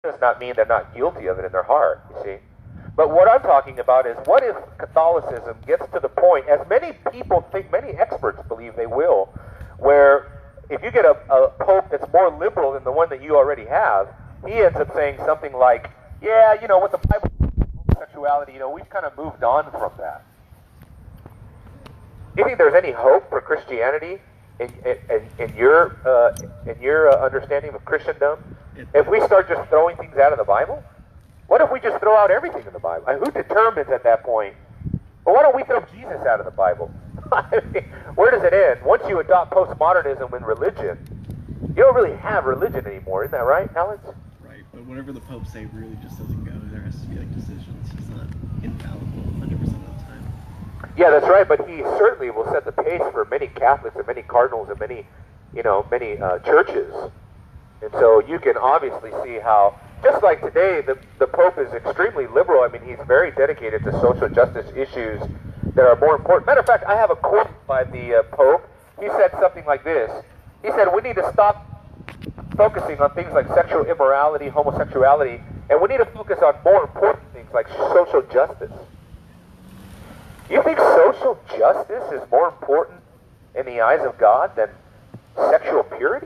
does not mean they're not guilty of it in their heart, you see. But what I'm talking about is, what if Catholicism gets to the point, as many people think, many experts believe they will, where if you get a pope that's more liberal than the one that you already have, he ends up saying something like, yeah, what the Bible says about homosexuality, we've kind of moved on from that. Do you think there's any hope for Christianity in your understanding of Christendom? If we start just throwing things out of the Bible? What if we just throw out everything in the Bible? And who determines at that point? Well, why don't we throw Jesus out of the Bible? I mean, where does it end? Once you adopt postmodernism in religion, you don't really have religion anymore. Isn't that right, Alex? Right, but whatever the Pope say really just doesn't go. There has to be decisions. He's not infallible 100% of the time. Yeah, that's right, but he certainly will set the pace for many Catholics and many cardinals and many churches. And so you can obviously see how, just like today, the Pope is extremely liberal. I mean, he's very dedicated to social justice issues that are more important. Matter of fact, I have a quote by the Pope. He said something like this. He said, we need to stop focusing on things like sexual immorality, homosexuality, and we need to focus on more important things like social justice. You think social justice is more important in the eyes of God than sexual purity?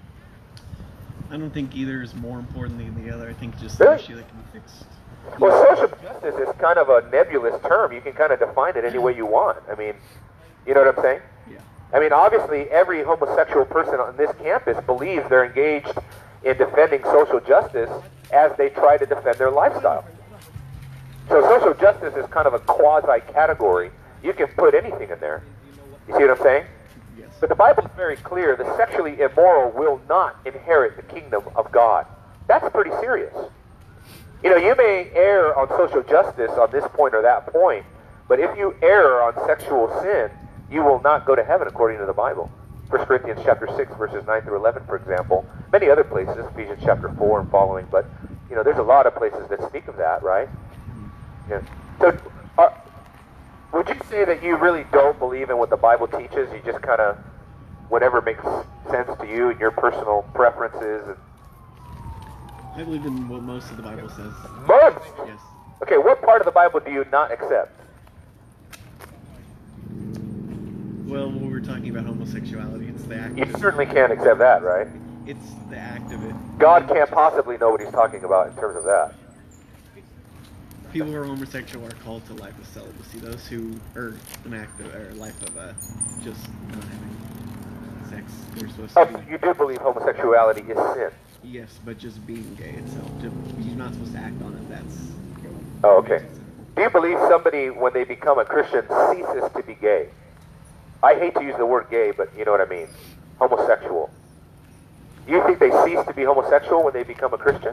I don't think either is more important than the other. I think just Really? an issue that can be fixed. Well, social justice is kind of a nebulous term. You can kind of define it any way you want. I mean, you know what I'm saying? Yeah. I mean, obviously, every homosexual person on this campus believes they're engaged in defending social justice as they try to defend their lifestyle. So social justice is kind of a quasi-category. You can put anything in there. You see what I'm saying? Yes. But the Bible is very clear. The sexually immoral will not inherit the kingdom of God. That's pretty serious. You may err on social justice on this point or that point, but if you err on sexual sin, you will not go to heaven according to the Bible. 1 Corinthians chapter 6, verses 9 through 11, for example. Many other places, Ephesians chapter 4 and following, but, there's a lot of places that speak of that, right? Yeah. So, would you say that you really don't believe in what the Bible teaches? You just kind of, whatever makes sense to you and your personal preferences? I believe in what most of the Bible says. Most? Yes. Okay, what part of the Bible do you not accept? Well, when we're talking about homosexuality, it's the act You of it. certainly can't accept that, right? It's the act of it. God can't possibly know what he's talking about in terms of that. People who are homosexual are called to life of celibacy. Those who are an act of, or life of just not having sex, they're supposed to Oh, be. you do believe homosexuality is sin? Yes, but just being gay itself. You're not supposed to act on it. That's. Oh, okay. Do you believe somebody, when they become a Christian, ceases to be gay? I hate to use the word gay, but you know what I mean. Homosexual. Do you think they cease to be homosexual when they become a Christian?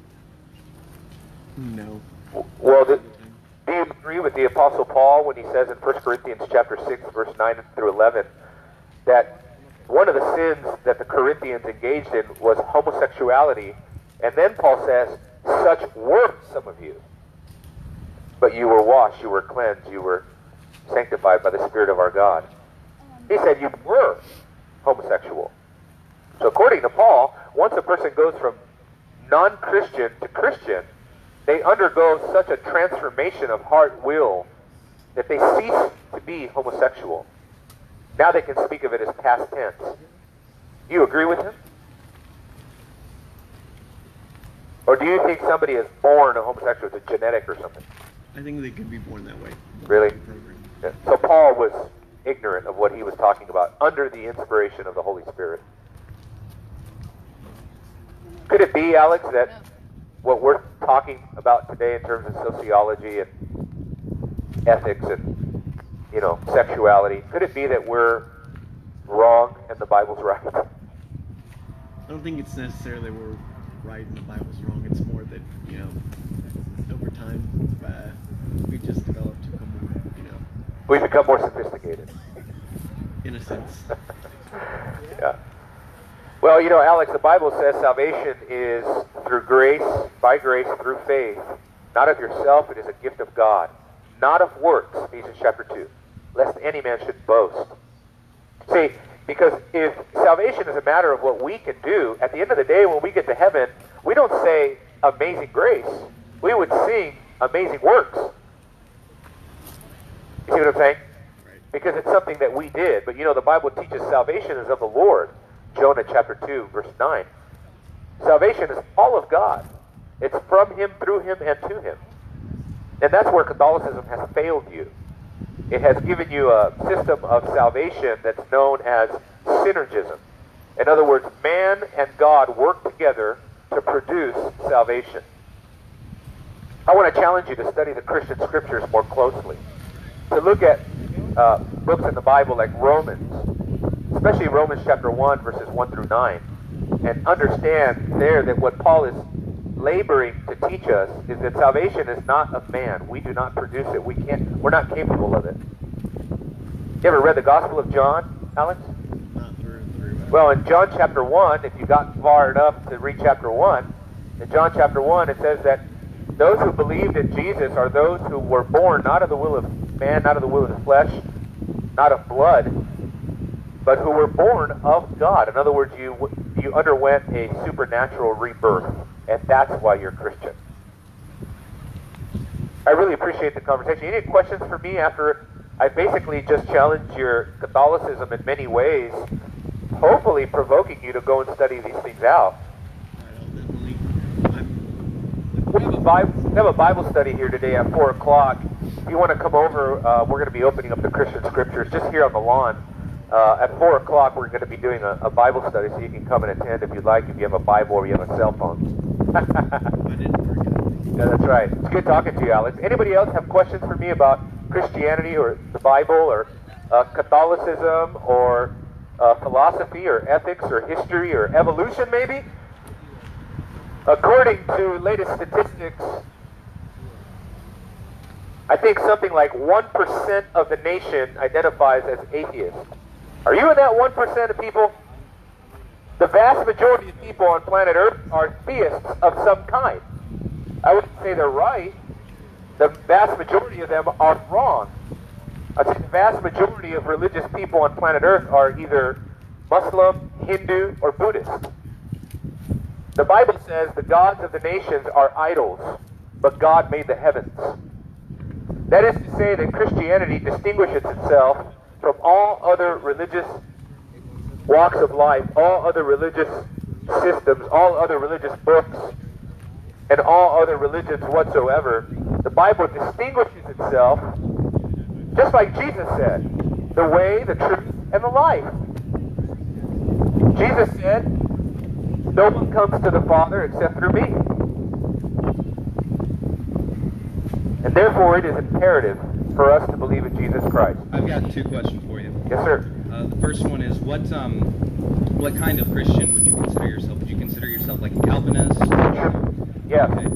No. Well, do you agree with the Apostle Paul when he says in 1 Corinthians chapter 6, verse 9 through 11, that one of the sins that the Corinthians engaged in was homosexuality, and then Paul says, such were some of you. But you were washed, you were cleansed, you were sanctified by the Spirit of our God. He said you were homosexual. So according to Paul, once a person goes from non-Christian to Christian, they undergo such a transformation of heart will that they cease to be homosexual. Now they can speak of it as past tense. Do you agree with him? Or do you think somebody is born a homosexual? It's a genetic or something? I think they could be born that way. Really? Yeah. So Paul was ignorant of what he was talking about under the inspiration of the Holy Spirit. Could it be, Alex, that what we're talking about today in terms of sociology and ethics and, sexuality, could it be that we're wrong and the Bible's right? I don't think it's necessarily we're right and the Bible's wrong. It's more that, over time, we've just developed to become more, We've become more sophisticated. in a sense. Yeah. Well, Alex, the Bible says salvation is through grace, by grace, through faith. Not of yourself, it is a gift of God. Not of works, Ephesians chapter 2, lest any man should boast. See, because if salvation is a matter of what we can do, at the end of the day, when we get to heaven, we don't say, Amazing Grace, we would sing Amazing Works. You see what I'm saying? Right. Because it's something that we did. But you know, the Bible teaches salvation is of the Lord. Jonah chapter 2, verse 9. Salvation is all of God. It's from Him, through Him, and to Him. And that's where Catholicism has failed you. It has given you a system of salvation that's known as synergism. In other words, man and God work together to produce salvation. I want to challenge you to study the Christian scriptures more closely. To look at books in the Bible like Romans, especially Romans chapter 1, verses 1 through 9, and understand there that what Paul is laboring to teach us is that salvation is not of man. We do not produce it. We're not capable of it. You ever read the Gospel of John, Alex? Not very well. Well, in John chapter 1, if you got far enough to read chapter 1, in John chapter 1 it says that those who believed in Jesus are those who were born not of the will of man, not of the will of the flesh, not of blood, but who were born of God. In other words, you underwent a supernatural rebirth, and that's why you're Christian. I really appreciate the conversation. Any questions for me after I basically just challenged your Catholicism in many ways, hopefully provoking you to go and study these things out? We have a Bible study here today at 4 o'clock. If you want to come over, we're going to be opening up the Christian Scriptures just here on the lawn. At 4 o'clock, we're going to be doing a Bible study, so you can come and attend if you'd like, if you have a Bible or you have a cell phone. I didn't forget. Yeah, that's right. It's good talking to you, Alex. Anybody else have questions for me about Christianity or the Bible or Catholicism or philosophy or ethics or history or evolution, maybe? According to latest statistics, I think something like 1% of the nation identifies as atheist. Are you in that 1% of people? The vast majority of people on planet Earth are theists of some kind. I wouldn't say they're right. The vast majority of them are wrong. I'd say the vast majority of religious people on planet Earth are either Muslim, Hindu, or Buddhist. The Bible says the gods of the nations are idols, but God made the heavens. That is to say that Christianity distinguishes itself from all other religious walks of life, all other religious systems, all other religious books, and all other religions whatsoever. The Bible distinguishes itself, just like Jesus said, the way, the truth, and the life. Jesus said, no one comes to the Father except through me. And therefore it is imperative for us to believe in Jesus Christ. I've got 2 questions for you. Yes, sir. The first one is, what kind of Christian would you consider yourself? Would you consider yourself like a Calvinist? Yeah. Okay.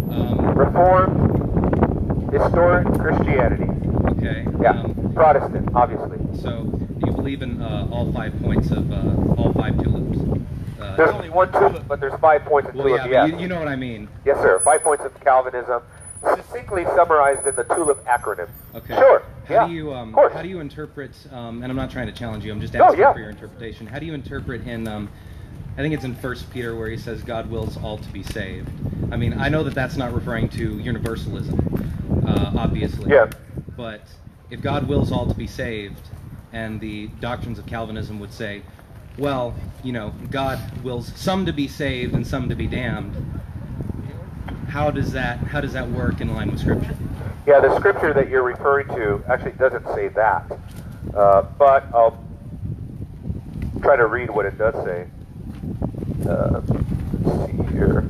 Reformed, historic Christianity. Okay. Yeah. Protestant, obviously. So, do you believe in all 5 points of all 5 tulips? There's only one tulip, but there's 5 points of Well, tulip, yeah, yes. but you know what I mean. Yes, sir. 5 points of Calvinism, succinctly summarized in the TULIP acronym. Okay. Sure. How of course. do you interpret? And I'm not trying to challenge you. I'm just asking for your interpretation. How do you interpret in? I think it's in 1 Peter where he says God wills all to be saved. I mean, I know that that's not referring to universalism, obviously. Yeah. But if God wills all to be saved, and the doctrines of Calvinism would say, well, you know, God wills some to be saved and some to be damned. How does that work in line with Scripture? Yeah, the scripture that you're referring to actually doesn't say that. But I'll try to read what it does say. Let's see here.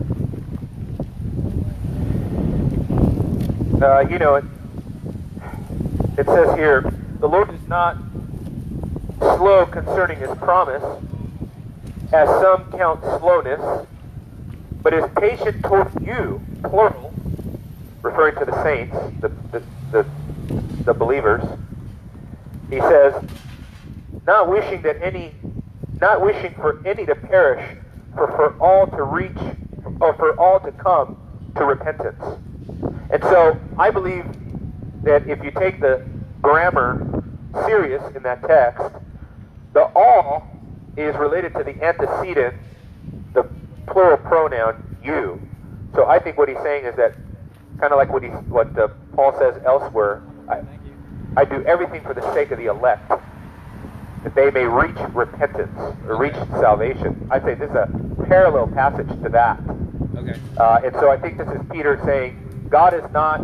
It says here, the Lord is not slow concerning his promise, as some count slowness, but is patient toward you, plural, referring to the saints, the believers. He says, not wishing for any to perish, for all to reach, or for all to come to repentance. And so I believe that if you take the grammar serious in that text, the all is related to the antecedent, the plural pronoun you. So I think what he's saying is that, kind of like what Paul says elsewhere, I do everything for the sake of the elect, that they may reach repentance or reach salvation. I say this is a parallel passage to that. Okay. And so I think this is Peter saying God is not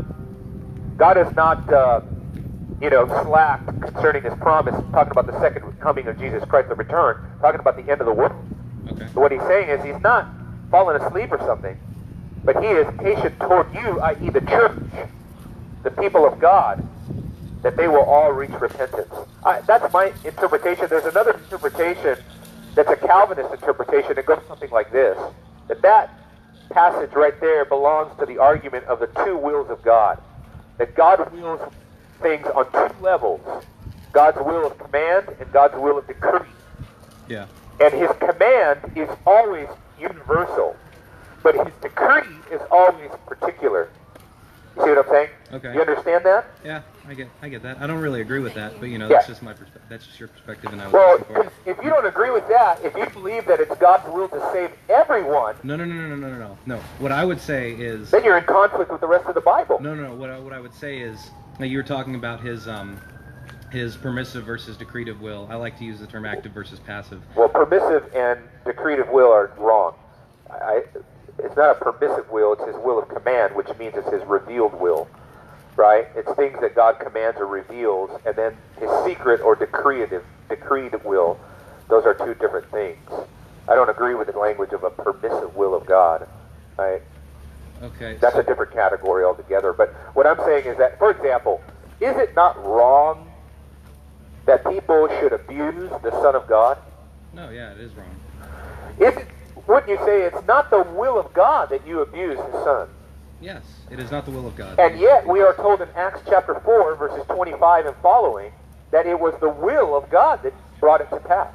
slack concerning his promise, talking about the second coming of Jesus Christ, the return, talking about the end of the world. Okay. So what he's saying is he's not falling asleep or something, but he is patient toward you, i.e. the church, the people of God, that they will all reach repentance. That's my interpretation. There's another interpretation that's a Calvinist interpretation. It goes something like this, that passage right there belongs to the argument of the two wills of God, that God wills things on two levels, God's will of command and God's will of decree. Yeah. And his command is always universal, but his decree is always particular. You see what I'm saying? Okay. You understand that? Yeah, I get that. I don't really agree with that, but Yeah. that's just my perspective. That's just your perspective, and I Well, would support it. if you don't agree with that, if you believe that it's God's will to save everyone, No. What I would say is then you're in conflict with the rest of the Bible. no. What I would say is you were talking about his permissive versus decretive will. I like to use the term active versus passive. Well, permissive and decretive will are wrong. It's not a permissive will, it's his will of command, which means it's his revealed will, right? It's things that God commands or reveals, and then his secret or decreed will, those are two different things. I don't agree with the language of a permissive will of God, right? Okay. That's a different category altogether. But what I'm saying is that, for example, is it not wrong that people should abuse the Son of God? No, yeah, it is wrong. Wouldn't you say it's not the will of God that you abuse his Son? Yes, it is not the will of God. And yet we are told in Acts chapter 4, verses 25 and following, that it was the will of God that brought it to pass.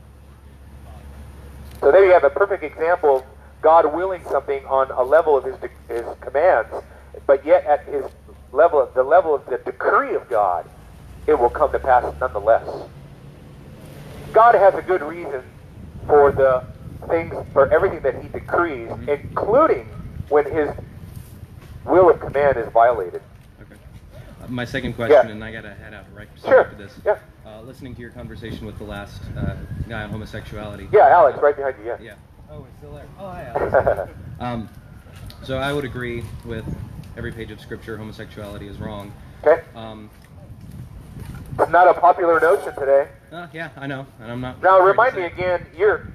So there you have a perfect example of God willing something on a level of his commands, but yet at the level of the decree of God, it will come to pass nonetheless. God has a good reason for for everything that he decrees, including when his will of command is violated. Okay. My second question, Yeah. and I gotta head out right Sure. after this. Yeah. Listening to your conversation with the last guy on homosexuality. Yeah, Alex, right behind you, yeah. Yeah. Oh, it's still there. Oh, hi, Alex. So I would agree with every page of Scripture. Homosexuality is wrong. Okay? It's not a popular notion today. Yeah, I know, and I'm not. Now, afraid to remind say me it. again,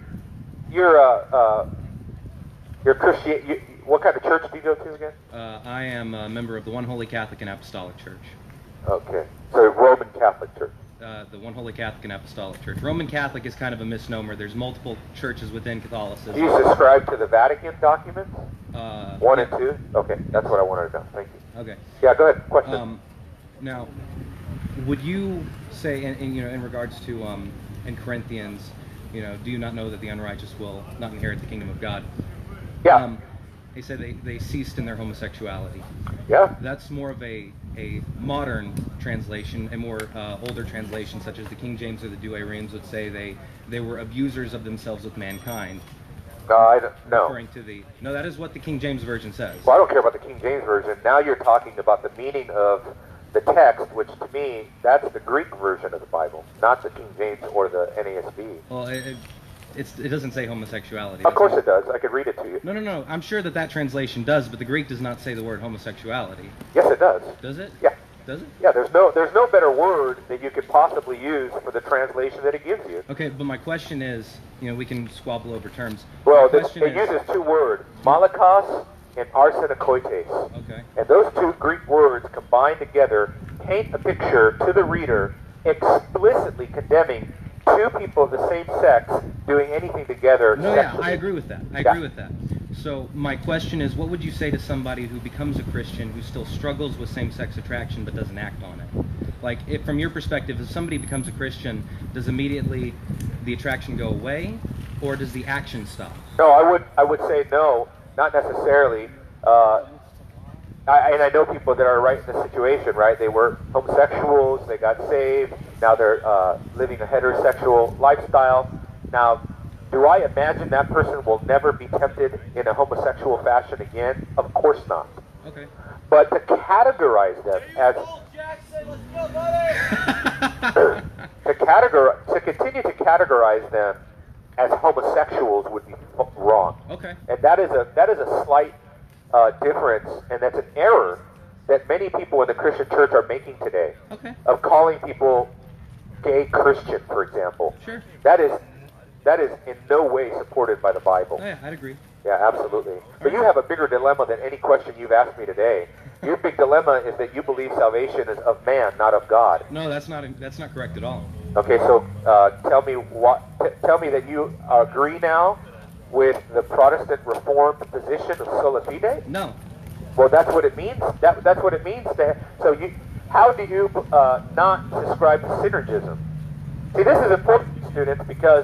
you're Christian. What kind of church do you go to again? I am a member of the One Holy Catholic and Apostolic Church. Okay, so Roman Catholic Church. The One Holy Catholic and Apostolic Church. Roman Catholic is kind of a misnomer. There's multiple churches within Catholicism. Do you subscribe to the Vatican documents? 1 yeah. and 2? Okay, that's what I wanted to know. Thank you. Okay. Yeah, go ahead. Question. Now, would you say, in regards to in Corinthians, do you not know that the unrighteous will not inherit the kingdom of God? Yeah. They said they ceased in their homosexuality. Yeah. That's more of a modern translation. A more older translation, such as the King James or the Douay-Rheims, would say they were abusers of themselves with mankind. No, I don't. No. Referring to no, that is what the King James Version says. Well, I don't care about the King James Version. Now you're talking about the meaning of the text, which to me, that's the Greek version of the Bible, not the King James or the NASB. Well, it doesn't say homosexuality. Of course it does. I could read it to you. No. I'm sure that translation does, but the Greek does not say the word homosexuality. Yes, it does. Does it? Yeah. Does it? Yeah, there's no better word that you could possibly use for the translation that it gives you. Okay, but my question is, we can squabble over terms. Well, My question it uses two words, malakos and arsenokoites. Okay. And those two Greek words combined together paint a picture to the reader explicitly condemning two people of the same sex doing anything together No, yeah, sexually. I agree with that. I Yeah. agree with that. So my question is, what would you say to somebody who becomes a Christian who still struggles with same-sex attraction but doesn't act on it? Like, from your perspective, if somebody becomes a Christian, does immediately the attraction go away, or does the action stop? No, I would say no, not necessarily. And I know people that are right in this situation, right? They were homosexuals, they got saved, now they're living a heterosexual lifestyle. Now, Do I imagine that person will never be tempted in a homosexual fashion again? Of course not. Okay. But to categorize them as to continue to categorize them as homosexuals would be wrong. Okay. And that is a slight difference, and that's an error that many people in the Christian church are making today. Okay. Of calling people gay Christian, for example. Sure. That is in no way supported by the Bible. Oh, yeah, I'd agree. Yeah, absolutely. But you have a bigger dilemma than any question you've asked me today. Your big dilemma is that you believe salvation is of man, not of God. No, that's not correct at all. Okay, so tell me that you agree now with the Protestant Reformed position of sola fide? No. Well, that's what it means. That's what it means. How do you not subscribe to synergism? See, this is important, students, because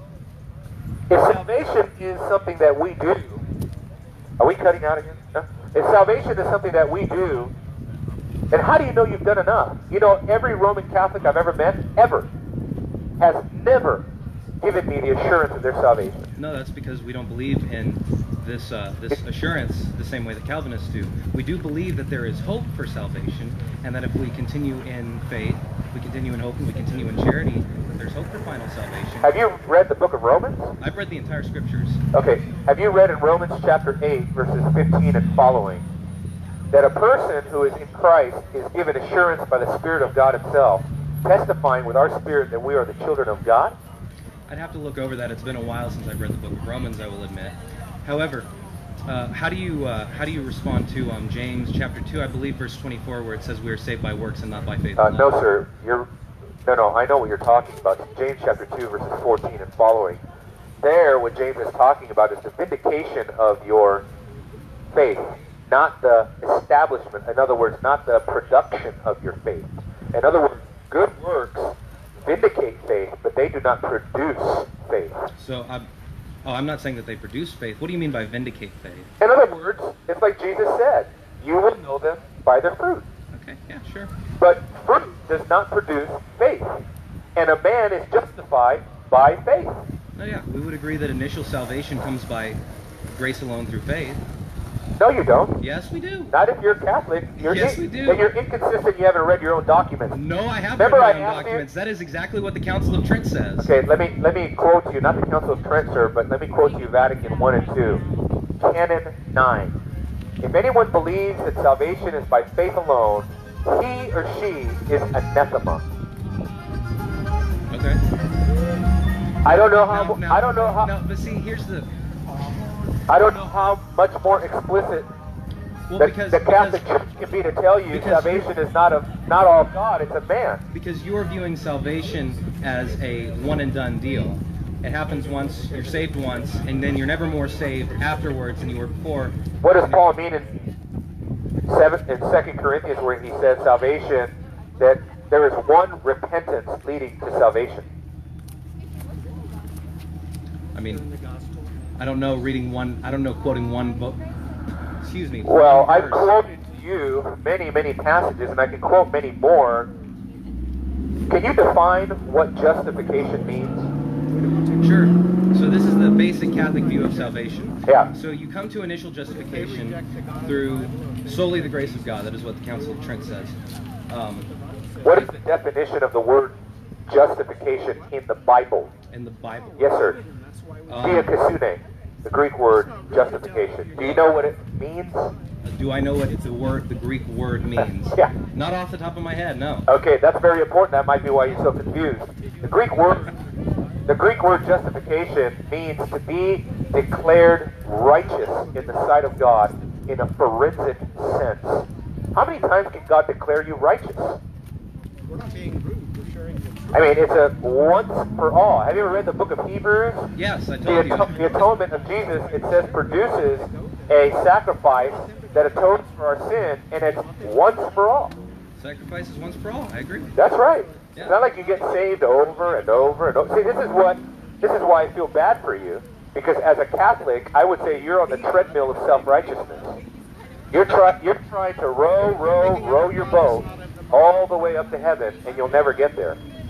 if salvation is something that we do, are we cutting out again? No? If salvation is something that we do, then how do you know you've done enough? You know, every Roman Catholic I've ever met, has never given me the assurance of their salvation. No, that's because we don't believe in this assurance the same way that Calvinists do. We do believe that there is hope for salvation, and that if we continue in faith, we continue in hope, and we continue in charity, there's hope for final salvation. Have you read the book of Romans? I've read the entire scriptures. Okay. Have you read in Romans chapter 8, verses 15 and following, that a person who is in Christ is given assurance by the Spirit of God Himself, testifying with our spirit that we are the children of God? I'd have to look over that. It's been a while since I've read the book of Romans, I will admit. However, how do you respond to James chapter 2, I believe, verse 24, where it says we are saved by works and not by faith alone? No, sir. No, I know what you're talking about. It's James chapter 2, verses 14 and following. There, what James is talking about is the vindication of your faith, not the establishment. In other words, not the production of your faith. In other words, good works vindicate faith, but they do not produce faith. So, I'm not saying that they produce faith. What do you mean by vindicate faith? In other words, it's like Jesus said, you will know them by their fruit. Okay, yeah, sure. But fruit does not produce faith. And a man is justified by faith. No, yeah, we would agree that initial salvation comes by grace alone through faith. No, you don't. Yes, we do. Not if you're Catholic. Yes, we do. Then you're inconsistent. You haven't read your own documents. No, I haven't Remember read I my own asked documents. you? That is exactly what the Council of Trent says. Okay, let me quote to you, not the Council of Trent, sir, but let me quote to you Vatican I and II. Canon 9. If anyone believes that salvation is by faith alone, he or she is anathema. Okay. I don't know how. No, but see, here's the. I don't know how much more explicit Well, the Catholic Church can be to tell you salvation is not all of God, it's a man. Because you're viewing salvation as a one and done deal. It happens once, you're saved once, and then you're never more saved afterwards than you were before. What does Paul mean in 2 Corinthians where he says salvation, that there is one repentance leading to salvation? I mean, I don't know quoting one book. Excuse me. Well, one I've verse. quoted to you many, many passages, and I can quote many more. Can you define what justification means? Sure. So this is the basic Catholic view of salvation. Yeah. So you come to initial justification through solely the grace of God. That is what the Council of Trent says. What is the definition of the word justification in the Bible? In the Bible. Yes, sir. Diakasune, the Greek word justification. Do you know what it means? Do I know what the Greek word means? Yeah. Not off the top of my head, no. Okay, that's very important. That might be why you're so confused. The Greek word justification means to be declared righteous in the sight of God in a forensic sense. How many times can God declare you righteous? We're not being rude. We're sharing the truth. I mean, it's a once for all. Have you ever read the book of Hebrews? Yes, I told you. The atonement of Jesus, it says, produces a sacrifice that atones for our sin, and it's once for all. Sacrifice is once for all. I agree. That's right. Yeah. It's not like you get saved over and over and over. See, this is why I feel bad for you, because as a Catholic, I would say you're on the treadmill of self-righteousness. You're trying to row your boat all the way up to heaven, and you'll never get there. Man,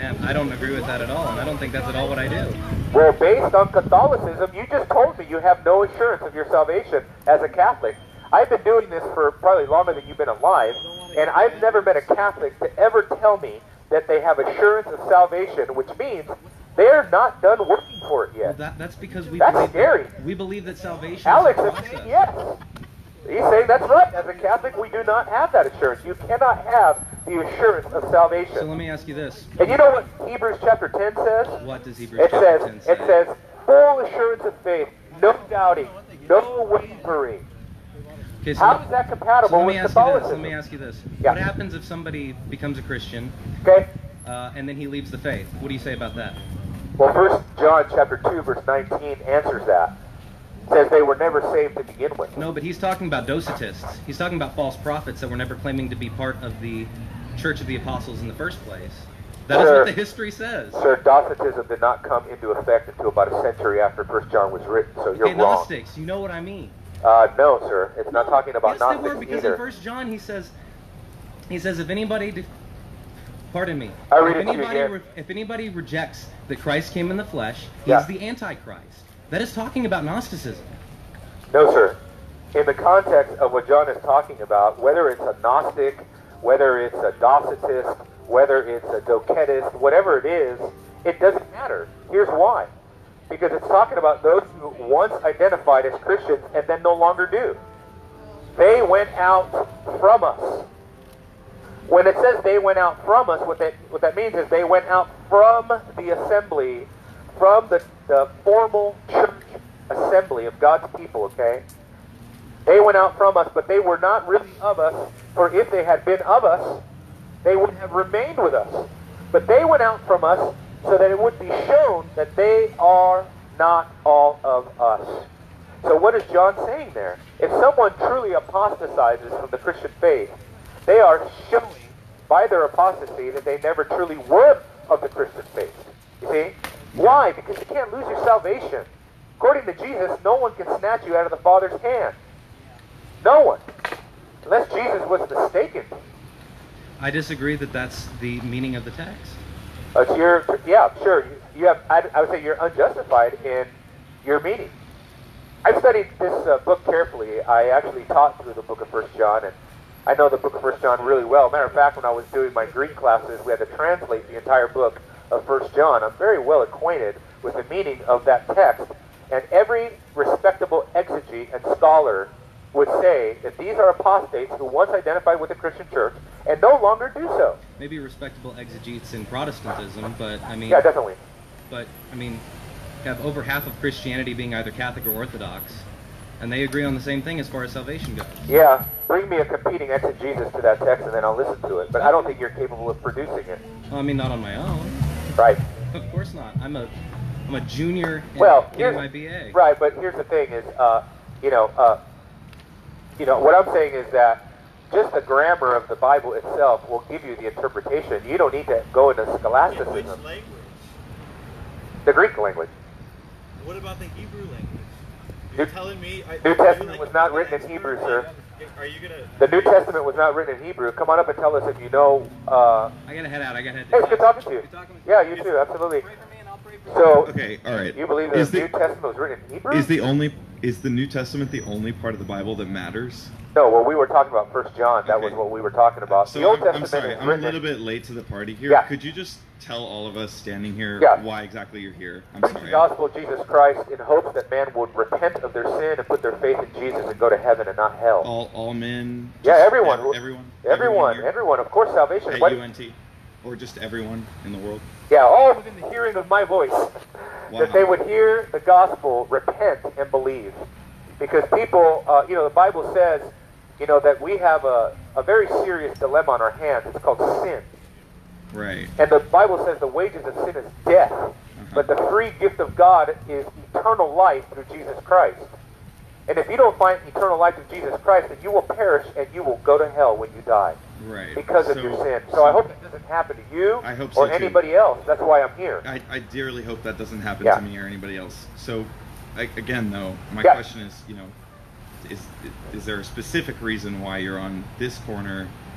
Man, I don't agree with that at all, and I don't think that's at all what I do. Well, based on Catholicism, you just told me you have no assurance of your salvation as a Catholic. I've been doing this for probably longer than you've been alive, and I've never met a Catholic to ever tell me that they have assurance of salvation, which means they're not done working for it yet. Well, that's because That's scary. We believe that salvation Alex is a is process. saying yes. He's saying that's right. As a Catholic, we do not have that assurance. You cannot have the assurance of salvation. So let me ask you this. And you know what Hebrews chapter 10 says? What does Hebrews It chapter says, 10 say? it says, full assurance of faith, no doubting, no wavering. Okay, so How is that compatible let with me ask you this. Catholicism? Let me ask you this. Yeah. What happens if somebody becomes a Christian Okay? and then he leaves the faith? What do you say about that? Well, 1 John chapter 2, verse 19 answers that. It says they were never saved to begin with. No, but he's talking about Docetists. He's talking about false prophets that were never claiming to be part of the Church of the Apostles in the first place. That is Sir. what the history says. Sir, Docetism did not come into effect until about a century after 1 John was written, so you're Okay, wrong. Gnostics, you know what I mean. No, sir. It's not talking about Yes, they Gnostics were, because either. in 1 John he says if anybody, pardon me, I read it to you again. if anybody rejects that Christ came in the flesh, he's Yeah. the Antichrist. That is talking about Gnosticism. No, sir. In the context of what John is talking about, whether it's a Gnostic, whether it's a Docetist, whether it's a Docetist, whatever it is, it doesn't matter. Here's why. Because it's talking about those who once identified as Christians and then no longer do. They went out from us. When it says they went out from us, what that means is they went out from the assembly, from the formal church assembly of God's people, okay? They went out from us, but they were not really of us, for if they had been of us, they would have remained with us. But they went out from us so that it would be shown that they are not all of us. So what is John saying there? If someone truly apostatizes from the Christian faith, they are showing by their apostasy that they never truly were of the Christian faith. You see? Why? Because you can't lose your salvation. According to Jesus, no one can snatch you out of the Father's hand. No one. Unless Jesus was mistaken. I disagree that that's the meaning of the text. Yeah, sure. You have. I would say you're unjustified in your meaning. I've studied this book carefully. I actually taught through the book of 1 John, and I know the book of 1 John really well. Matter of fact, when I was doing my Greek classes, we had to translate the entire book of 1 John. I'm very well acquainted with the meaning of that text, and every respectable exegete and scholar would say that these are apostates who once identified with the Christian church and no longer do so. Maybe respectable exegetes in Protestantism, but I mean, Yeah, definitely. but I mean, you have over half of Christianity being either Catholic or Orthodox, and they agree on the same thing as far as salvation goes. Yeah, bring me a competing exegesis to that text and then I'll listen to it. But I don't think you're capable of producing it. Well, I mean, not on my own. Right. Of course not. I'm a junior in Well, getting my BA. Right, but here's the thing is, what I'm saying is that just the grammar of the Bible itself will give you the interpretation. You don't need to go into In which scholasticism. language? The Greek language. What about the Hebrew language? New- You're telling me... New Testament was not written in Hebrew, sir. Are you going to... The New Testament was not written in Hebrew. Come on up and tell us if you know. I gotta head out. I gotta head. Hey, it's good talking to you. Good talking with Yeah, you too. Absolutely. Pray for me and I'll pray for you. So, Okay, all right. you believe Is the the- New Testament was written in Hebrew? Is the New Testament the only part of the Bible that matters? No, well, we were talking about 1 John. That was Okay. what we were talking about. So the Old I'm Testament sorry, is I'm a written little in bit late to the party here. Yeah. Could you just tell all of us standing here Yeah. why exactly you're here? I'm preach the sorry. gospel of Jesus Christ in hopes that man would repent of their sin and put their faith in Jesus and go to heaven and not hell. All men? Yeah, Just everyone. Everyone here? Everyone. Of course, salvation. At What- UNT? Or just everyone in the world? Yeah, all within the hearing of my voice. Wow. That they would hear the gospel, repent, and believe. Because people, the Bible says, that we have a very serious dilemma on our hands. It's called sin. Right. And the Bible says the wages of sin is death. But the free gift of God is eternal life through Jesus Christ. And if you don't find eternal life through Jesus Christ, then you will perish and you will go to hell when you die. Right. Because of your sin. So I hope that doesn't happen to you I hope so, or too. anybody else. That's why I'm here. I dearly hope that doesn't happen Yeah. to me or anybody else. So, again, though, my Yeah. question is, is there a specific reason why you're on this corner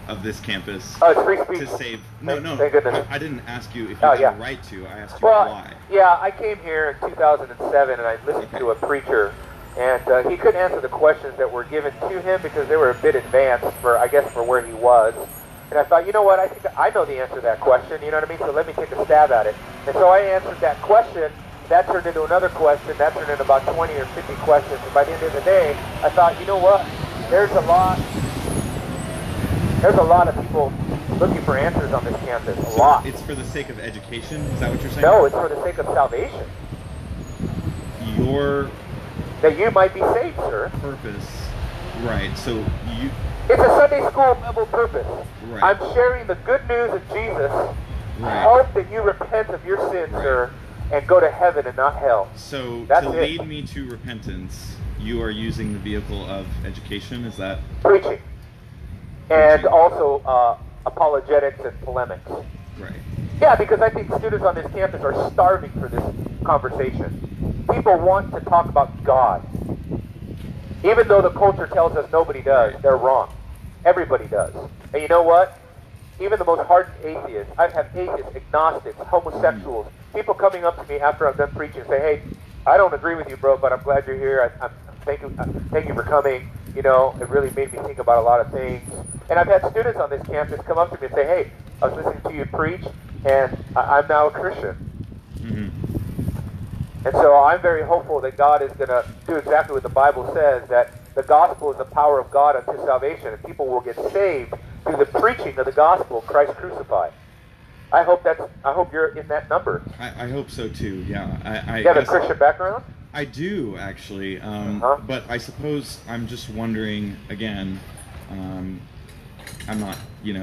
of this campus Oh, it's free speech. to save? No, no. Thank goodness. I didn't ask you if you Oh, had yeah. a right to. I asked you Well, why. yeah, I came here in 2007 and I listened to a preacher, and he couldn't answer the questions that were given to him because they were a bit advanced for, I guess, for where he was. And I thought, you know what, I think I know the answer to that question, you know what I mean? So let me take a stab at it. And so I answered that question. That turned into another question. That turned into about 20 or 50 questions. And by the end of the day, I thought, you know what, there's a lot of people looking for answers on this campus. A So lot. it's for the sake of education? Is that what you're saying? No, it's for the sake of salvation. Your That you might be saved, sir. purpose, right? So you, It's a Sunday school level purpose. Right. I'm sharing the good news of Jesus. Right. Hope that you repent of your sins, Right. sir, and go to heaven and not hell. So That's to it. lead me to repentance, you are using the vehicle of education. Is that Preaching. And Preaching. also apologetics and polemics. right? Yeah, because I think students on this campus are starving for this conversation. People want to talk about God. Even though the culture tells us nobody does, they're wrong. Everybody does. And you know what? Even the most hardened atheists, I've had atheists, agnostics, homosexuals, people coming up to me after I'm done preaching and say, hey, I don't agree with you, bro, but I'm glad you're here. Thank you for coming. You know, it really made me think about a lot of things. And I've had students on this campus come up to me and say, hey, I was listening to you preach, and I'm now a Christian. Mm-hmm. And so I'm very hopeful that God is going to do exactly what the Bible says, that the gospel is the power of God unto salvation, and people will get saved through the preaching of the gospel, Christ crucified. I hope you're in that number. I hope so too. Yeah. I You have a guess Christian background? I do actually. Uh-huh. But I suppose I'm just wondering again. I'm not,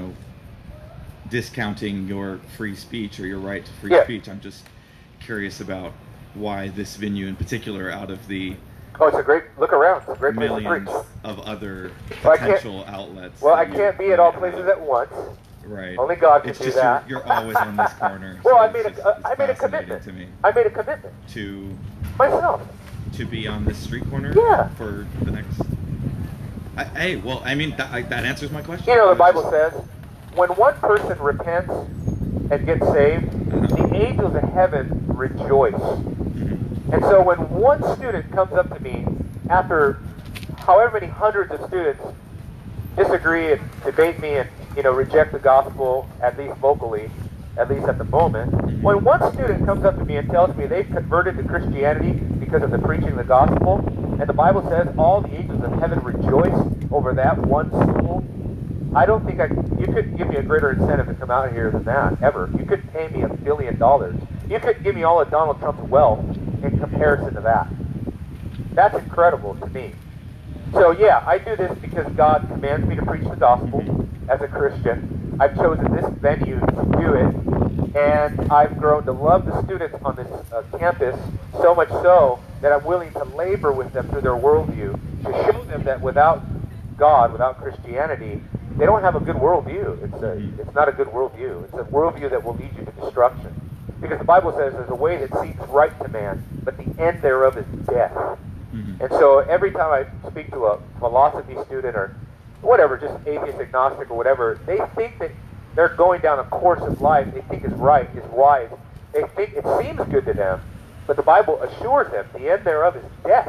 discounting your free speech or your right to free Yeah. speech. I'm just curious about why this venue in particular, out of the Oh, it's a great look around. It's a great place to millions preach. of other Well, I can't- potential outlets. Well, that I you- can't be at all places at once. Right. Only God can It's do just that. You're always on this corner. Well, so I it's made just- a it's commitment. fascinating to me I made a commitment to myself. be on this street corner. Yeah. For the next. Hey, well, I mean that answers my question. You know, the It's Bible just- says, when one person repents and gets saved, Uh-huh. the angels of heaven rejoice. Mhm. And so when one student comes up to me after however many hundreds of students disagree and debate me and reject the gospel, at least vocally, at least at the moment, when one student comes up to me and tells me they've converted to Christianity because of the preaching of the gospel, and the Bible says all the angels of heaven rejoice over that one soul, I don't think you couldn't give me a greater incentive to come out here than that, ever. You couldn't pay me $1 billion. You couldn't give me all of Donald Trump's wealth in comparison to that. That's incredible to me. So yeah, I do this because God commands me to preach the gospel as a Christian. I've chosen this venue to do it, and I've grown to love the students on this campus so much so that I'm willing to labor with them through their worldview to show them that without God, without Christianity, they don't have a good worldview. It's not a good worldview. It's a worldview that will lead you to destruction. Because the Bible says there's a way that seems right to man, but the end thereof is death. Mhm. And so every time I speak to a philosophy student or whatever, just atheist, agnostic, or whatever, they think that they're going down a course of life they think is right, is wise. They think it seems good to them, but the Bible assures them the end thereof is death.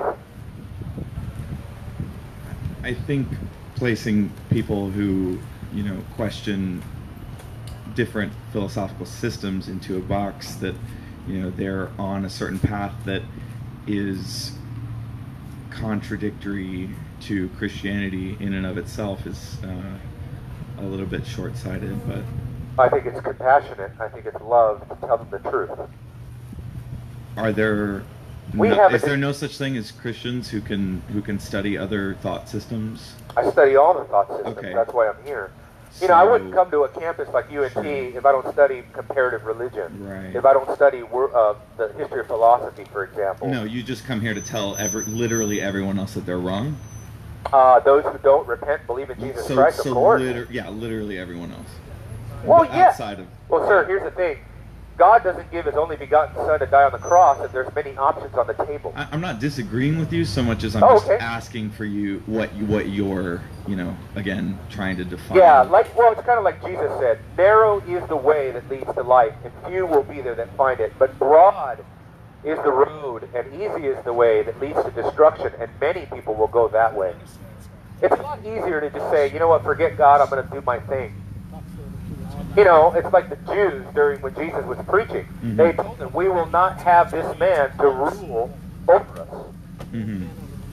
I think placing people who, question different philosophical systems into a box that, they're on a certain path that is contradictory to Christianity in and of itself is a little bit short-sighted, but I think it's compassionate. I think it's love to tell them the truth. are there We have is a- there no such thing as Christians who can study other thought systems? I study all the thought systems. Okay. That's why I'm here. I wouldn't So- come to a campus like UNT Sure. if I don't study comparative religion. Right. If I don't study the history of philosophy, for example. No, you just come here to tell literally everyone else that they're wrong. Those who don't repent, believe in Jesus So, Christ, so of course. literally everyone else. Well, yeah. Outside of Well, sir, here's the thing. God doesn't give His only begotten Son to die on the cross if there's many options on the table. I'm not disagreeing with you so much as I'm Oh, just okay. asking for you what you're, again, trying to define. Yeah, it's kind of like Jesus said, narrow is the way that leads to life, and few will be there that find it. But broad is the road, and easy is the way that leads to destruction, and many people will go that way. It's a lot easier to just say, you know what, forget God, I'm going to do my thing. It's like the Jews during when Jesus was preaching. Mm-hmm. They told him, we will not have this man to rule over us. Mm-hmm.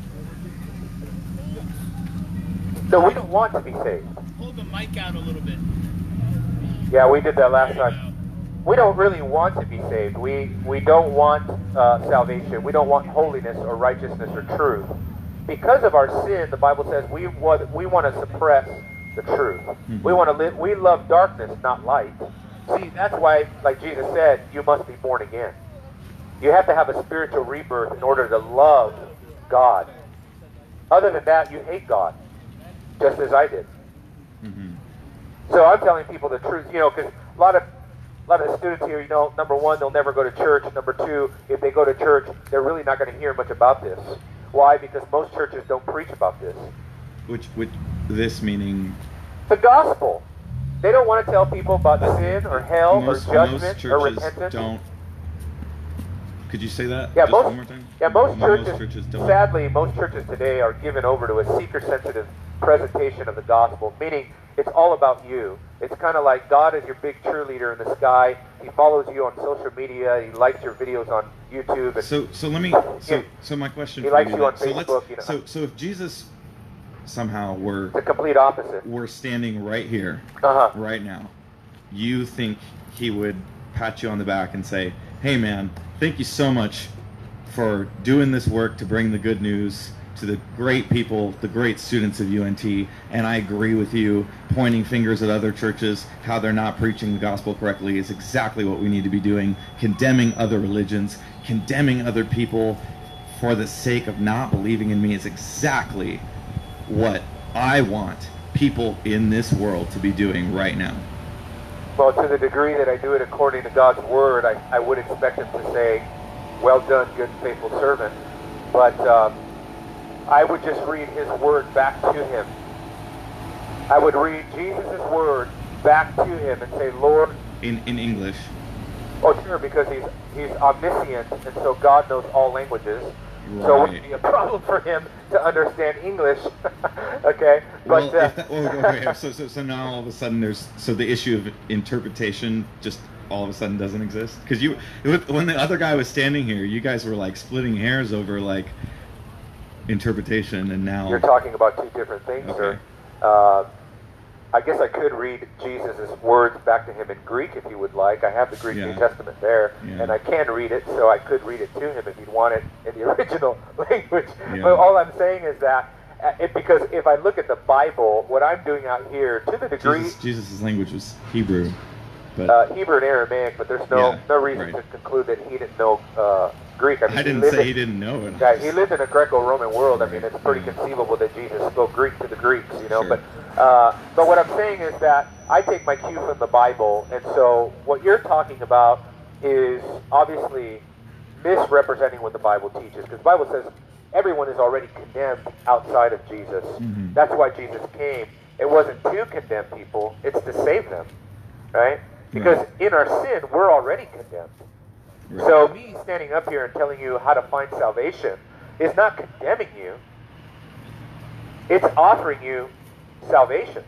So we don't want to be saved. Hold the mic out a little bit. Yeah, we did that last time. We don't really want to be saved. We don't want salvation. We don't want holiness or righteousness or truth. Because of our sin, the Bible says we want to suppress the truth. Mm-hmm. We want to live. We love darkness, not light. See, that's why, like Jesus said, you must be born again. You have to have a spiritual rebirth in order to love God. Other than that, you hate God, just as I did. Mm-hmm. So I'm telling people the truth, because a lot of the students here, number one, they'll never go to church. Number two, if they go to church, they're really not going to hear much about this. Why? Because most churches don't preach about this. Which this meaning The gospel. They don't want to tell people about sin or hell most or judgment or churches repentance. don't. Could you say that? Yeah, just most, one more time? yeah, most churches, don't. sadly, most churches today are given over to a seeker-sensitive presentation of the gospel, meaning it's all about you. It's kind of like God is your big cheerleader in the sky. He follows you on social media. He likes your videos on YouTube. And So let me. So my question. He for likes you you on then- Facebook. So if Jesus somehow It's the complete opposite. were standing right here, Uh-huh. right now, you think He would pat you on the back and say, "Hey, man, thank you so much for doing this work to bring the good news to the great people, the great students of UNT, and I agree with you, pointing fingers at other churches, how they're not preaching the gospel correctly is exactly what we need to be doing, condemning other religions, condemning other people for the sake of not believing in me is exactly what I want people in this world to be doing right now." Well, to the degree that I do it according to God's word, I would expect him to say, "Well done, good and faithful servant." But I would just read his word back to him. I would read Jesus' word back to him and say, "Lord," In English. oh sure, because he's omniscient, and so God knows all languages. So it wouldn't be a problem for him to understand English. Okay, but Well, okay, so now all of a sudden so the issue of interpretation just all of a sudden doesn't exist? Because when the other guy was standing here, you guys were like splitting hairs over like interpretation, and now you're talking about two different things, Okay. sir. I guess I could read Jesus' words back to him in Greek if you would like. I have the Greek Yeah. New Testament there, Yeah. and I can read it, so I could read it to him if he'd want it in the original language. Yeah. But all I'm saying is that, because if I look at the Bible, what I'm doing out here, to the degree, Jesus' language was Hebrew, but Hebrew and Aramaic, but there's Yeah, no reason right. to conclude that he didn't know Greek. I didn't lived say in- he didn't know it. Yeah, he lived in a Greco-Roman world. I mean, Right. it's pretty conceivable that Jesus spoke Greek to the Greeks, Sure. But what I'm saying is that I take my cue from the Bible, and so what you're talking about is obviously misrepresenting what the Bible teaches, because the Bible says everyone is already condemned outside of Jesus. Mhm. That's why Jesus came. It wasn't to condemn people; it's to save them, right? Because Right. in our sin, we're already condemned. Right. So me standing up here and telling you how to find salvation is not condemning you. It's offering you salvation.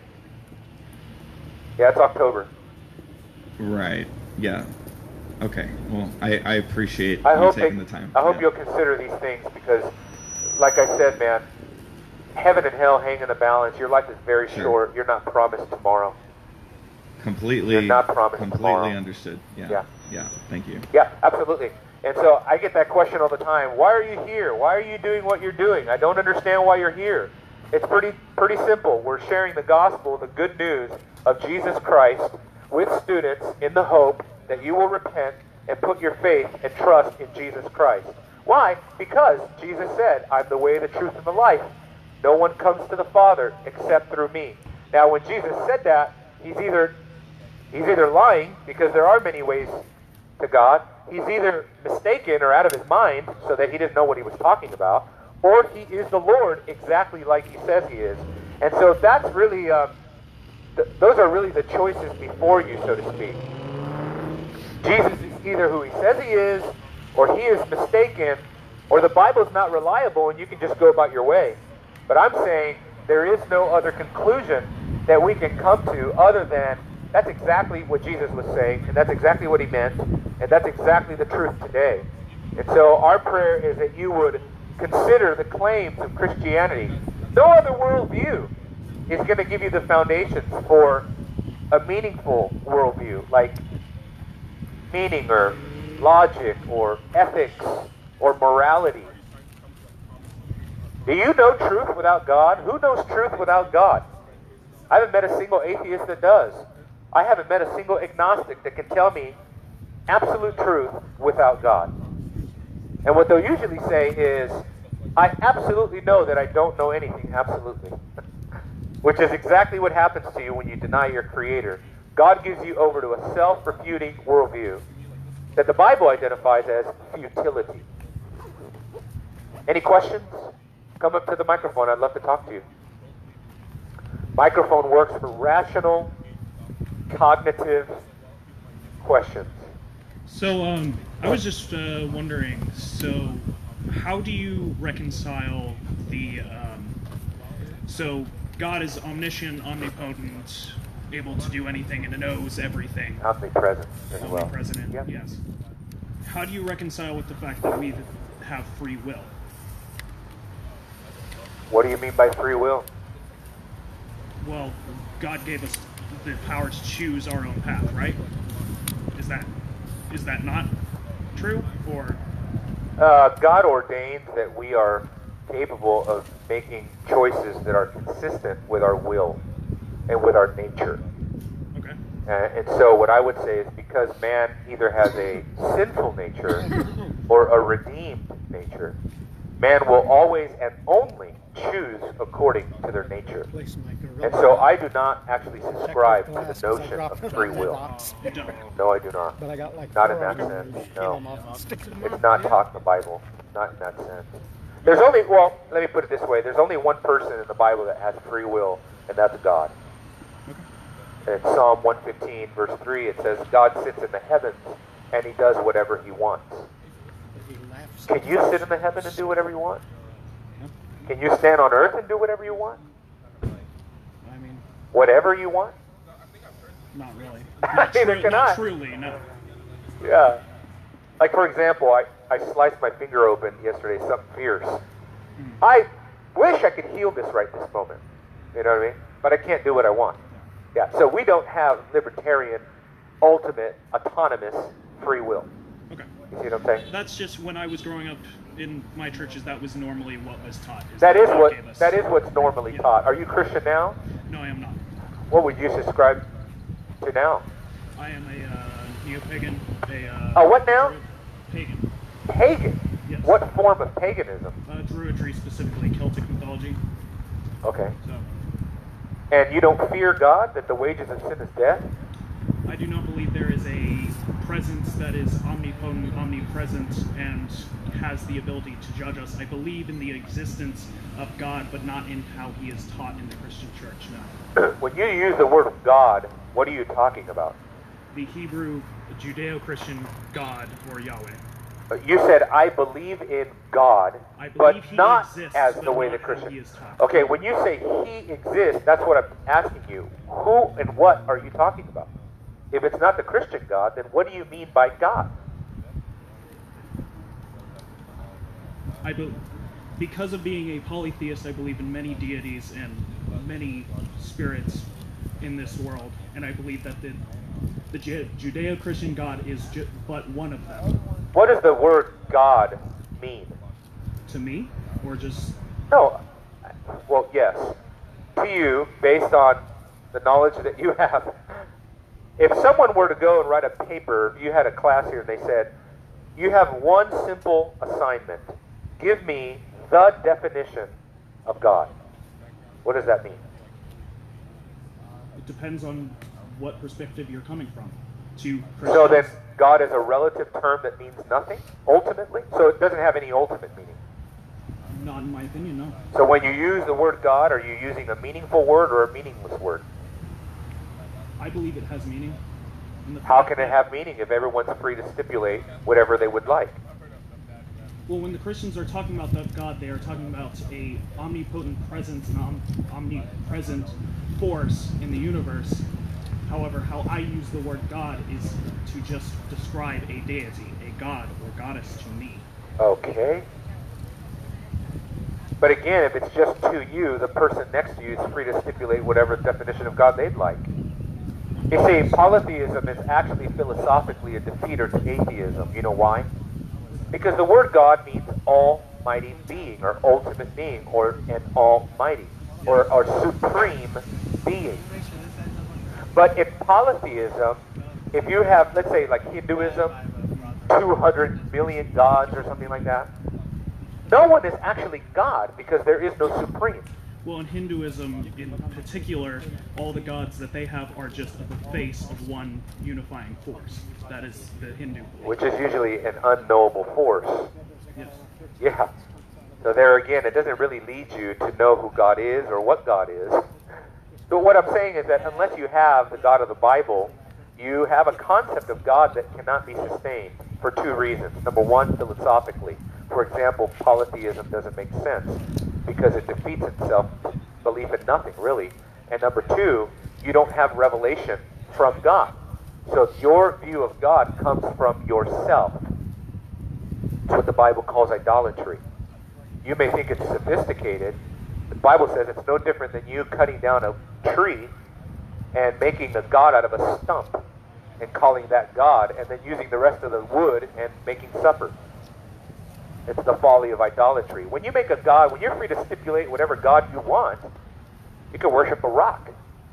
Yeah, it's October. Right. Yeah. Okay. Well, I appreciate I you hope taking the time. I hope Yeah. you'll consider these things because, like I said, man, heaven and hell hang in the balance. Your life is very Sure. short. You're not promised tomorrow. completely You're not promised completely tomorrow. understood. Yeah. Yeah. Yeah. Thank you. Yeah, absolutely. And so I get that question all the time. Why are you here? Why are you doing what you're doing? I don't understand why you're here. It's pretty simple. We're sharing the gospel, the good news of Jesus Christ with students in the hope that you will repent and put your faith and trust in Jesus Christ. Why? Because Jesus said, "I'm the way, the truth, and the life. No one comes to the Father except through me." Now, when Jesus said that, he's either lying, because there are many ways to God. He's either mistaken or out of his mind so that he didn't know what he was talking about, or he is the Lord exactly like he says he is. And so that's really, those are really the choices before you, so to speak. Jesus is either who he says he is, or he is mistaken, or the Bible is not reliable and you can just go about your way. But I'm saying there is no other conclusion that we can come to other than that's exactly what Jesus was saying, and that's exactly what he meant, and that's exactly the truth today. And so our prayer is that you would consider the claims of Christianity. No other worldview is going to give you the foundations for a meaningful worldview, like meaning or logic or ethics or morality. Do you know truth without God? Who knows truth without God? I haven't met a single atheist that does. I haven't met a single agnostic that can tell me absolute truth without God. And what they'll usually say is, I absolutely know that I don't know anything absolutely. Which is exactly what happens to you when you deny your Creator. God gives you over to a self-refuting worldview that the Bible identifies as futility. Any questions? Come up to the microphone. I'd love to talk to you. Microphone works for rational, cognitive questions. So, I was just wondering, so how do you reconcile the, so God is omniscient, omnipotent, able to do anything and knows everything. Omnipresent as well. Omnipresent, Yeah. yes. How do you reconcile with the fact that we have free will? What do you mean by free will? Well, God gave us the power to choose our own path, right? Is that not true, or? God ordains that we are capable of making choices that are consistent with our will and with our nature. Okay. And so what I would say is because man either has a sinful nature or a redeemed nature, man will always and only choose according to their nature. And so I do not actually subscribe to the notion of free will. You don't. No, I do not. But I got like Not in four that of them sense, and no. peel 'em off and stick them It's on. not taught in the Bible. Not in that sense. There's only, well, let me put it this way. There's only one person in the Bible that has free will, and that's God. In Psalm 115, verse 3, it says, God sits in the heavens, and he does whatever he wants. He laughs. Can you sit in the heaven and do whatever you want? Can you stand on earth and do whatever you want? I mean, Whatever you want? not really. Neither can I. Not truly, no. Yeah. Like, for example, I sliced my finger open yesterday, something fierce. I wish I could heal this right this moment. You know what I mean? But I can't do what I want. Yeah, so we don't have libertarian, ultimate, autonomous free will. Okay. You see what I'm saying? That's just when I was growing up in my churches, that was normally what was taught. That is God gave us. what's normally Yeah. taught. Are you Christian now? No, I am not. What would you subscribe to now? I am a neo-pagan. Oh, what now? Pagan. Pagan. Yes. What form of paganism? Druidry, specifically Celtic mythology. Okay. So, And you don't fear God, that the wages of sin is death? I do not believe there is a presence that is omnipotent, omnipresent, and has the ability to judge us. I believe in the existence of God, but not in how he is taught in the Christian church, no. When you use the word God, what are you talking about? The Hebrew, Judeo-Christian God, or Yahweh. You said, I believe in God, I believe but he not exists, as but the way not the how Christian... he is taught. Okay, when you say he exists, that's what I'm asking you. Who and what are you talking about? If it's not the Christian God, then what do you mean by God? Because of being a polytheist, I believe in many deities and many spirits in this world, and I believe that the Judeo-Christian God is but one of them. What does the word God mean? To me, or just No. Well, yes. To you, based on the knowledge that you have, if someone were to go and write a paper, you had a class here and they said, you have one simple assignment. Give me the definition of God. What does that mean? it depends on what perspective you're coming from. to So then Christians. God is a relative term that means nothing, ultimately? So it doesn't have any ultimate meaning. Not in my opinion, no. So when you use the word God, are you using a meaningful word or a meaningless word? I believe it has meaning. in the How fact can it that- have meaning if everyone's free to stipulate whatever they would like? Well, when the Christians are talking about that God, they are talking about a omnipotent presence and omnipresent force in the universe. However, how I use the word God is to just describe a deity, a god or goddess to me. Okay. But again, if it's just to you, the person next to you is free to stipulate whatever definition of God they'd like. You see, polytheism is actually philosophically a defeater to atheism. You know why? Because the word God means almighty being, or ultimate being, or an almighty, or supreme being. But in polytheism, if you have, let's say, like Hinduism, 200 million gods or something like that, no one is actually God because there is no supreme. Well, in Hinduism in particular, all the gods that they have are just the face of one unifying force. That is the Hindu belief. Which is usually an unknowable force. Yes. Yeah. So there again, it doesn't really lead you to know who God is or what God is. But what I'm saying is that unless you have the God of the Bible, you have a concept of God that cannot be sustained for two reasons. Number one, philosophically. For example, polytheism doesn't make sense because it defeats itself, belief in nothing, really. And number two, you don't have revelation from God. So your view of God comes from yourself. It's what the Bible calls idolatry. You may think it's sophisticated. The Bible says it's no different than you cutting down a tree and making a god out of a stump and calling that God, and then using the rest of the wood and making supper. It's the folly of idolatry. When you make a god, when you're free to stipulate whatever god you want, you can worship a rock.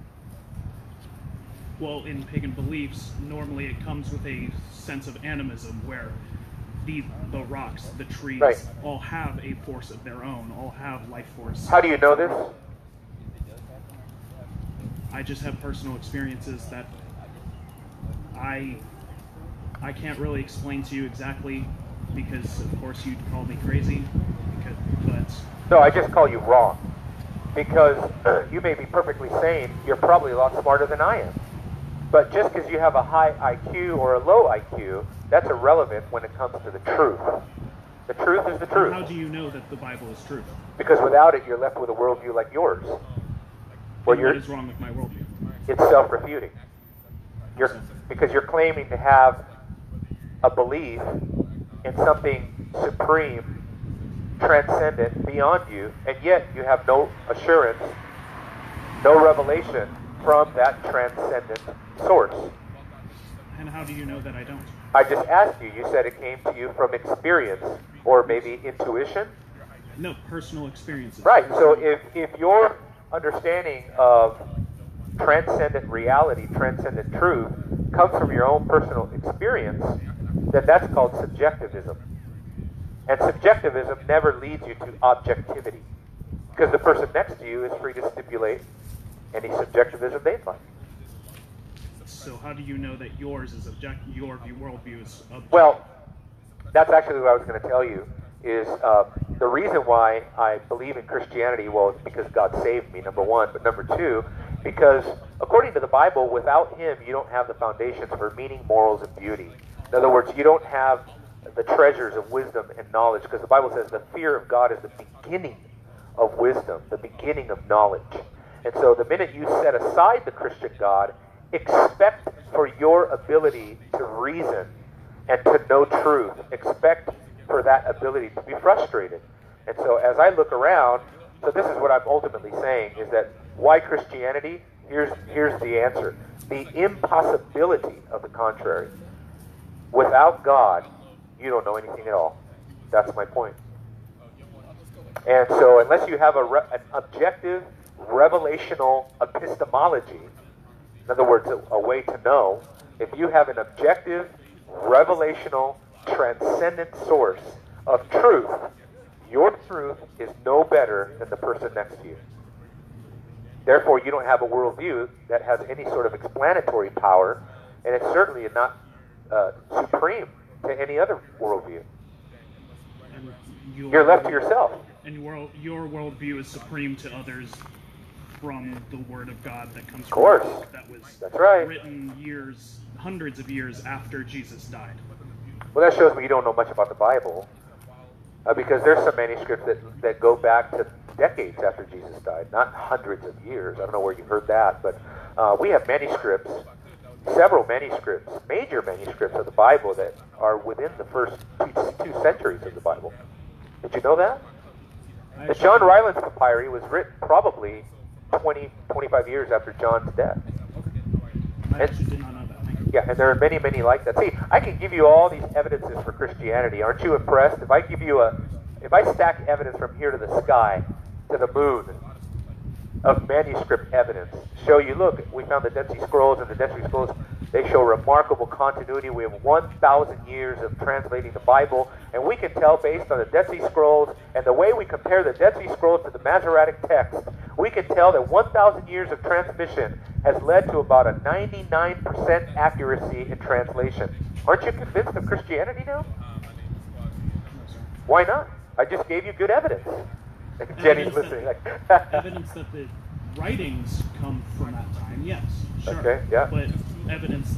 Well, in pagan beliefs, normally it comes with a sense of animism where the rocks, the trees, Right. all have a force of their own, all have life force. How do you know this? I just have personal experiences that I can't really explain to you exactly because, of course, you'd call me crazy. But No, I just call you wrong. Because you may be perfectly sane, you're probably a lot smarter than I am. But just because you have a high IQ or a low IQ, that's irrelevant when it comes to the truth. The truth is the truth. how do you know that the Bible is true? Because without it, you're left with a worldview like yours. Where And you're, what is wrong with my worldview? it's self-refuting. Because you're claiming to have a belief in something supreme, transcendent, beyond you, and yet you have no assurance, no revelation from that transcendent source. And how do you know that I don't? I just asked you, you said it came to you from experience, or maybe intuition? No, personal experiences. Right, so if your understanding of transcendent reality, transcendent truth, comes from your own personal experience, then that's called subjectivism. And subjectivism never leads you to objectivity, because the person next to you is free to stipulate any subjectivism they'd like. So how do you know that yours is your worldview is objective? Well, that's actually what I was going to tell you, is the reason why I believe in Christianity, well, it's because God saved me, number one, but number two, because according to the Bible, without Him, you don't have the foundations for meaning, morals, and beauty. In other words, you don't have the treasures of wisdom and knowledge, because the Bible says the fear of God is the beginning of wisdom, the beginning of knowledge. And so the minute you set aside the Christian God, expect for your ability to reason and to know truth. Expect for that ability to be frustrated. And so as I look around, so this is what I'm ultimately saying, is that why Christianity? Here's the answer. The impossibility of the contrary. Without God, you don't know anything at all. That's my point. And so unless you have an objective, revelational epistemology, in other words, a way to know, if you have an objective, revelational, transcendent source of truth, your truth is no better than the person next to you. Therefore, you don't have a worldview that has any sort of explanatory power, and it's certainly not supreme to any other worldview. And You're left to yourself. And your worldview is supreme to others from the Word of God that comes Of course. from a book that was That's right. written hundreds of years after Jesus died. Well, that shows me you don't know much about the Bible, because there's some manuscripts that go back to decades after Jesus died, not hundreds of years. I don't know where you heard that, but we have manuscripts, several manuscripts, major manuscripts of the Bible that are within the first two centuries of the Bible. Did you know that? The John Rylands Papyri was written probably 20, 25 years after John's death. I actually did not know that. Thank you. Yeah, and there are many, many like that. See, I can give you all these evidences for Christianity. Aren't you impressed? If I stack evidence from here to the sky, to the moon, of manuscript evidence, show you, look, we found the Dead Sea Scrolls, and the Dead Sea Scrolls, they show remarkable continuity. We have 1,000 years of translating the Bible, and we can tell based on the Dead Sea Scrolls and the way we compare the Dead Sea Scrolls to the Masoretic text, we can tell that 1,000 years of transmission has led to about a 99% accuracy in translation. Aren't you convinced of Christianity now? Why not? I just gave you good evidence. Jenny's listening. Evidence that the writings come from that time, yes, sure. Okay, yeah. But evidence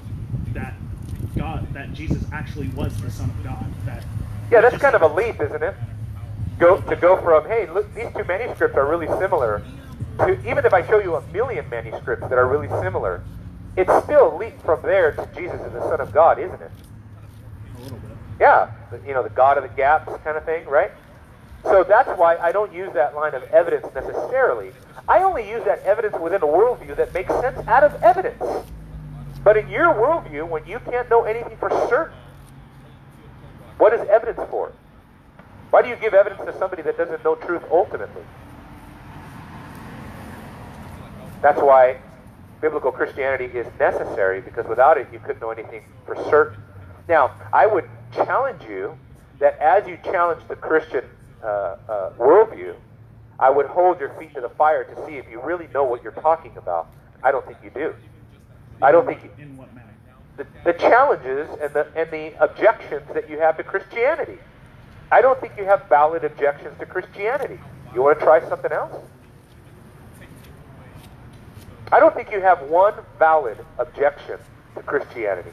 that Jesus actually was the Son of God. Yeah, that's kind of a leap, isn't it? To go from, hey, look, these two manuscripts are really similar, to even if I show you a million manuscripts that are really similar, it's still a leap from there to Jesus as the Son of God, isn't it? A little bit. Yeah, the God of the gaps kind of thing, right? So that's why I don't use that line of evidence necessarily. I only use that evidence within a worldview that makes sense out of evidence. But in your worldview, when you can't know anything for certain, what is evidence for? Why do you give evidence to somebody that doesn't know truth ultimately? That's why biblical Christianity is necessary, because without it, you couldn't know anything for certain. Now, I would challenge you that as you challenge the Christian worldview, I would hold your feet to the fire to see if you really know what you're talking about. I don't think you do. I don't think you, In what manner? the challenges and the objections that you have to Christianity. I don't think you have valid objections to Christianity. You want to try something else? I don't think you have one valid objection to Christianity.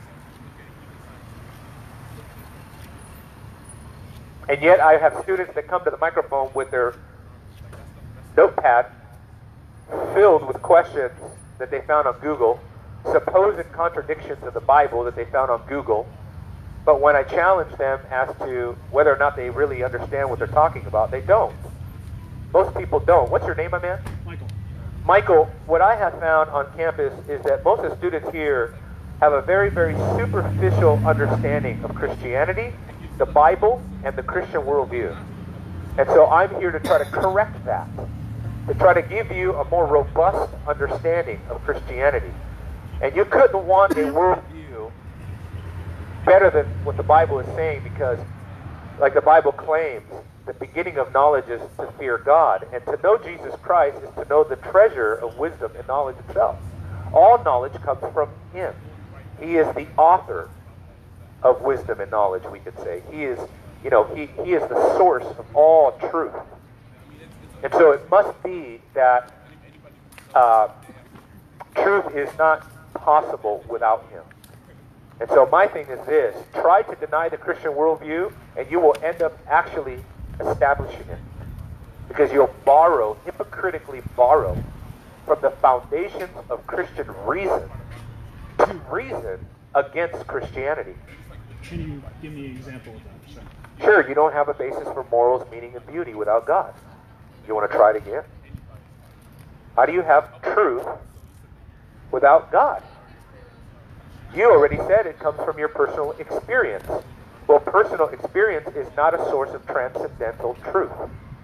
And yet I have students that come to the microphone with their notepad filled with questions that they found on Google, supposed contradictions of the Bible that they found on Google. But when I challenge them as to whether or not they really understand what they're talking about, they don't. Most people don't. What's your name, my man? Michael. Michael, what I have found on campus is that most of the students here have a very, very superficial understanding of Christianity, the Bible, and the Christian worldview. And so I'm here to try to correct that, to try to give you a more robust understanding of Christianity. And you couldn't want a worldview better than what the Bible is saying, because, like the Bible claims, the beginning of knowledge is to fear God. And to know Jesus Christ is to know the treasure of wisdom and knowledge itself. All knowledge comes from Him. He is the author of wisdom and knowledge, we could say. He is, he is the source of all truth. And so it must be that truth is not possible without Him. And so my thing is this: try to deny the Christian worldview, and you will end up actually establishing it. Because you'll hypocritically borrow from the foundations of Christian reason to reason against Christianity. Can you give me an example of that? Sure. Sure, you don't have a basis for morals, meaning, and beauty without God. You want to try it again? How do you have truth without God? You already said it comes from your personal experience. Well, personal experience is not a source of transcendental truth.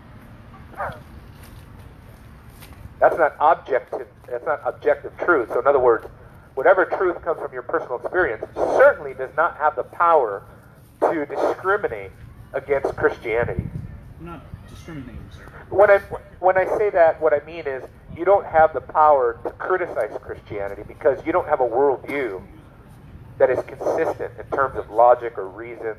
That's not objective truth. So in other words, whatever truth comes from your personal experience certainly does not have the power to discriminate against Christianity. I'm not discriminating, sir. When I say that, what I mean is you don't have the power to criticize Christianity because you don't have a worldview that is consistent in terms of logic or reason.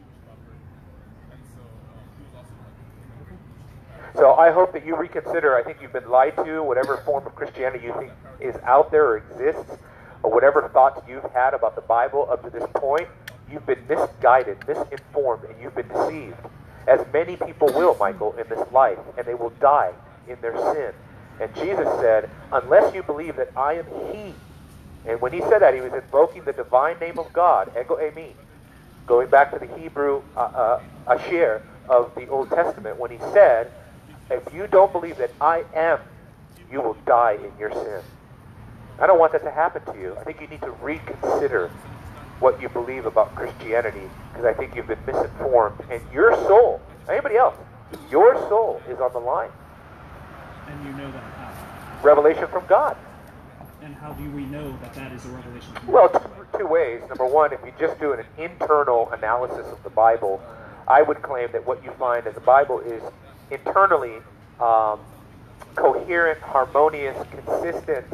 So I hope that you reconsider. I think you've been lied to. Whatever form of Christianity you think is out there or exists, or whatever thoughts you've had about the Bible up to this point, you've been misguided, misinformed, and you've been deceived. As many people will, Michael, in this life, and they will die in their sin. And Jesus said, unless you believe that I am He. And when He said that, He was invoking the divine name of God, Ego Eimi, going back to the Hebrew Asher of the Old Testament, when He said, if you don't believe that I am, you will die in your sin. I don't want that to happen to you. I think you need to reconsider what you believe about Christianity, because I think you've been misinformed, and your soul, anybody else, your soul is on the line. And you know that how? Revelation from God. And how do we know that that is a revelation from Well, God? two ways. Number one, if you just do an internal analysis of the Bible, I would claim that what you find in the Bible is internally coherent, harmonious, consistent,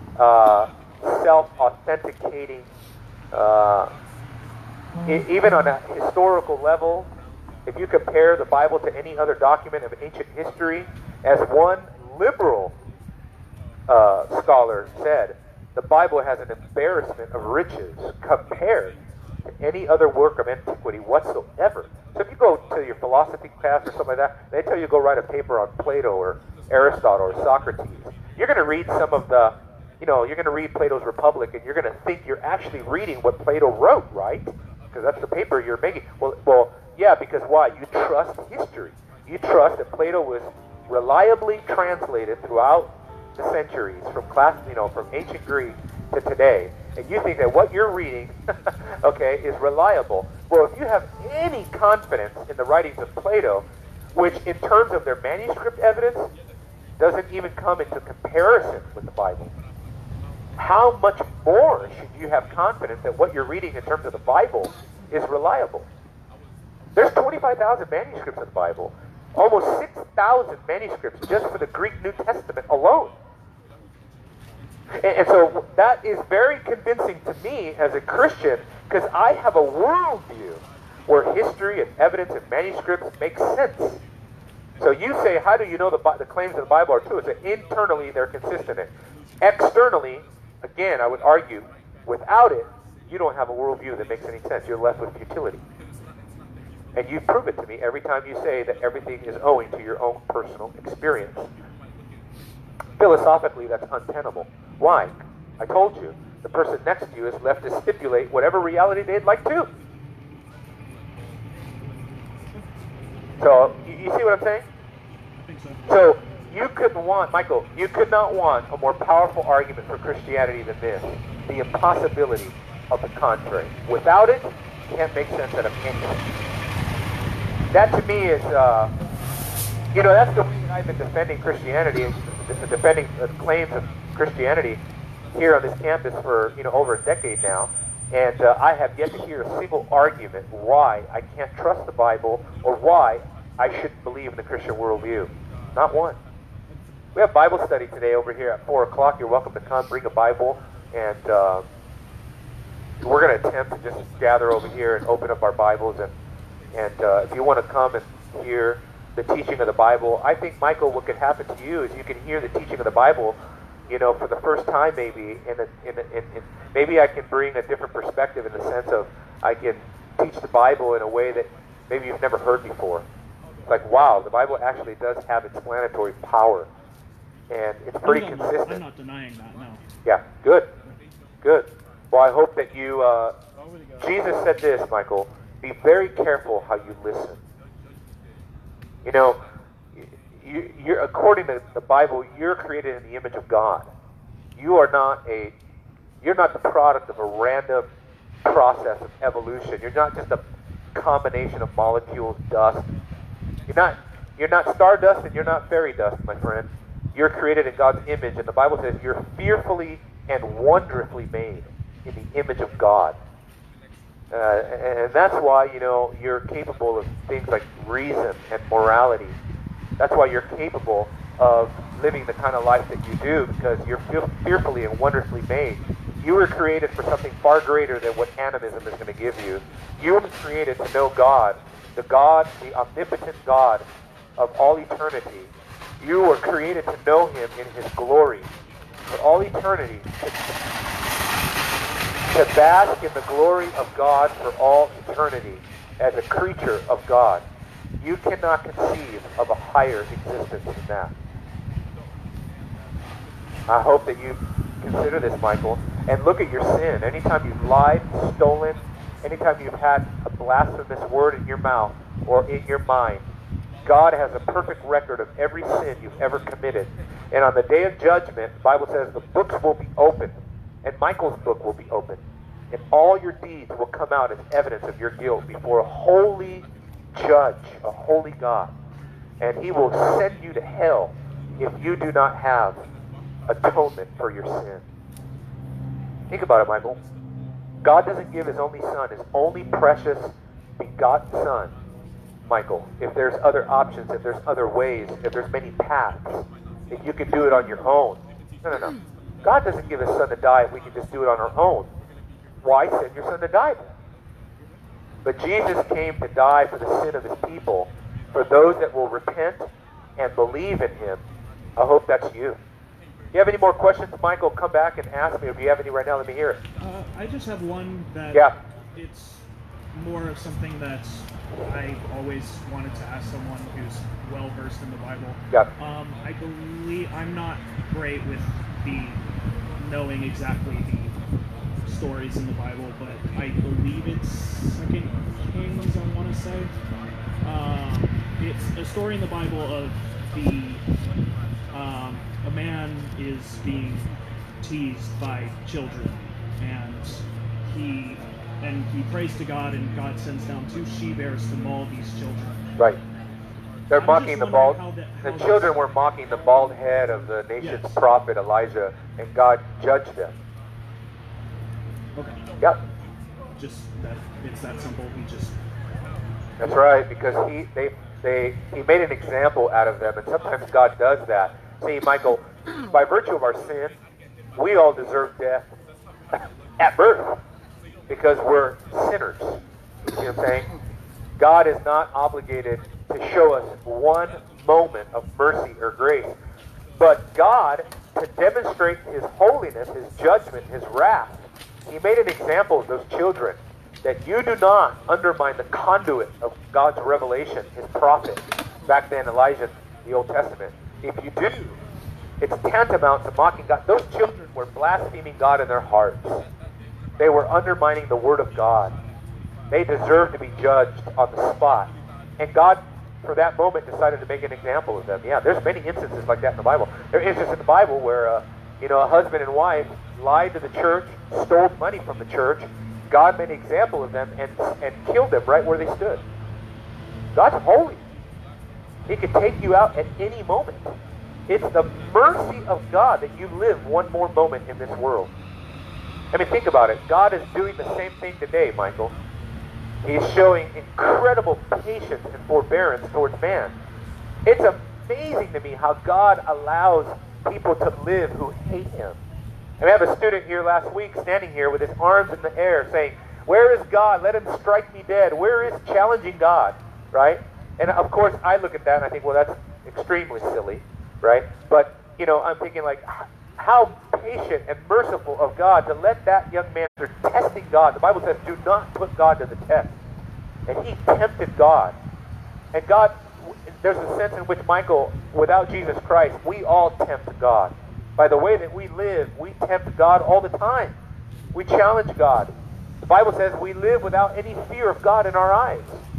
self-authenticating, even on a historical level. If you compare the Bible to any other document of ancient history, as one liberal scholar said, the Bible has an embarrassment of riches compared to any other work of antiquity whatsoever. So if you go to your philosophy class or something like that, they tell you to go write a paper on Plato or Aristotle or Socrates. You're going to read some of the, you're going to read Plato's Republic, and you're going to think you're actually reading what Plato wrote, right? Because that's the paper you're making. Well, yeah, because why? You trust history. You trust that Plato was reliably translated throughout the centuries from from ancient Greek to today, and you think that what you're reading, okay, is reliable. Well, if you have any confidence in the writings of Plato, which in terms of their manuscript evidence doesn't even come into comparison with the Bible, how much more should you have confidence that what you're reading in terms of the Bible is reliable? There's 25,000 manuscripts of the Bible, almost 6,000 manuscripts just for the Greek New Testament alone. And so that is very convincing to me as a Christian, because I have a worldview where history and evidence and manuscripts make sense. So you say, how do you know the claims of the Bible are true? It's that internally they're consistent. Externally, again, I would argue, without it, you don't have a worldview that makes any sense. You're left with futility. And you prove it to me every time you say that everything is owing to your own personal experience. Philosophically, that's untenable. Why? I told you, the person next to you is left to stipulate whatever reality they'd like to. So, you see what I'm saying? I think so. So, you could not want a more powerful argument for Christianity than this. The impossibility of the contrary. Without it, you can't make sense out of anything. That to me is, that's the reason I've been defending Christianity, defending the claims of Christianity here on this campus for, over a decade now. And I have yet to hear a single argument why I can't trust the Bible or why I shouldn't believe in the Christian worldview. Not one. We have Bible study today over here at 4 o'clock. You're welcome to come, bring a Bible, and we're going to attempt to just gather over here and open up our Bibles. And if you want to come and hear the teaching of the Bible, I think, Michael, what could happen to you is you can hear the teaching of the Bible, for the first time maybe, and maybe I can bring a different perspective in the sense of I can teach the Bible in a way that maybe you've never heard before. Like, wow, the Bible actually does have explanatory power, and it's pretty consistent. I'm not denying that, no. Yeah, good. Well, I hope that you, Jesus said this, Michael, be very careful how you listen. You're according to the Bible, you're created in the image of God. You're not the product of a random process of evolution. You're not just a combination of molecules, dust. You're not stardust and you're not fairy dust, my friend. You're created in God's image, and the Bible says you're fearfully and wonderfully made in the image of God. And that's why, you're capable of things like reason and morality. That's why you're capable of living the kind of life that you do, because you're fearfully and wonderfully made. You were created for something far greater than what animism is going to give you. You were created to know God, the omnipotent God of all eternity. You were created to know him in his glory for all eternity, to bask in the glory of God for all eternity as a creature of God. You cannot conceive of a higher existence than that. I hope that you consider this, Michael, and look at your sin. Anytime you've lied, stolen, anytime you've had a blasphemous word in your mouth or in your mind, God has a perfect record of every sin you've ever committed. And on the day of judgment, the Bible says the books will be opened, and Michael's book will be opened. And all your deeds will come out as evidence of your guilt before a holy judge, a holy God. And he will send you to hell if you do not have atonement for your sin. Think about it, Michael. God doesn't give his only son, his only precious begotten son, Michael. If there's other options, if there's other ways, if there's many paths, if you can do it on your own. No. God doesn't give his son to die if we can just do it on our own. Why send your son to die then? But Jesus came to die for the sin of his people, for those that will repent and believe in him. I hope that's you. If you have any more questions, Michael, come back and ask me. If you have any right now, let me hear it. I just have one that it's more of something that I've always wanted to ask someone who's well versed in the Bible. Yeah. I believe I'm not great with the knowing exactly the stories in the Bible, but I believe it's 2 Kings, I want to say. It's a story in the Bible of a man is being teased by children, and he prays to God, and God sends down 2 she-bears to maul these children. Right. They're I'm mocking just the wondering bald. how The children were mocking the bald head of the nation's Yes. prophet Elijah, and God judged them. Okay. Yep. Just that it's that simple. He just That's right, because he made an example out of them, and sometimes God does that. See, Michael, by virtue of our sin, we all deserve death at birth because we're sinners. You know what I'm saying? God is not obligated to show us one moment of mercy or grace, but God, to demonstrate his holiness, his judgment, his wrath, he made an example of those children, that you do not undermine the conduit of God's revelation, his prophet. Back then, Elijah, the Old Testament. If you do, it's tantamount to mocking God. Those children were blaspheming God in their hearts. They were undermining the word of God. They deserved to be judged on the spot. And God, for that moment, decided to make an example of them. Yeah, there's many instances like that in the Bible. There are instances in the Bible where, a husband and wife lied to the church, stole money from the church. God made an example of them and killed them right where they stood. God's holy. He could take you out at any moment. It's the mercy of God that you live one more moment in this world. I mean, think about it. God is doing the same thing today, Michael. He's showing incredible patience and forbearance towards man. It's amazing to me how God allows people to live who hate him. And we have a student here last week standing here with his arms in the air saying, "Where is God? Let him strike me dead." Where is challenging God, right? And of course, I look at that and I think, well, that's extremely silly, right? But, I'm thinking like, how patient and merciful of God to let that young man, they're testing God. The Bible says, do not put God to the test. And he tempted God. And God, there's a sense in which, Michael, without Jesus Christ, we all tempt God. By the way that we live, we tempt God all the time. We challenge God. The Bible says we live without any fear of God in our eyes.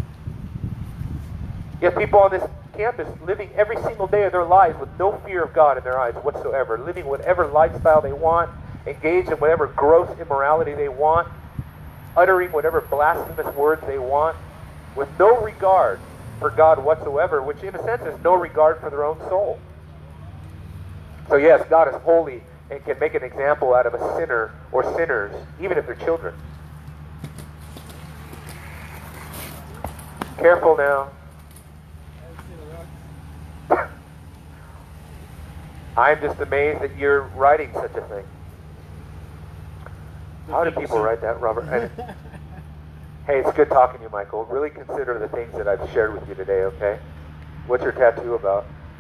You have people on this campus living every single day of their lives with no fear of God in their eyes whatsoever, living whatever lifestyle they want, engaged in whatever gross immorality they want, uttering whatever blasphemous words they want, with no regard for God whatsoever, which in a sense is no regard for their own soul. So yes, God is holy and can make an example out of a sinner or sinners, even if they're children. Careful now. I'm just amazed that you're writing such a thing. How do people write that, Robert? Hey, it's good talking to you, Michael. Really consider the things that I've shared with you today, okay? What's your tattoo about?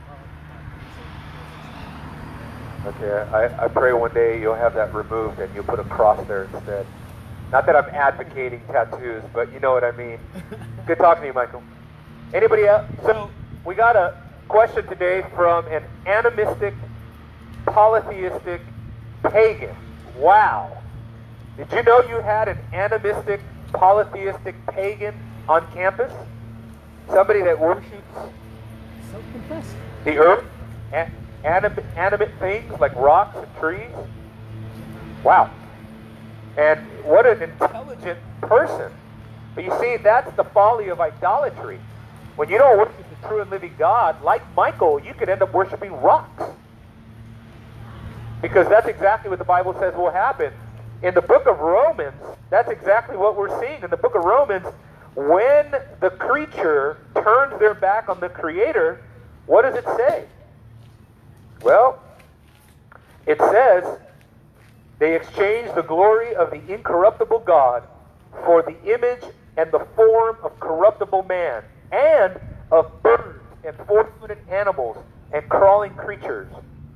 Okay, I pray one day you'll have that removed and you'll put a cross there instead. Not that I'm advocating tattoos, but you know what I mean. Good talking to you, Michael. Anybody else? So, we got a question today from an animistic, polytheistic pagan. Wow. Did you know you had an animistic, polytheistic pagan on campus? Somebody that worships Self-confessed. the earth, animate things like rocks and trees. Wow. And what an intelligent person. But you see, that's the folly of idolatry. When you don't worship the true and living God, like Michael, you could end up worshiping rocks. Because that's exactly what the Bible says will happen. In the book of Romans, that's exactly what we're seeing. In the book of Romans, when the creature turns their back on the Creator, what does it say? Well, it says, they exchanged the glory of the incorruptible God for the image and the form of corruptible man, and of birds and four-footed animals and crawling creatures.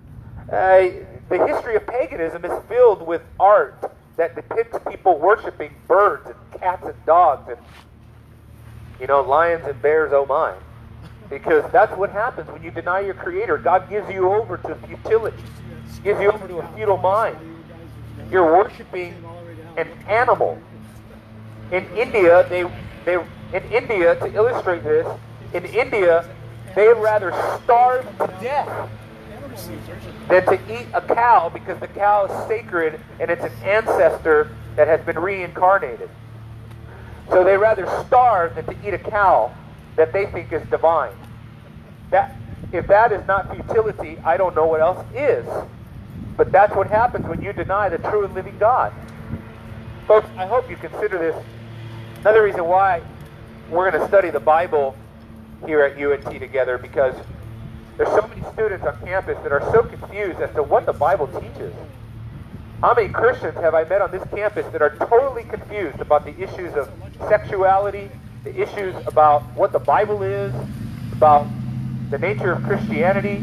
The history of paganism is filled with art that depicts people worshiping birds and cats and dogs and, lions and bears, oh my. Because that's what happens when you deny your Creator. God gives you over to futility, gives you over to a futile mind. You're worshiping an animal. In India, to illustrate this, in India, they'd rather starve to death than to eat a cow, because the cow is sacred and it's an ancestor that has been reincarnated. So they rather starve than to eat a cow that they think is divine. If that is not futility, I don't know what else is. But that's what happens when you deny the true and living God. Folks, I hope you consider this. Another reason why we're going to study the Bible here at UNT together, because there's so many students on campus that are so confused as to what the Bible teaches. How many Christians have I met on this campus that are totally confused about the issues of sexuality, the issues about what the Bible is, about the nature of Christianity?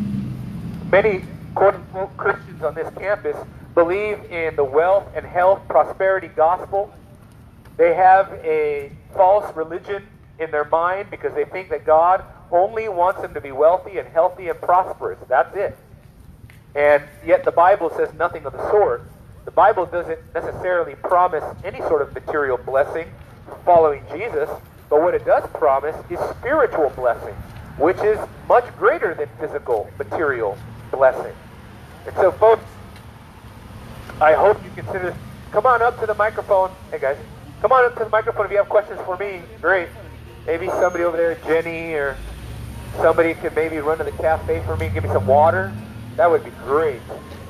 Many quote-unquote Christians on this campus believe in the wealth and health prosperity gospel. They have a false religion in their mind because they think that God only wants them to be wealthy and healthy and prosperous. That's it. And yet the Bible says nothing of the sort. The Bible doesn't necessarily promise any sort of material blessing for following Jesus, but what it does promise is spiritual blessing, which is much greater than physical, material blessing. And so, folks, I hope you consider this. Come on up to the microphone. Hey, guys. Come on up to the microphone if you have questions for me. Great. Maybe somebody over there, Jenny, or somebody could maybe run to the cafe for me and give me some water. That would be great.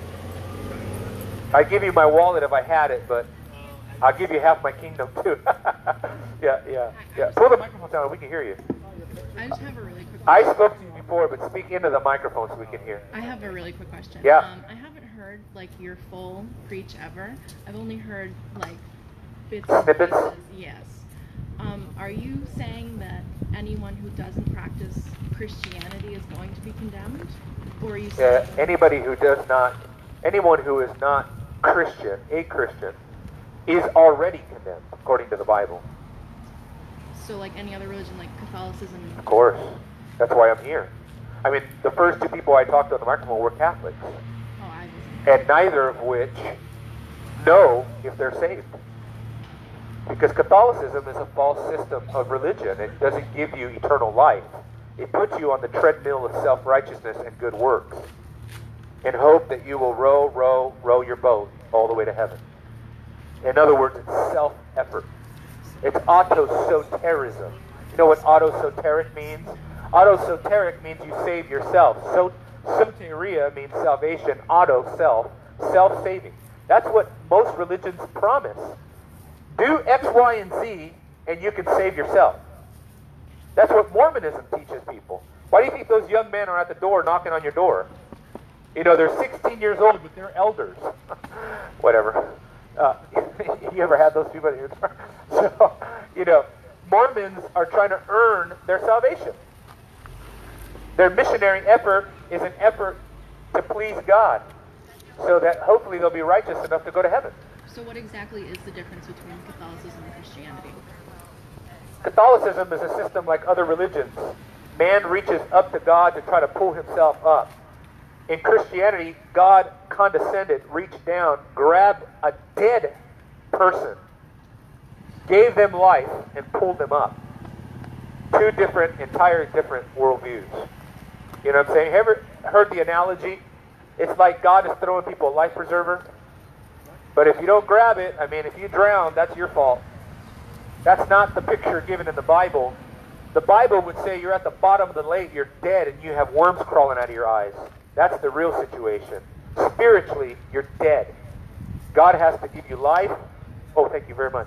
I'd give you my wallet if I had it, but I'll give you half my kingdom, too. Yeah. Pull the microphone down, we can hear you. I just have a really quick I question. spoke to you before, but speak into the microphone so we can hear. I have a really quick question. Yeah. I haven't heard your full preach ever. I've only heard bits Snippets? and pieces. Yes. Are you saying that anyone who doesn't practice Christianity is going to be condemned? Or are you saying anyone who is not Christian, a Christian, is already condemned, according to the Bible. so like any other religion, like Catholicism? Of course. That's why I'm here. I mean, the first two people I talked to on the microphone were Catholics. Oh, I was. And neither of which know if they're saved. Because Catholicism is a false system of religion. It doesn't give you eternal life. It puts you on the treadmill of self-righteousness and good works in hope that you will row your boat all the way to heaven. In other words, it's self-effort. It's autosoterism. You know what autosoteric means? Autosoteric means you save yourself. Soteria means salvation. Auto, self. Self-saving. That's what most religions promise. Do X, Y, and Z, and you can save yourself. That's what Mormonism teaches people. Why do you think those young men are at the door knocking on your door? You know, they're 16 years old, but they're elders. Whatever. You ever had those people at your church? So, you know, Mormons are trying to earn their salvation. Their missionary effort is an effort to please God, so that hopefully they'll be righteous enough to go to heaven. So what exactly is the difference between Catholicism and Christianity? Catholicism is a system like other religions. Man reaches up to God to try to pull himself up. In Christianity, God condescended, reached down, grabbed a dead person, gave them life, and pulled them up. Two entirely different worldviews. You know what I'm saying? Have you ever heard the analogy? It's like God is throwing people a life preserver. But if you don't grab it, I mean, if you drown, that's your fault. That's not the picture given in the Bible. The Bible would say you're at the bottom of the lake, you're dead, and you have worms crawling out of your eyes. That's the real situation. Spiritually, you're dead. God has to give you life. Oh, thank you very much.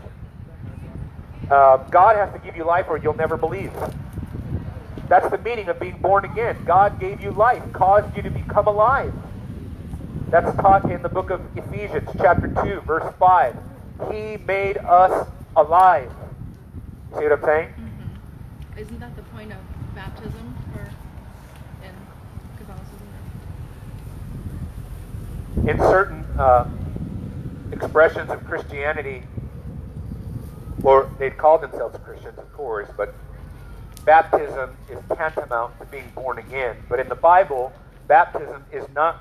God has to give you life or you'll never believe. That's the meaning of being born again. God gave you life, caused you to become alive. That's taught in the book of Ephesians, chapter 2, verse 5. He made us alive. See what I'm saying? Mm-hmm. Isn't that the point of baptism in Catholicism? In certain expressions of Christianity, or they'd call themselves Christians, of course, but baptism is tantamount to being born again. But in the Bible, baptism is not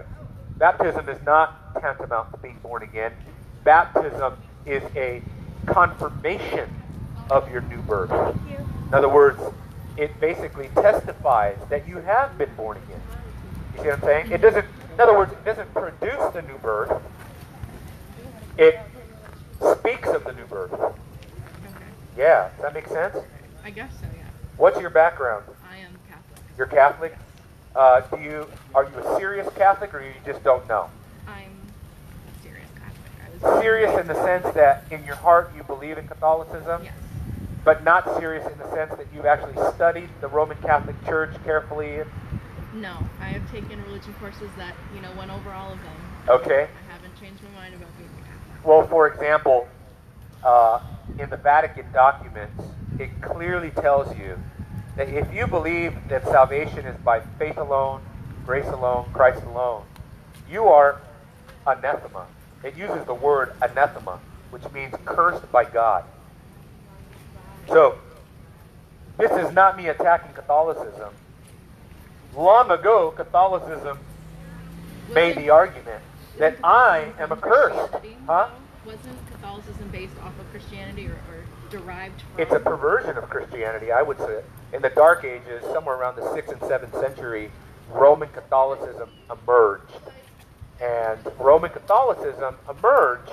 tantamount to being born again. Baptism is a confirmation of your new birth. In other words, it basically testifies that you have been born again. You see what I'm saying? It doesn't, in other words, it doesn't produce the new birth. It speaks of the new birth. Yeah, does that make sense? I guess so, yeah. What's your background? I am Catholic. You're Catholic? Are you a serious Catholic, or you just don't know? I'm a serious Catholic. Serious in the sense that in your heart you believe in Catholicism? Yes. But not serious in the sense that you've actually studied the Roman Catholic Church carefully? No, I have taken religion courses that, went over all of them. Okay. I haven't changed my mind about being a Catholic. Well, for example, in the Vatican documents, it clearly tells you that if you believe that salvation is by faith alone, grace alone, Christ alone, you are anathema. It uses the word anathema, which means cursed by God. So, this is not me attacking Catholicism. Long ago, Catholicism made the argument that I am accursed. Huh? Wasn't Catholicism based off of Christianity or derived from? It's a perversion of Christianity, I would say. In the Dark Ages, somewhere around the 6th and 7th century, Roman Catholicism emerged. And Roman Catholicism emerged,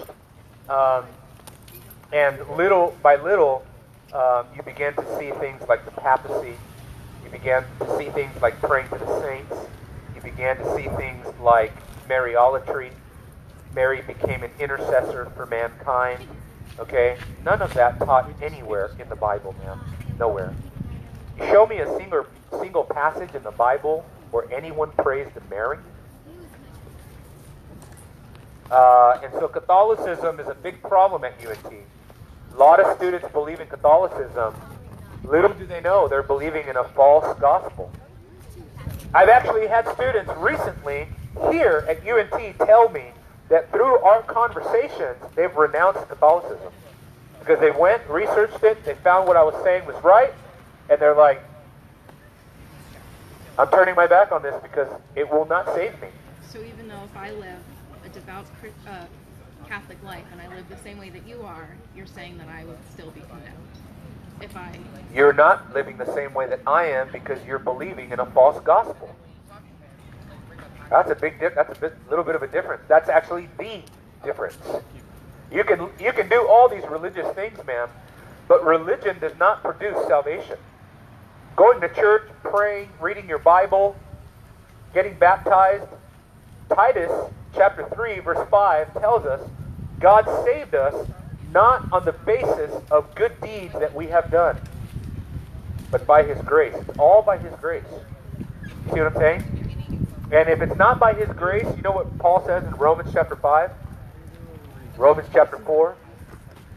and little by little, you began to see things like the papacy. You began to see things like praying to the saints. You began to see things like Mariolatry. Mary became an intercessor for mankind. Okay? None of that taught anywhere in the Bible, man. Nowhere. Show me a single passage in the Bible where anyone prays to Mary. And so Catholicism is a big problem at UNT. A lot of students believe in Catholicism. Little do they know they're believing in a false gospel. I've actually had students recently here at UNT tell me that through our conversations, they've renounced Catholicism. Because they went, researched it, they found what I was saying was right, and they're like, I'm turning my back on this because it will not save me. So even though if I live a devout Catholic life and I live the same way that you are, you're saying that I would still be condemned? You're not living the same way that I am because you're believing in a false gospel. That's a little bit of a difference. That's actually the difference. You can do all these religious things, man, but religion does not produce salvation. Going to church, praying, reading your Bible, getting baptized. Titus chapter 3, verse 5 tells us God saved us not on the basis of good deeds that we have done, but by His grace. It's all by His grace. See what I'm saying? And if it's not by His grace, you know what Paul says in Romans chapter 5? Romans chapter 4?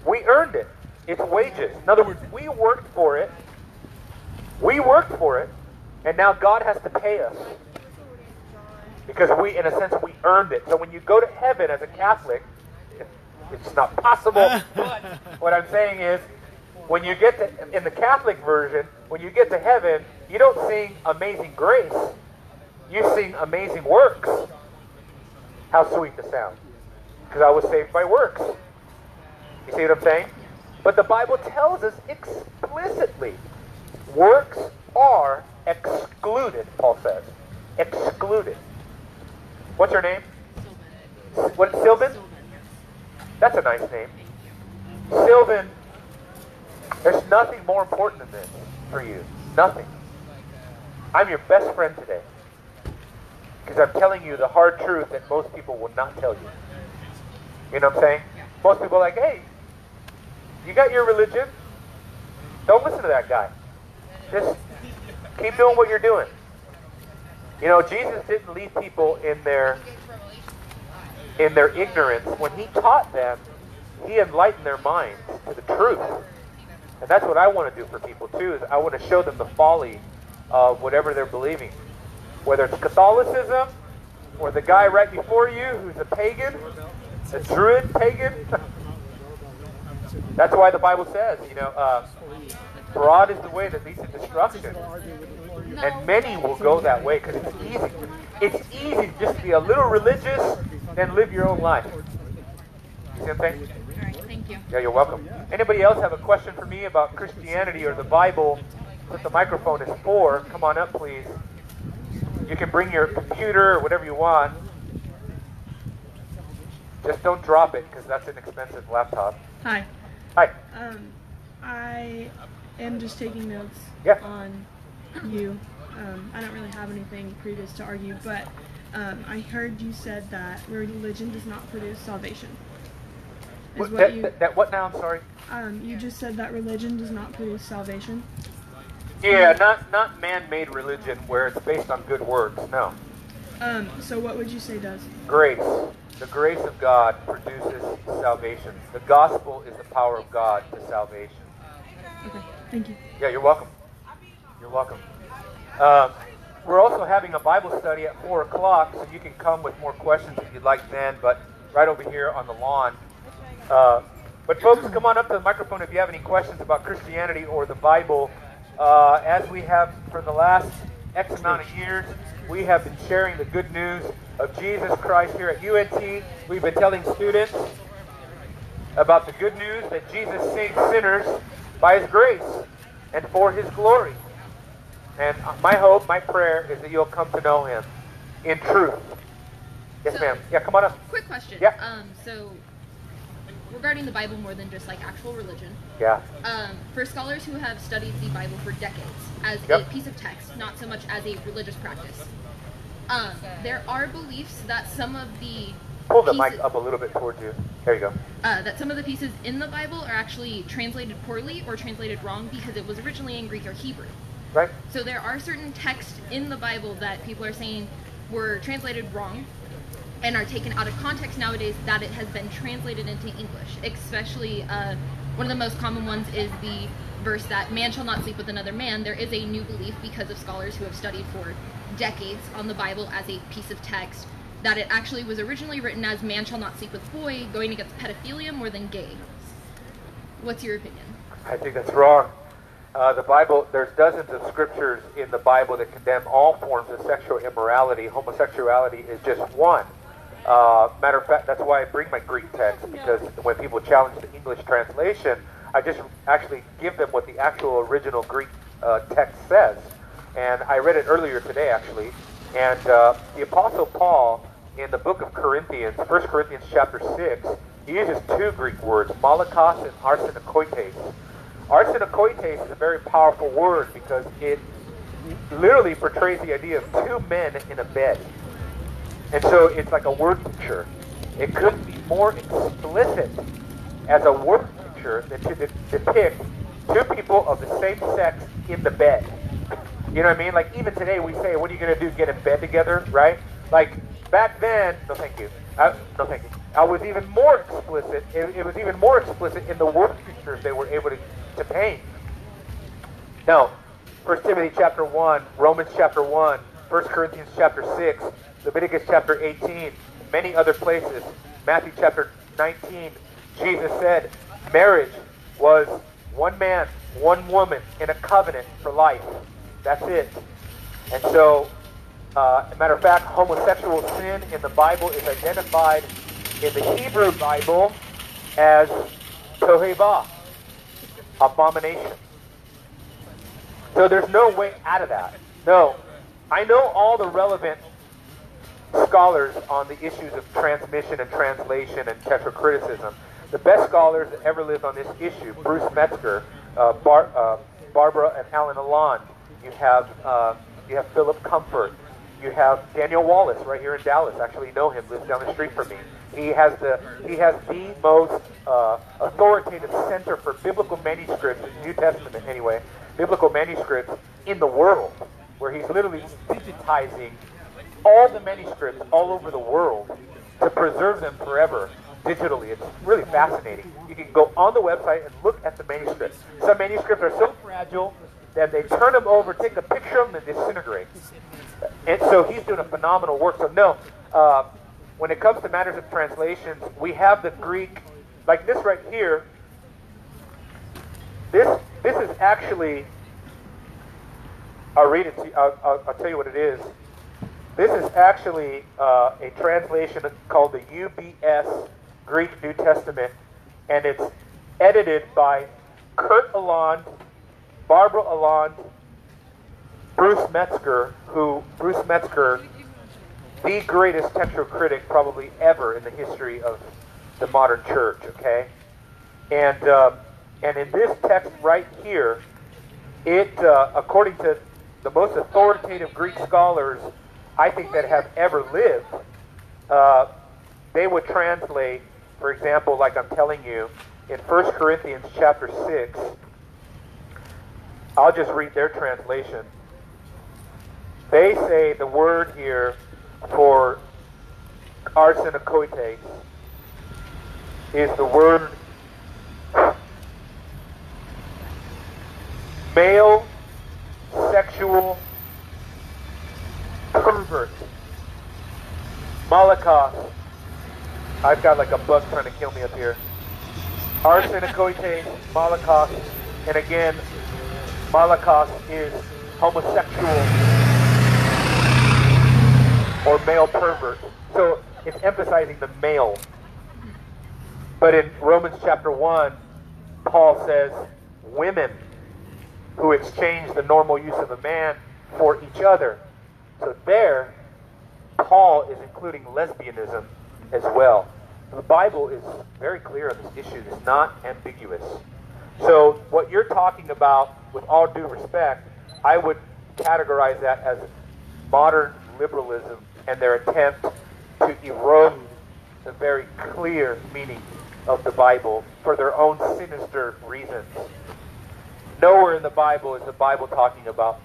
We earned it. It's wages. In other words, we worked for it. We worked for it, and now God has to pay us. Because we, in a sense, we earned it. So when you go to heaven as a Catholic, it's not possible. But what I'm saying is, when you get to, in the Catholic version, when you get to heaven, you don't sing Amazing Grace. You sing Amazing Works. How sweet the sound. Because I was saved by works. You see what I'm saying? But the Bible tells us explicitly, works are excluded, Paul says. Excluded. What's your name? Sylvan. What, Sylvan? Sylvan, yes. That's a nice name. Thank you. Sylvan, there's nothing more important than this for you. Nothing. I'm your best friend today. Because I'm telling you the hard truth that most people will not tell you. You know what I'm saying? Most people are like, hey, you got your religion. Don't listen to that guy. Just keep doing what you're doing. You know, Jesus didn't leave people in their ignorance. When he taught them, he enlightened their minds to the truth. And that's what I want to do for people too, is I want to show them the folly of whatever they're believing. Whether it's Catholicism, or the guy right before you who's a pagan, a druid pagan. That's why the Bible says, you know, broad is the way that leads to destruction. And many will go that way because it's easy. It's easy just to be a little religious, then live your own life. You see what I'm saying? All right, thank you. Yeah, you're welcome. Anybody else have a question for me about Christianity or the Bible? What the microphone is for, come on up, please. You can bring your computer or whatever you want. Just don't drop it, because that's an expensive laptop. Hi. Hi. I am just taking notes Yeah. on you. I don't really have anything previous to argue, but I heard you said that religion does not produce salvation. Is what you, That what now? I'm sorry. you just said that religion does not produce salvation. Yeah, not man-made religion where it's based on good works. No. So what would you say does? Grace. The grace of God produces salvation. The gospel is the power of God to salvation. Okay, thank you. Yeah, you're welcome. You're welcome. We're also having a Bible study at 4 o'clock, so you can come with more questions if you'd like then, but right over here on the lawn. But folks, come on up to the microphone if you have any questions about Christianity or the Bible. As we have for the last X amount of years, we have been sharing the good news of Jesus Christ here at UNT. We've been telling students about the good news that Jesus saves sinners by His grace and for His glory. And my hope, my prayer is that you'll come to know Him in truth. Yes, So- ma'am. Yeah, come on up. Quick question. Yeah. So regarding the Bible more than just like actual religion, Yeah. for scholars who have studied the Bible for decades as a Yep. piece of text, not so much as a religious practice, there are beliefs that some of the Pull the pieces, mic up a little bit towards you. There you go. that some of the pieces in the Bible are actually translated poorly or translated wrong because it was originally in Greek or Hebrew. Right? So there are certain texts in the Bible that people are saying were translated wrong and are taken out of context nowadays that it has been translated into English. Especially one of the most common ones is the verse that man shall not sleep with another man. There is a new belief because of scholars who have studied for decades on the Bible as a piece of text that it actually was originally written as man shall not sleep with boy, going against pedophilia more than gay. What's your opinion? I think that's wrong. The Bible, there's dozens of scriptures in the Bible that condemn all forms of sexual immorality. Homosexuality is just one. Matter of fact, that's why I bring my Greek text, because when people challenge the English translation, I just actually give them what the actual original Greek text says. And I read it earlier today, actually. And the Apostle Paul, in the book of Corinthians, 1 Corinthians chapter 6, he uses two Greek words, malakos and arsenokoites. Arsenokoites is a very powerful word because it literally portrays the idea of two men in a bed. And so it's like a word picture. It couldn't be more explicit as a word picture than to depict two people of the same sex in the bed. You know what I mean? Like even today we say, what are you going to do, get in bed together, right? Like back then, no thank you. No, thank you. I was even more explicit. It was even more explicit in the word pictures they were able to paint. Now, 1 Timothy chapter 1, Romans chapter 1, 1 Corinthians chapter 6, Leviticus chapter 18, many other places. Matthew chapter 19, Jesus said, marriage was one man, one woman in a covenant for life. That's it. And so, as a matter of fact, homosexual sin in the Bible is identified in the Hebrew Bible as toheva, abomination. So there's no way out of that. No. I know all the relevant scholars on the issues of transmission and translation and tetracriticism. The best scholars that ever lived on this issue, Bruce Metzger, Barbara and Alan Alond. You have Philip Comfort. You have Daniel Wallace right here in Dallas. Actually, you know him, lives down the street from me. He has the most authoritative center for biblical manuscripts, New Testament anyway, biblical manuscripts in the world, where he's literally digitizing all the manuscripts all over the world to preserve them forever digitally. It's really fascinating. You can go on the website and look at the manuscripts. Some manuscripts are so fragile that they turn them over, take a picture of them, and disintegrate. And so he's doing a phenomenal work. So no, when it comes to matters of translations, we have the Greek, like this right here. This is actually, I'll read it to you, I'll tell you what it is. This is actually a translation called the UBS Greek New Testament, and it's edited by Kurt Aland, Barbara Aland, Bruce Metzger, the greatest tetracritic probably ever in the history of the modern church, okay? And in this text right here, it, according to the most authoritative Greek scholars I think that have ever lived, they would translate, for example, like I'm telling you, in 1 Corinthians chapter 6, I'll just read their translation. They say the word here for arsenokoites is the word male sexual pervert. Malakos. I've got like a bug trying to kill me up here. Arsenokoites, malakos, and again, malakos is homosexual or male pervert. So it's emphasizing the male. But in Romans chapter 1, Paul says women who exchange the normal use of a man for each other. So there, Paul is including lesbianism as well. The Bible is very clear on this issue. It's not ambiguous. So what you're talking about, with all due respect, I would categorize that as modern liberalism and their attempt to erode the very clear meaning of the Bible for their own sinister reasons. Nowhere in the Bible is the Bible talking about,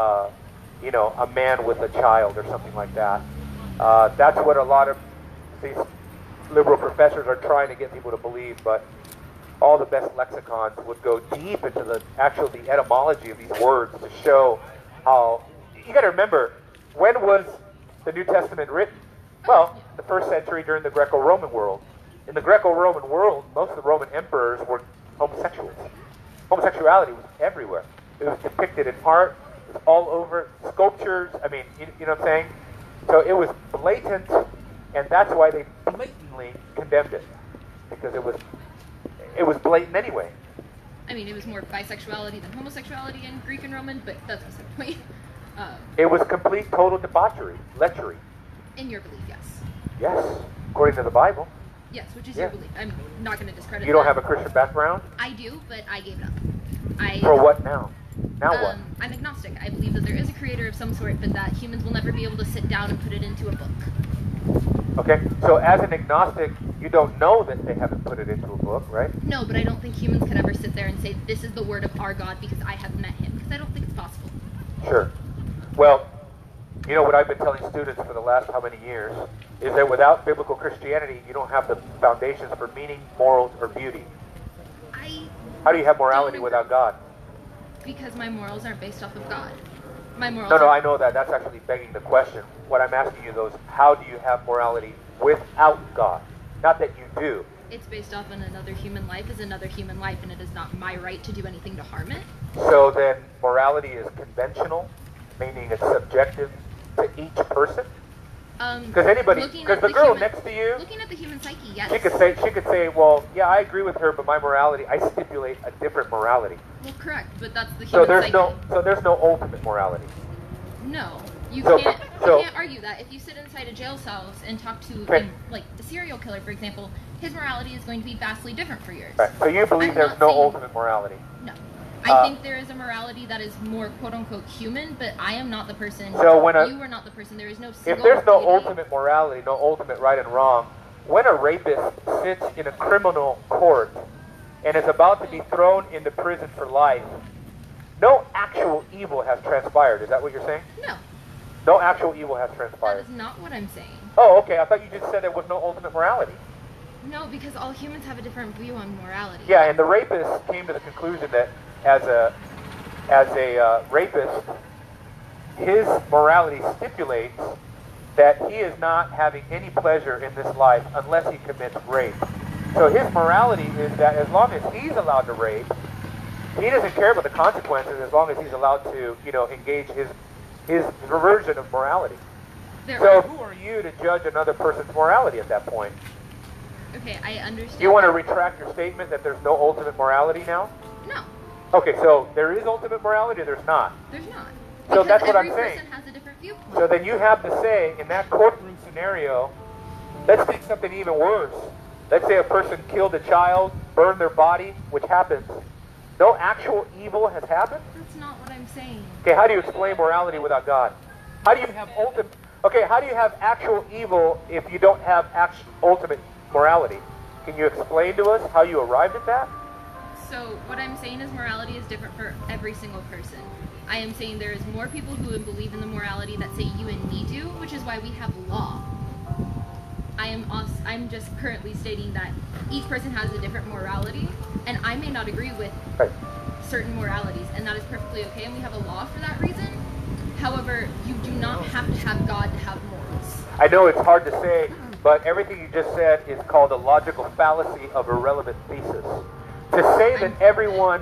a man with a child or something like that. That's what a lot of these liberal professors are trying to get people to believe, but all the best lexicons would go deep into the etymology of these words to show how. You got to remember, when was the New Testament written? Well, the first century during the Greco-Roman world. In the Greco-Roman world, most of the Roman emperors were homosexuals. Homosexuality was everywhere. It was depicted in art. It was all over sculptures. I mean, you know what I'm saying? So it was blatant, and that's why they blatantly condemned it, because it was blatant anyway. I mean, it was more bisexuality than homosexuality in Greek and Roman, but that's beside the point. It was complete, total debauchery, lechery. In your belief, yes. Yes, according to the Bible. Yes, which is your belief. I'm not going to discredit You don't that. have a Christian background? I do, but I gave it up. For what now? Now what? I'm agnostic. I believe that there is a creator of some sort, but that humans will never be able to sit down and put it into a book. Okay, so as an agnostic, you don't know that they haven't put it into a book, right? No, but I don't think humans could ever sit there and say, this is the word of our God because I have met him, because I don't think it's possible. Sure. Well, You know what I've been telling students for the last how many years is that without biblical Christianity, you don't have the foundations for meaning, morals, or beauty. How do you have morality without God? Because my morals aren't based off of God. My morals. No, I know that. That's actually begging the question. What I'm asking you, though, is how do you have morality without God? Not that you do. It's based off on another human life is another human life, and it is not my right to do anything to harm it. So then morality is conventional, meaning it's subjective to each person? Because the girl next to you, looking at the human psyche, yes. she could say, well, yeah, I agree with her, but my morality, I stipulate a different morality. Well, correct, but that's the human psyche. So there's no ultimate morality. No, you So- can't. so- You can't argue that. If you sit inside a jail cell and talk to Okay. like a serial killer, for example, his morality is going to be vastly different for yours. Right. So you believe I'm there's not no saying- ultimate morality? No. I think there is a morality that is more quote-unquote human, but I am not the person. So when you are not the person. There is no If single there's no deity. ultimate morality, no ultimate right and wrong, when a rapist sits in a criminal court and is about to be thrown into prison for life, no actual evil has transpired. Is that what you're saying? No, No actual evil has that transpired. is not what I'm saying. Oh, okay. I thought you just said there was no ultimate morality. No, because all humans have a different view on morality. Yeah, and the rapist came to the conclusion that as a rapist, his morality stipulates that he is not having any pleasure in this life unless he commits rape. So his morality is that as long as he's allowed to rape, he doesn't care about the consequences as long as he's allowed to, engage his version of morality. So who are you to judge another person's morality at that point? Okay, I understand. Do you want to retract your statement that there's no ultimate morality now? No, Okay, so there is ultimate morality or there's not? there's not. So Because that's what I'm every saying. person has a different viewpoint. So then you have to say, in that courtroom scenario, let's take something even worse. Let's say a person killed a child, burned their body, which happens. No actual evil has happened? That's not what I'm saying. Okay, how do you explain morality without God? How do you have how do you have actual evil if you don't have ultimate morality? Can you explain to us how you arrived at that? So what I'm saying is morality is different for every single person. I am saying there is more people who believe in the morality that say you and me do, which is why we have law. I'm just currently stating that each person has a different morality, and I may not agree with certain moralities, and that is perfectly okay, and we have a law for that reason. However, you do not have to have God to have morals. I know it's hard to say, but everything you just said is called a logical fallacy of irrelevant thesis. To say that everyone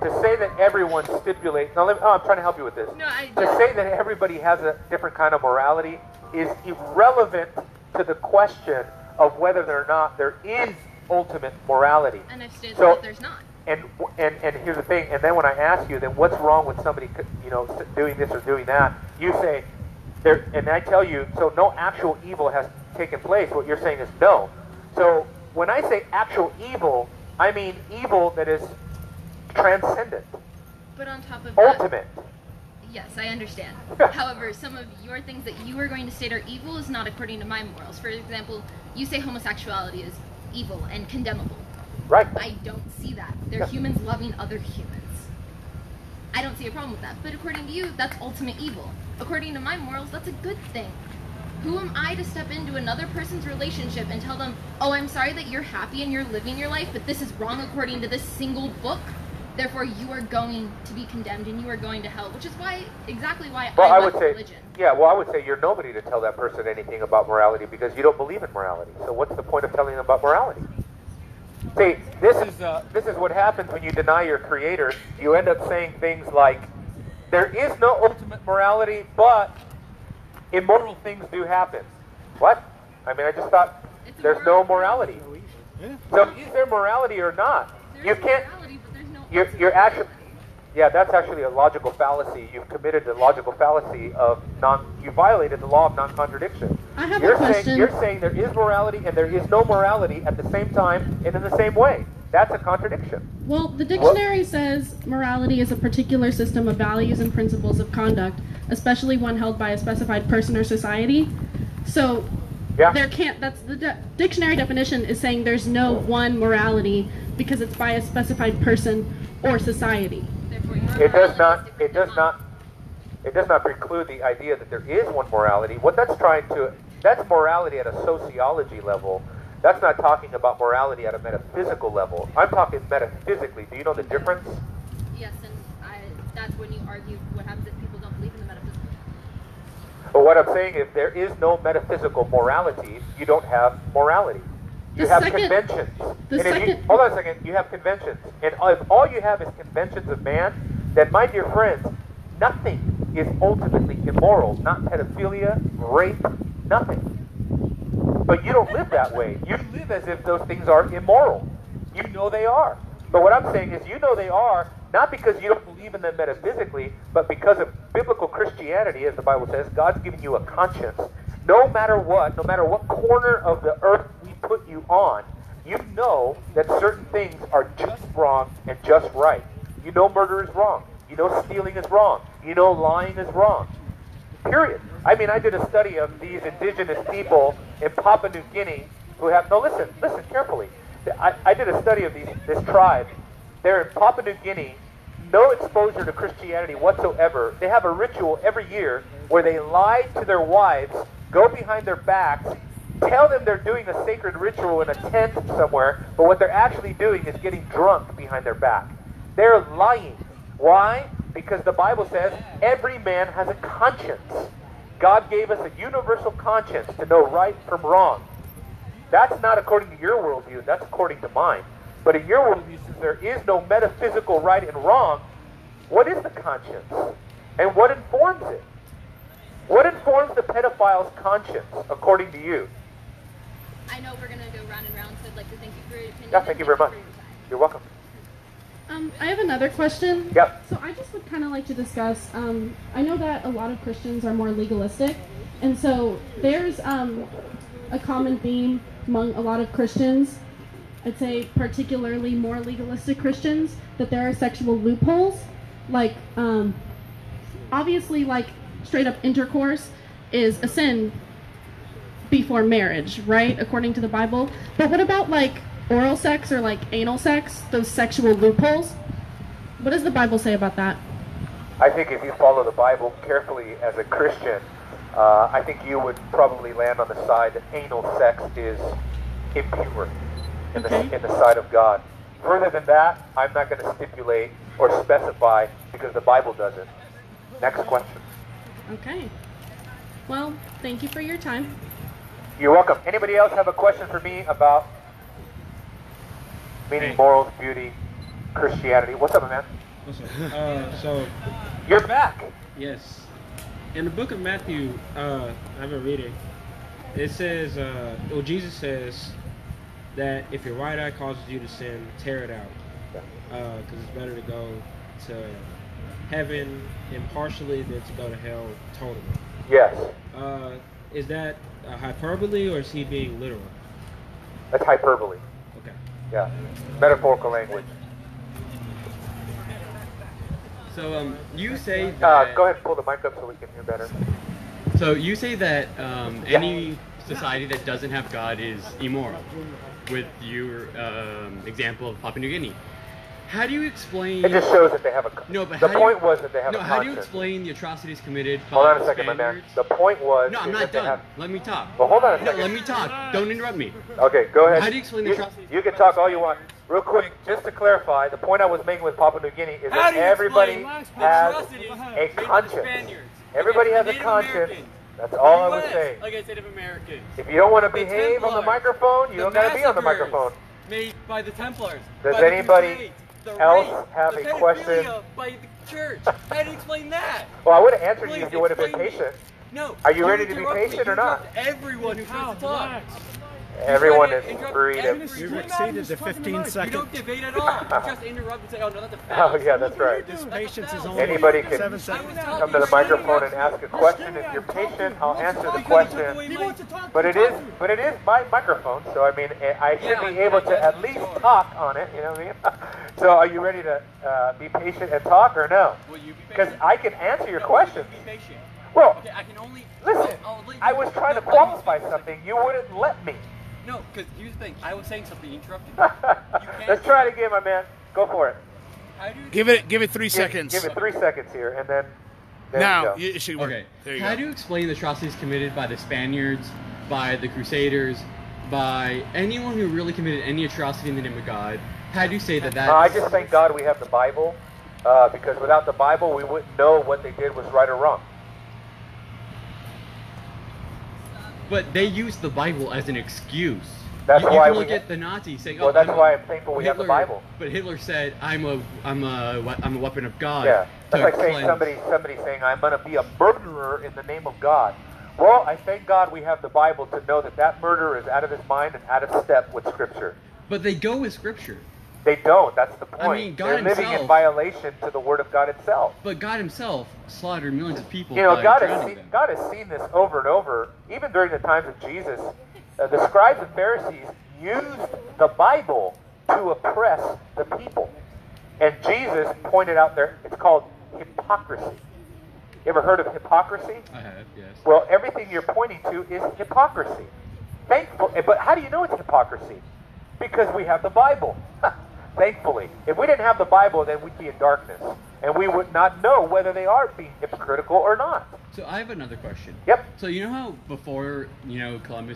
stipulates. Now, I'm trying to help you with this. No, To say that everybody has a different kind of morality is irrelevant to the question of whether or not there is ultimate morality. And I've stated So- that there's not. And here's the thing. And then when I ask you, then what's wrong with somebody, doing this or doing that? You say there, and I tell you, so no actual evil has taken place. What you're saying is no. So when I say actual evil, I mean evil that is transcendent, But on top of that, ultimate. yes, I understand. However, some of your things that you are going to state are evil is not according to my morals. For example, you say homosexuality is evil and condemnable. Right. I don't see that. They're humans loving other humans. I don't see a problem with that. But according to you, that's ultimate evil. According to my morals, that's a good thing. Who am I to step into another person's relationship and tell them, oh, I'm sorry that you're happy and you're living your life, but this is wrong according to this single book. Therefore, you are going to be condemned and you are going to hell, which is exactly why Well, I would left say, religion. I would say you're nobody to tell that person anything about morality because you don't believe in morality. So what's the point of telling them about morality? See, this is what happens when you deny your creator. You end up saying things like, there is no ultimate morality, but immoral things do happen. What? I mean, I just thought there's no morality. So is there morality or not? You can't. Morality, but there's no You're actually. Yeah, that's actually a logical fallacy. You've committed the logical fallacy of you violated the law of non-contradiction. I have a question. You're saying there is morality and there is no morality at the same time and in the same way. That's a contradiction. Well, the dictionary says morality is a particular system of values and principles of conduct, especially one held by a specified person or society. So there can't, that's the dictionary definition is saying there's no one morality because it's by a specified person or society. It does not. it does not preclude the idea that there is one morality. What that's that's morality at a sociology level. That's not talking about morality at a metaphysical level. I'm talking metaphysically. Do you know the difference? Yes, and that's when you argue what happens if people don't believe in the metaphysical. But what I'm saying is there is no metaphysical morality. You don't have morality. You have conventions. Hold on a second. You have conventions. And if all you have is conventions of man, then, my dear friends, nothing is ultimately immoral. Not pedophilia, rape, nothing. But you don't live that way. You live as if those things are immoral. You know they are. But what I'm saying is you know they are, not because you don't believe in them metaphysically, but because of biblical Christianity, as the Bible says. God's given you a conscience. No matter what corner of the earth we put you on, you know that certain things are just wrong and just right. You know murder is wrong. You know stealing is wrong. You know lying is wrong. Period. I mean, I did a study of these indigenous people in Papua New Guinea who have... No, listen carefully. I did a study of this tribe. They're in Papua New Guinea, no exposure to Christianity whatsoever. They have a ritual every year where they lie to their wives, go behind their backs, tell them they're doing a sacred ritual in a tent somewhere, but what they're actually doing is getting drunk behind their back. They're lying. Why? Because the Bible says every man has a conscience. God gave us a universal conscience to know right from wrong. That's not according to your worldview, that's according to mine. But in your worldview, since there is no metaphysical right and wrong, what is the conscience? And what informs it? What informs the pedophile's conscience, according to you? I know we're going to go round and round, so I'd like to thank you for your opinion. Yeah, thank you very much. You're welcome. I have another question. Yep. So I just would kind of like to discuss, I know that a lot of Christians are more legalistic, and so there's a common theme among a lot of Christians, I'd say particularly more legalistic Christians, that there are sexual loopholes. Like, obviously, like, straight up intercourse is a sin before marriage, right? According to the Bible. But what about, like, oral sex or, like, anal sex, those sexual loopholes? What does the Bible say about that? I think if you follow the Bible carefully as a Christian, I think you would probably land on the side that anal sex is impure in the sight of God. Further than that, I'm not going to stipulate or specify because the Bible doesn't. Next question. Okay. Well, thank you for your time. You're welcome. Anybody else have a question for me about meaning, morals, beauty, Christianity? What's up, man? What's up? So you're back. Yes. In the book of Matthew, I've been reading. It says, Jesus says that if your right eye causes you to sin, tear it out, because it's better to go to heaven impartially than to go to hell totally. Yes. Is that a hyperbole, or is he being literal? That's hyperbole. Okay. Yeah. Metaphorical language. So you say that... go ahead and pull the mic up so we can hear better. So you say that any society that doesn't have God is immoral, with your example of Papua New Guinea. How do you explain... It just shows that they have a... No, but the point was that they have a conscience. how do you explain the atrocities committed by Hold on a second, my man. The point was... No, I'm not done. Let me talk. Well, hold on a second. No, let me talk. Don't interrupt me. Okay, go ahead. How do you explain the atrocities? You can talk all you want. Real quick, just to clarify, the point I was making with Papua New Guinea is that everybody has a conscience. Everybody has a conscience. That's all I was saying. Like I said, of Americans. If you don't want to behave on the microphone, you don't got to be on the microphone. Made by the Templars. Does anybody else have a question? By the church. How do you explain that? Well, I would have answered you if you would have been patient. No. Are you ready to be patient or not? Everyone who tries to talk. Everyone is free to... You've exceeded the 15 seconds. You don't debate at all. You just interrupt and say, oh, no, that's a fact. Oh, yeah, that's right. This patience is only Anybody can 7 seconds. come to the microphone and ask a question. If you're patient, I'll answer the question. But it is my microphone, so I mean, I should be able to at least talk on it, you know what I mean? So are you ready to be patient and talk or no? Because I can answer your questions. Well, listen, I was trying to qualify something. You wouldn't let me. No, because here's the thing. I was saying something, you interrupted me. Let's try it again, my man. Go for it. Give it 3 seconds. Give it 3 seconds here, and then There Now, you go. it should work. Okay. There you How go. do you explain the atrocities committed by the Spaniards, by the Crusaders, by anyone who really committed any atrocity in the name of God? How do you say that I just thank God we have the Bible, because without the Bible, we wouldn't know what they did was right or wrong. But they used the Bible as an excuse. That's you why can we look at the Nazis saying, Well, "Oh, that's why I'm thankful we have the Hitler- Bible. But Hitler said, "I'm a weapon of God." Yeah, that's to like saying cleanse." somebody saying, I'm going to be a murderer in the name of God. Well, I thank God we have the Bible to know that that murderer is out of his mind and out of step with Scripture. But they go with Scripture. They don't. That's the point. I mean, God They're living in himself- violation to the Word of God itself. But God Himself slaughtered millions of people. You know, by God drowning them. has seen this over and over. Even during the times of Jesus, the scribes and Pharisees used the Bible to oppress the people. And Jesus pointed out there, it's called hypocrisy. You ever heard of hypocrisy? I have, yes. Well, everything you're pointing to is hypocrisy. But how do you know it's hypocrisy? Because we have the Bible. Thankfully. If we didn't have the Bible, then we'd be in darkness. And we would not know whether they are being hypocritical or not. So I have another question. Yep. So you know how before Columbus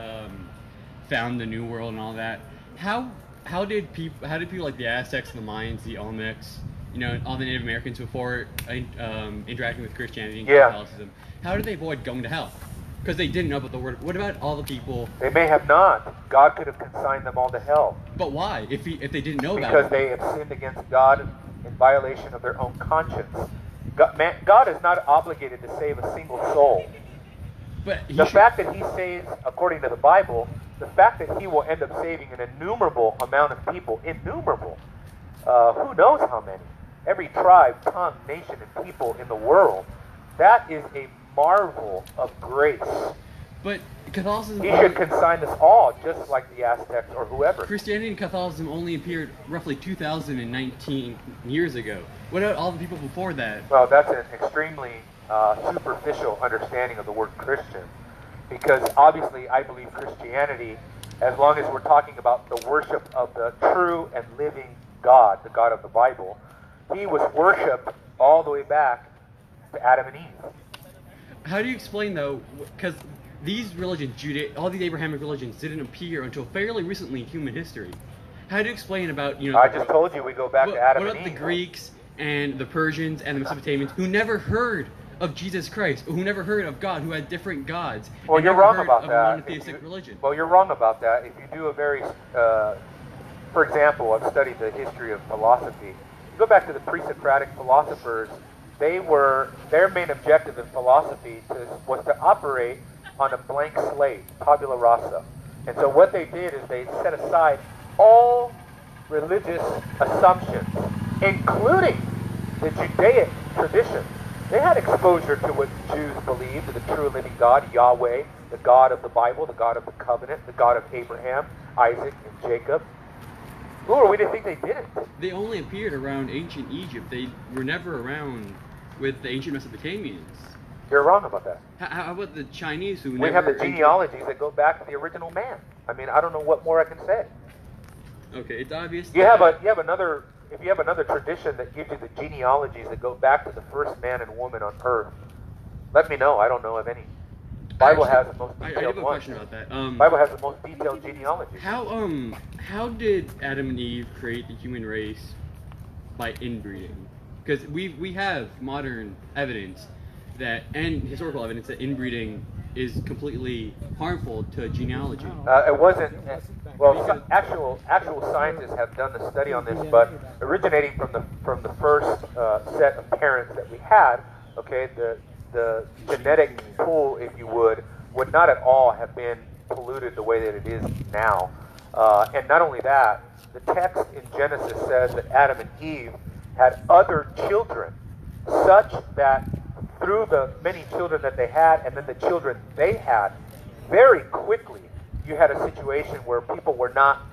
found the New World and all that, how did people like the Aztecs, the Mayans, the Olmecs, all the Native Americans before interacting with Christianity and Catholicism, how did they avoid going to hell? Because they didn't know about the word. What about all the people? They may have not. God could have consigned them all to hell. But why? If they didn't know about Because it? they have sinned against God in violation of their own conscience. God is not obligated to save a single soul. But the fact that He saves, according to the Bible, the fact that He will end up saving an innumerable amount of people, innumerable, who knows how many, every tribe, tongue, nation, and people in the world, that is a marvel of grace. But Catholicism... He should consign us all, just like the Aztecs or whoever. Christianity and Catholicism only appeared roughly 2,019 years ago. What about all the people before that? Well, that's an extremely superficial understanding of the word Christian. Because obviously I believe Christianity, as long as we're talking about the worship of the true and living God, the God of the Bible, He was worshipped all the way back to Adam and Eve. How do you explain, though, because these religions, all these Abrahamic religions, didn't appear until fairly recently in human history. How do you explain about, I just told you we go back to Adam and Eve. What about the Greeks and the Persians and the Mesopotamians who never heard of Jesus Christ, who never heard of God, who had different gods? Well, and you're never wrong heard about of that. A monotheistic religion. Well, you're wrong about that. If you do a very, for example, I've studied the history of philosophy. You go back to the pre-Socratic philosophers. Their main objective in philosophy was to operate on a blank slate, tabula rasa. And so what they did is they set aside all religious assumptions, including the Judaic tradition. They had exposure to what Jews believed, to the true and living God, Yahweh, the God of the Bible, the God of the covenant, the God of Abraham, Isaac, and Jacob. Who are we to think they didn't? They only appeared around ancient Egypt. They were never around with the ancient Mesopotamians. You're wrong about that. How about the Chinese who We have the genealogies that go back to the original man. I mean, I don't know what more I can say. Okay, it's obvious. If you have another tradition that gives you the genealogies that go back to the first man and woman on earth, let me know. I don't know of any. Bible has the most detailed I have a one. question about that. Bible has the most detailed genealogy. How did Adam and Eve create the human race by inbreeding? Because we have modern evidence and historical evidence that inbreeding is completely harmful to genealogy. It wasn't. Well, actual scientists have done the study on this, but originating from the first set of parents that we had, okay, the genetic pool, if you would not at all have been polluted the way that it is now. And not only that, the text in Genesis says that Adam and Eve had other children, such that through the many children that they had and then the children they had, very quickly you had a situation where people were not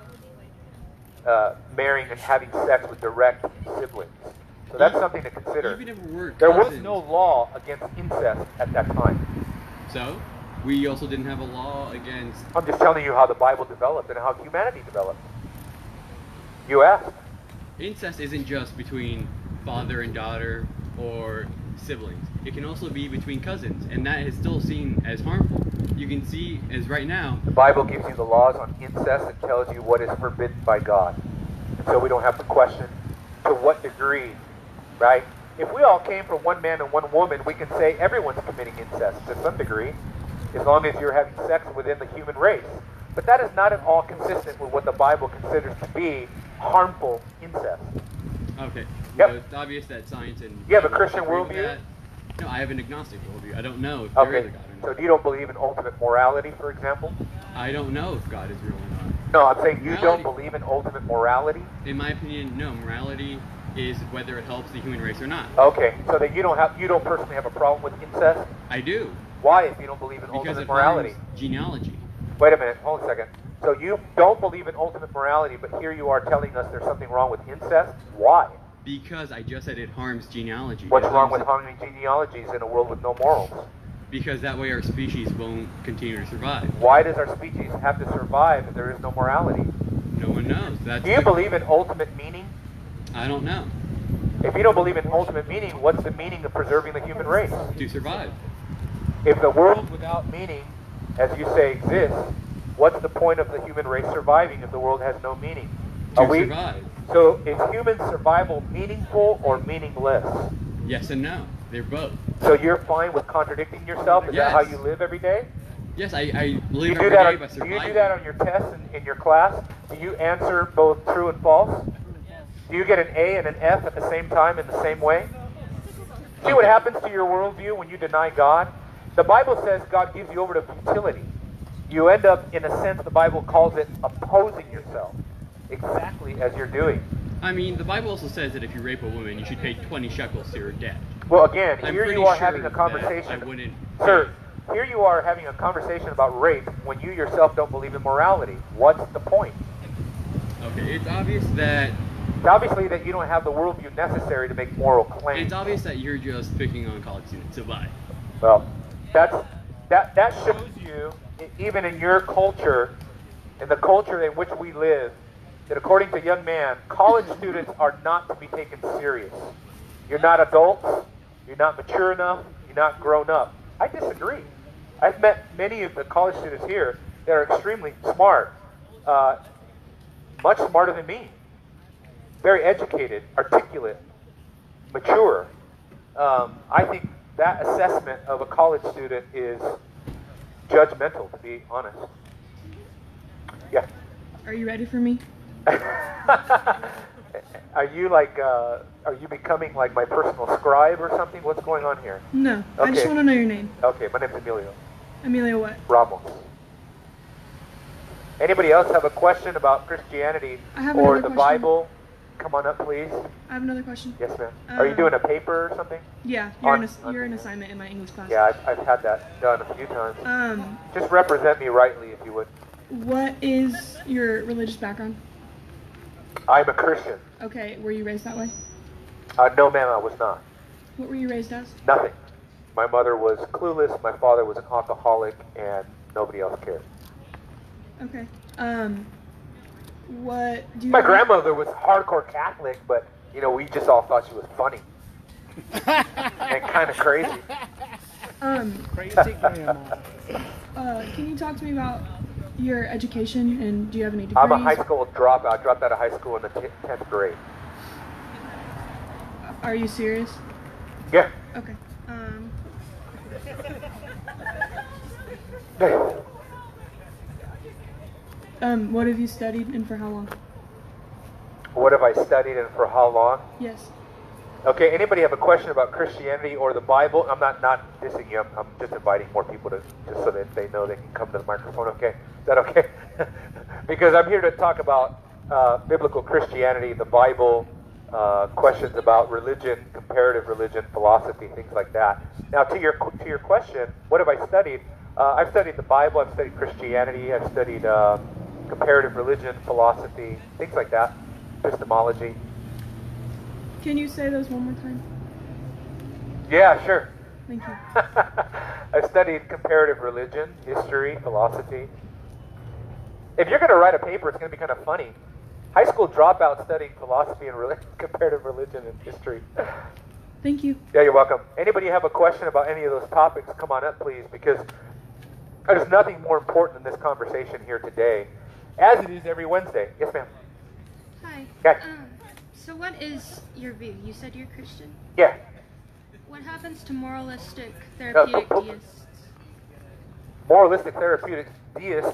marrying and having sex with direct siblings. So that's something to consider. There was no law against incest at that time. So, we also didn't have a law against... I'm just telling you how the Bible developed and how humanity developed. You asked. Incest isn't just between father and daughter or siblings. It can also be between cousins, and that is still seen as harmful. You can see, as right now, The Bible gives you the laws on incest and tells you what is forbidden by God. And so we don't have to question to what degree, right? If we all came from one man and one woman, we can say everyone's committing incest to some degree, as long as you're having sex within the human race. But that is not at all consistent with what the Bible considers to be harmful incest. okay, Yep. so it's obvious that science and You have a Christian agree with worldview? that. No, I have an agnostic worldview. I don't know if there is Okay, a God or so not. you don't believe in ultimate morality, for example? I don't know if God is real or not. No, I'm saying you don't Morality- believe in ultimate morality? In my opinion, no. Morality is whether it helps the human race or not. Okay, so that you don't personally have a problem with incest? I do. Why, if you don't believe in Because ultimate it morality? harms genealogy. Wait a minute, hold a second. So you don't believe in ultimate morality, but here you are telling us there's something wrong with incest? Why? Because I just said it harms genealogy. What's It wrong harms with harming genealogies in a world with no morals? Because that way our species won't continue to survive. Why does our species have to survive if there is no morality? No one knows. That's Do you believe in ultimate meaning? I don't know. If you don't believe in ultimate meaning, what's the meaning of preserving the human race? To survive. If the world without meaning, as you say, exists, what's the point of the human race surviving if the world has no meaning? To survive. So is human survival meaningful or meaningless? Yes and no. They're both. So you're fine with contradicting yourself? Is that how Yes. you live every day? Yes, I Do live you do every that day on, by do surviving. you do that on your tests in your class? Do you answer both true and false? Do you get an A and an F at the same time in the same way? See what happens to your worldview when you deny God? The Bible says God gives you over to futility. You end up, in a sense, the Bible calls it opposing yourself, exactly as you're doing. I mean, the Bible also says that if you rape a woman, you should pay 20 shekels to your debt. Well, again, I'm here pretty you are sure having a that conversation. I wouldn't. Sir, here you are having a conversation about rape when you yourself don't believe in morality. What's the point? Okay, it's obvious that It's obviously that you don't have the worldview necessary to make moral claims. it's obvious that you're just picking on college students to buy. Well, that shows you, even in your culture, in the culture in which we live, that according to young man, college students are not to be taken serious. You're not adults. You're not mature enough. You're not grown up. I disagree. I've met many of the college students here that are extremely smart, much smarter than me. Very educated, articulate, mature. I think that assessment of a college student is judgmental, to be honest. Yeah. Are you ready for me? Are you like, are you becoming like my personal scribe or something? What's going on here? No. I just Okay. want to know your name. Okay, my name's Emilio Emilio what? Ramos. Anybody else have a question about Christianity I have or another the question. Bible? Come on up, please. I have another question. Yes, ma'am. Are you doing a paper or something? Yeah, On- you're an assignment in my English class. Yeah, I've had that done a few times. Um, Just represent me rightly, if you would. what is your religious background? I'm a Christian. Okay, were you raised that way? No, ma'am, I was not. What were you raised as? Nothing. My mother was clueless. My father was an alcoholic, and nobody else cared. Okay. What do you? My grandmother was hardcore Catholic, but you know, we just all thought she was funny and kind of crazy. Crazy grandma. Can you talk to me about your education and do you have any degrees? I'm a high school dropout. I dropped out of high school in the 10th grade. Are you serious? Yeah. Okay. What have you studied and for how long? What have I studied and for how long? Yes. Okay, anybody have a question about Christianity or the Bible? I'm not dissing you. I'm just inviting more people to, just so that they know they can come to the microphone. Okay, is that okay? Because I'm here to talk about biblical Christianity, the Bible, questions about religion, comparative religion, philosophy, things like that. Now, to your question, what have I studied? I've studied the Bible. I've studied Christianity. I've studied comparative religion, philosophy, things like that, epistemology. Can you say those one more time? Yeah, sure. Thank you. I studied comparative religion, history, philosophy. If you're going to write a paper, it's going to be kind of funny. High school dropout studying philosophy and comparative religion and history. Thank you. Yeah, you're welcome. Anybody have a question about any of those topics, come on up, please, because there's nothing more important than this conversation here today, as it is every Wednesday. Yes, ma'am. Hi. Okay. So what is your view? You said you're Christian? Yeah. What happens to moralistic therapeutic deists? Moralistic therapeutic deists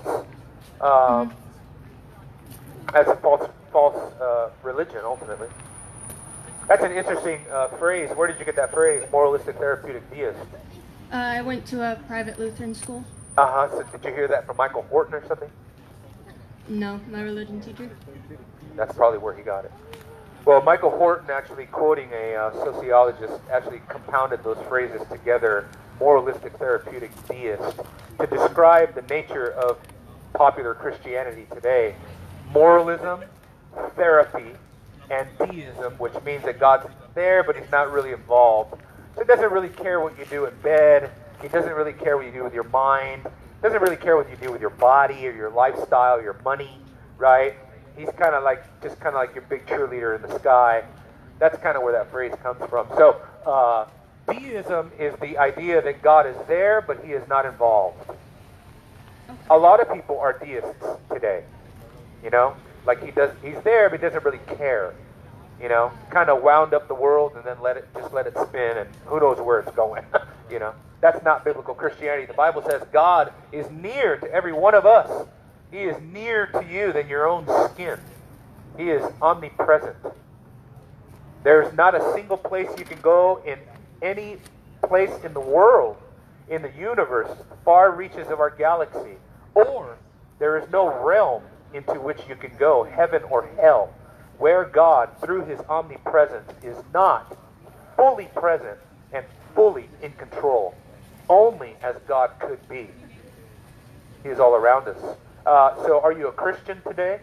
as a false religion, ultimately. That's an interesting phrase. Where did you get that phrase, moralistic therapeutic deist? I went to a private Lutheran school. Uh-huh. So did you hear that from Michael Horton or something? No, my religion teacher. That's probably where he got it. Well, Michael Horton, actually quoting a sociologist, actually compounded those phrases together, moralistic therapeutic deist, to describe the nature of popular Christianity today. Moralism, therapy, and deism, which means that God's there, but he's not really involved. So he doesn't really care what you do in bed. He doesn't really care what you do with your mind. Doesn't really care what you do with your body or your lifestyle, your money, right? He's kind of like your big cheerleader in the sky. That's kind of where that phrase comes from. So deism is the idea that God is there, but he is not involved. A lot of people are deists today, you know? Like he's there, but he doesn't really care, you know? Kind of wound up the world and then let it spin, and who knows where it's going, you know? That's not biblical Christianity. The Bible says God is near to every one of us. He is nearer to you than your own skin. He is omnipresent. There's not a single place you can go in any place in the world, in the universe, the far reaches of our galaxy, or there is no realm into which you can go, heaven or hell, where God, through his omnipresence, is not fully present and fully in control, only as God could be. He is all around us. So are you a Christian today?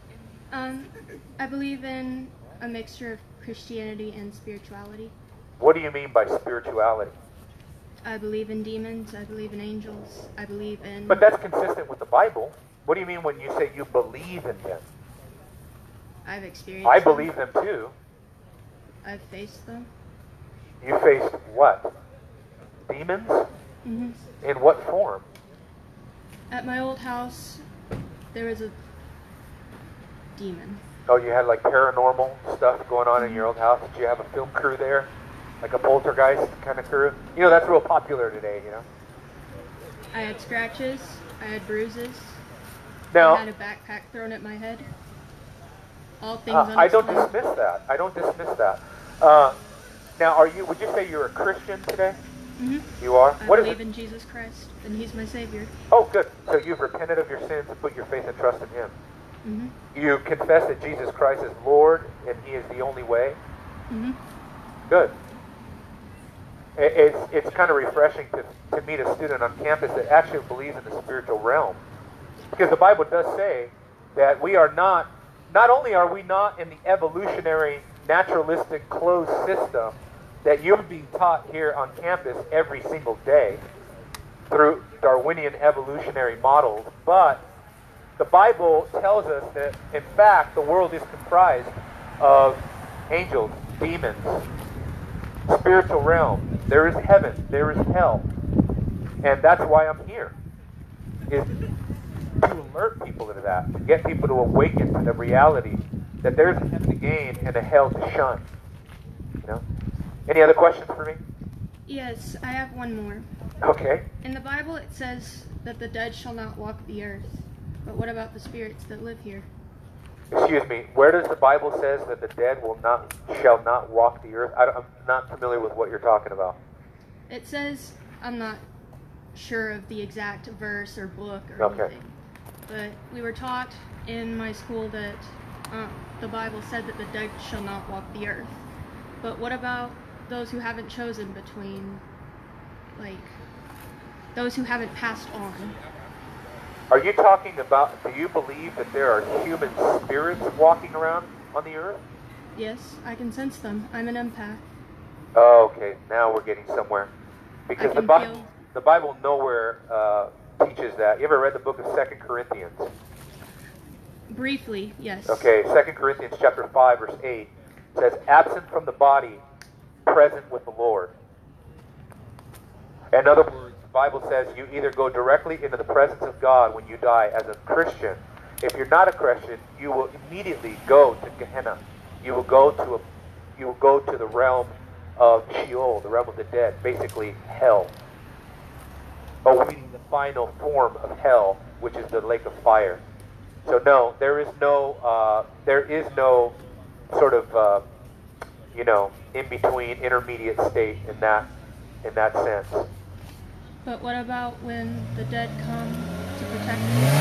I believe in a mixture of Christianity and spirituality. What do you mean by spirituality? I believe in demons. I believe in angels. I believe in... But that's consistent with the Bible. What do you mean when you say you believe in them? I've experienced I believe them too. I've faced them. You faced what? Demons? Mm-hmm. In what form? At my old house, there was a demon. Oh, you had like paranormal stuff going on in your old house? Did you have a film crew there? Like a poltergeist kind of crew? You know, that's real popular today, you know? I had scratches. I had bruises. Now, I had a backpack thrown at my head. All things I don't unexplained. dismiss that. I don't dismiss that. Now, would you say you're a Christian today? Mm-hmm. You are? I What is believe it? in Jesus Christ, and he's my Savior. Oh, good. So you've repented of your sins and put your faith and trust in him. Mm-hmm. You confess that Jesus Christ is Lord and he is the only way. Mm-hmm. Good. It's kind of refreshing to meet a student on campus that actually believes in the spiritual realm. Because the Bible does say that we are not only are we not in the evolutionary, naturalistic, closed system that you're being taught here on campus every single day through Darwinian evolutionary models, but the Bible tells us that, in fact, the world is comprised of angels, demons, spiritual realm. There is heaven, there is hell. And that's why I'm here, is to alert people to that, to get people to awaken to the reality that there's a heaven to gain and a hell to shun. You know? Any other questions for me? Yes, I have one more. Okay. In the Bible, it says that the dead shall not walk the earth. But what about the spirits that live here? Excuse me, where does the Bible says that the dead shall not walk the earth? I'm not familiar with what you're talking about. It says, I'm not sure of the exact verse or book or anything, but we were taught in my school that the Bible said that the dead shall not walk the earth. But what about those who haven't chosen between, like, those who haven't passed on? Are you talking about, do you believe that there are human spirits walking around on the earth? Yes, I can sense them. I'm an empath. Oh, okay, now we're getting somewhere. Because the Bible nowhere teaches that. You ever read the book of 2 Corinthians? Briefly, yes. Okay, 2 Corinthians chapter 5, verse 8 says, absent from the body, present with the Lord. In other words, the Bible says you either go directly into the presence of God when you die as a Christian. If you're not a Christian, you will immediately go to Gehenna. You will go to the realm of Sheol, the realm of the dead, basically hell, awaiting the final form of hell, which is the lake of fire. So no, there is no sort of in between intermediate state in that sense. But what about when the dead come to protect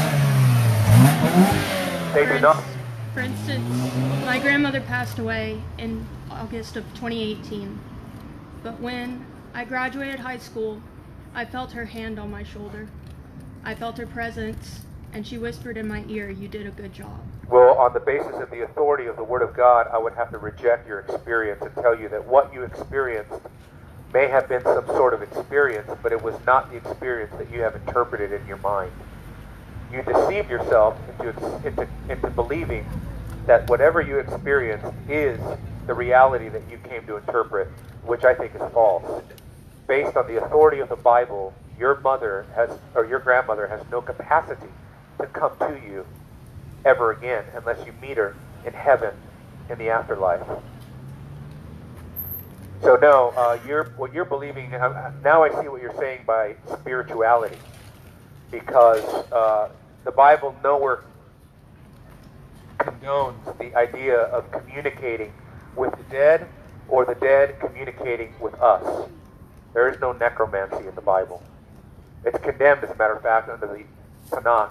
you? They do not. For instance, my grandmother passed away in August of 2018. But when I graduated high school, I felt her hand on my shoulder. I felt her presence, and she whispered in my ear, "You did a good job." Well, on the basis of the authority of the Word of God, I would have to reject your experience and tell you that what you experienced may have been some sort of experience, but it was not the experience that you have interpreted in your mind. You deceived yourself into believing that whatever you experienced is the reality that you came to interpret, which I think is false. Based on the authority of the Bible, your grandmother has no capacity to come to you ever again unless you meet her in heaven in the afterlife. So no, what you're believing, now I see what you're saying by spirituality, because the Bible nowhere condones the idea of communicating with the dead or the dead communicating with us. There is no necromancy in the Bible. It's condemned, as a matter of fact, under the Tanakh,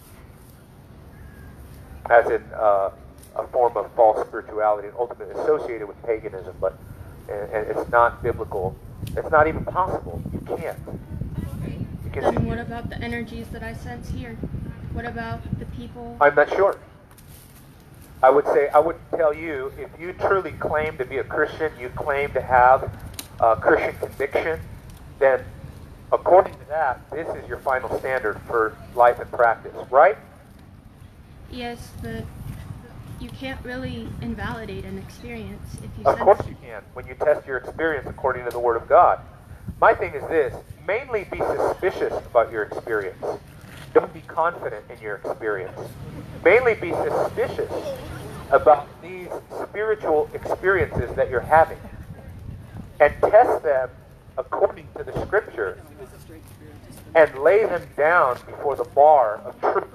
as in a form of false spirituality and ultimately associated with paganism, but and it's not biblical. It's not even possible. You can't. Then what about the energies that I sense here? What about the people? I'm not sure. I would tell you, if you truly claim to be a Christian, you claim to have Christian conviction, then according to that, this is your final standard for life and practice, right? Yes, but you can't really invalidate an experience if you Of course you can, when you test your experience according to the Word of God. My thing is this: mainly be suspicious about your experience. Don't be confident in your experience. Mainly be suspicious about these spiritual experiences that you're having, and test them according to the Scripture, and lay them down before the bar of truth.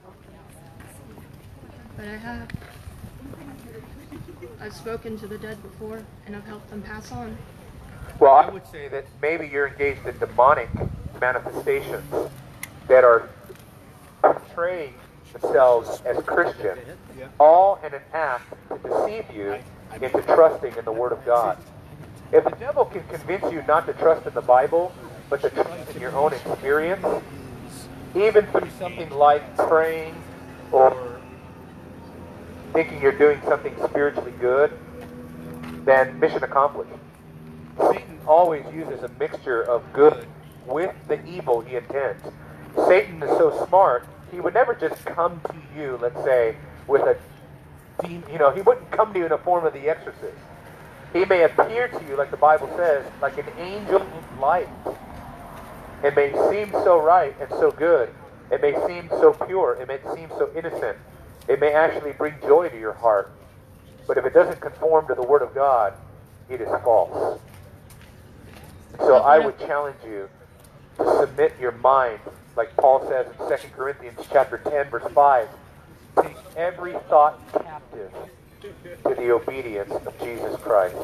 But I've spoken to the dead before, and I've helped them pass on. Well, I would say that maybe you're engaged in demonic manifestations that are portraying themselves as Christian, all in an act to deceive you into trusting in the Word of God. If the devil can convince you not to trust in the Bible, but to trust in your own experience, even through something like praying or thinking you're doing something spiritually good, then mission accomplished. Satan always uses a mixture of good with the evil he intends. Satan is so smart, he would never just come to you, let's say, with a demon. He wouldn't come to you in the form of the exorcist. He may appear to you, like the Bible says, like an angel of light. It may seem so right and so good. It may seem so pure. It may seem so innocent. It may actually bring joy to your heart. But if it doesn't conform to the Word of God, it is false. So I would challenge you to submit your mind, like Paul says in 2 Corinthians chapter 10, verse 5. Take every thought captive to the obedience of Jesus Christ.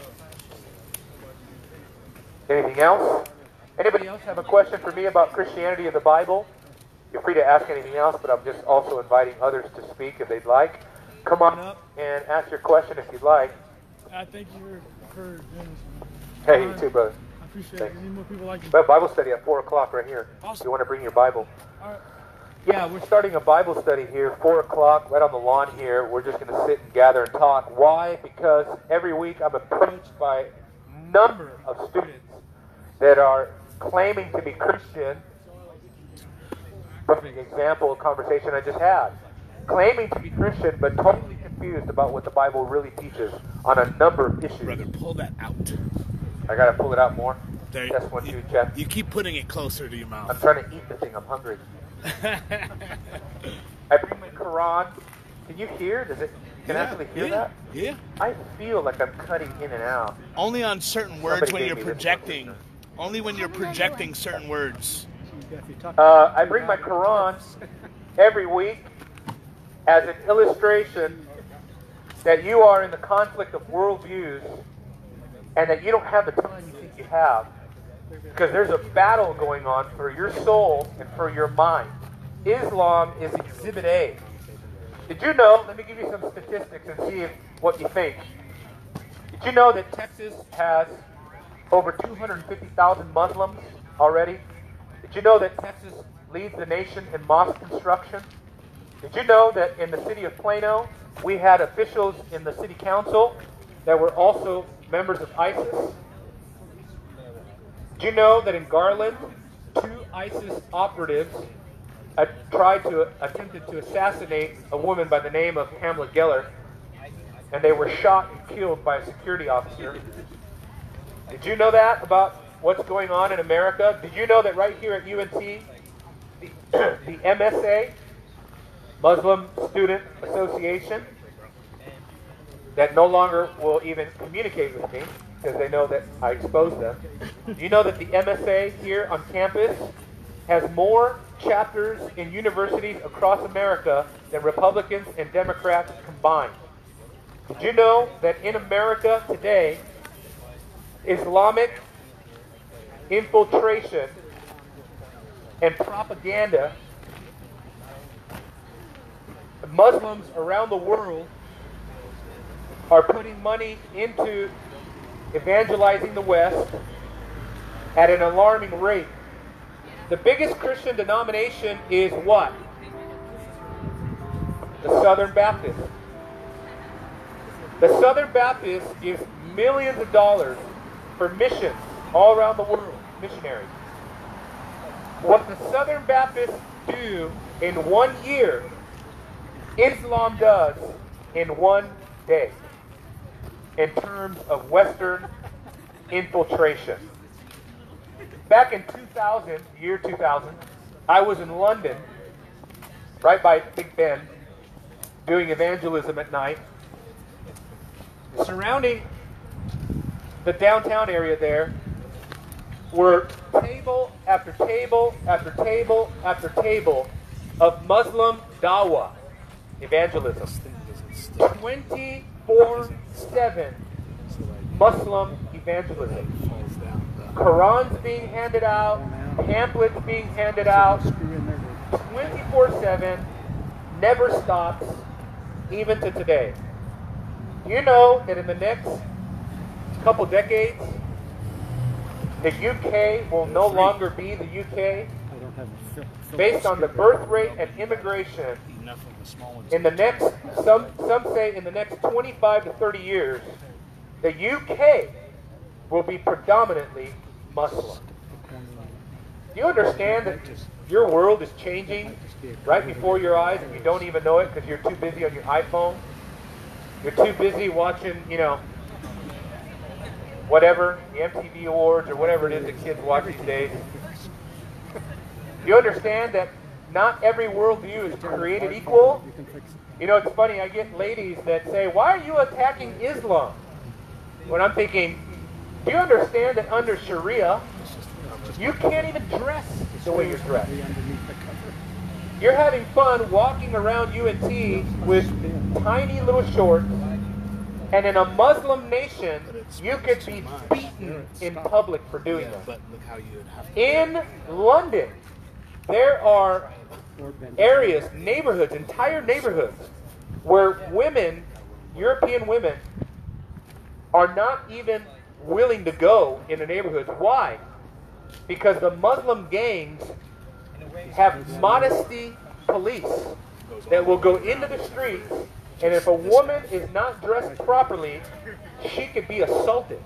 Anything else? Anybody else have a question for me about Christianity and the Bible? You're free to ask anything else, but I'm just also inviting others to speak if they'd like. Come on up and ask your question if you'd like. Thank you for doing this. Hey, you too, brother. I appreciate it. Any more people like you? We have Bible study at 4 o'clock right here. Awesome. If you want to bring your Bible. All right. Yeah, we're starting a Bible study here, 4 o'clock, right on the lawn here. We're just going to sit and gather and talk. Why? Because every week I'm approached by a number of students that are claiming to be Christian. Perfect example of conversation I just had. Claiming to be Christian, but totally confused about what the Bible really teaches on a number of issues. Brother, pull that out. I gotta pull it out more. There, Test 1, 2, check. You keep putting it closer to your mouth. I'm trying to eat the thing. I'm hungry. I bring my Quran. Can you hear? Can you actually hear that? Yeah. I feel like I'm cutting in and out. Only on certain words Somebody when gave you're me this projecting. Only when you're projecting certain words. I bring my Quran every week as an illustration that you are in the conflict of worldviews and that you don't have the time you think you have, because there's a battle going on for your soul and for your mind. Islam is Exhibit A. Did you know, let me give you some statistics and see what you think. Did you know that Texas has over 250,000 Muslims already? Did you know that Texas leads the nation in mosque construction? Did you know that in the city of Plano, we had officials in the city council that were also members of ISIS? Did you know that in Garland, 2 ISIS operatives attempted to assassinate a woman by the name of Pamela Geller, and they were shot and killed by a security officer? Did you know that about what's going on in America? Did you know that right here at UNT, the MSA, Muslim Student Association, that no longer will even communicate with me because they know that I exposed them. Do you know that the MSA here on campus has more chapters in universities across America than Republicans and Democrats combined? Did you know that in America today, Islamic infiltration and propaganda, Muslims around the world are putting money into evangelizing the West at an alarming rate? The biggest Christian denomination is what? The Southern Baptist. The Southern Baptist gives millions of dollars for missions all around the world, missionaries. What the Southern Baptists do in 1 year, Islam does in 1 day, in terms of Western infiltration. Back in 2000, year 2000, I was in London, right by Big Ben, doing evangelism at night. Surrounding the downtown area there were table after table after table after table of Muslim dawah, evangelism. 24/7 Muslim evangelism. Qurans being handed out, pamphlets being handed out, 24/7, never stops, even to today. You know that in the next couple decades, the UK will no longer be the UK based on the birth rate and immigration. In the next, some say in the next 25 to 30 years, the UK will be predominantly Muslim. Do you understand that your world is changing right before your eyes and you don't even know it because you're too busy on your iPhone? You're too busy watching, whatever, the MTV Awards or whatever it is that kids watch these days. You understand that not every worldview is created equal? It's funny, I get ladies that say, "Why are you attacking Islam?" When I'm thinking, do you understand that under Sharia, you can't even dress the way you're dressed? You're having fun walking around UNT with tiny little shorts, and in a Muslim nation, you could be beaten in public for doing that. In London, there are areas, neighborhoods, entire neighborhoods, where women, European women, are not even willing to go in the neighborhoods. Why? Because the Muslim gangs have modesty police that will go into the streets, and if a woman is not dressed properly, she could be assaulted.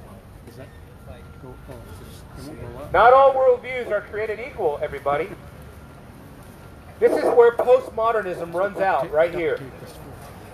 Not all worldviews are created equal, everybody. This is where postmodernism runs out, right here.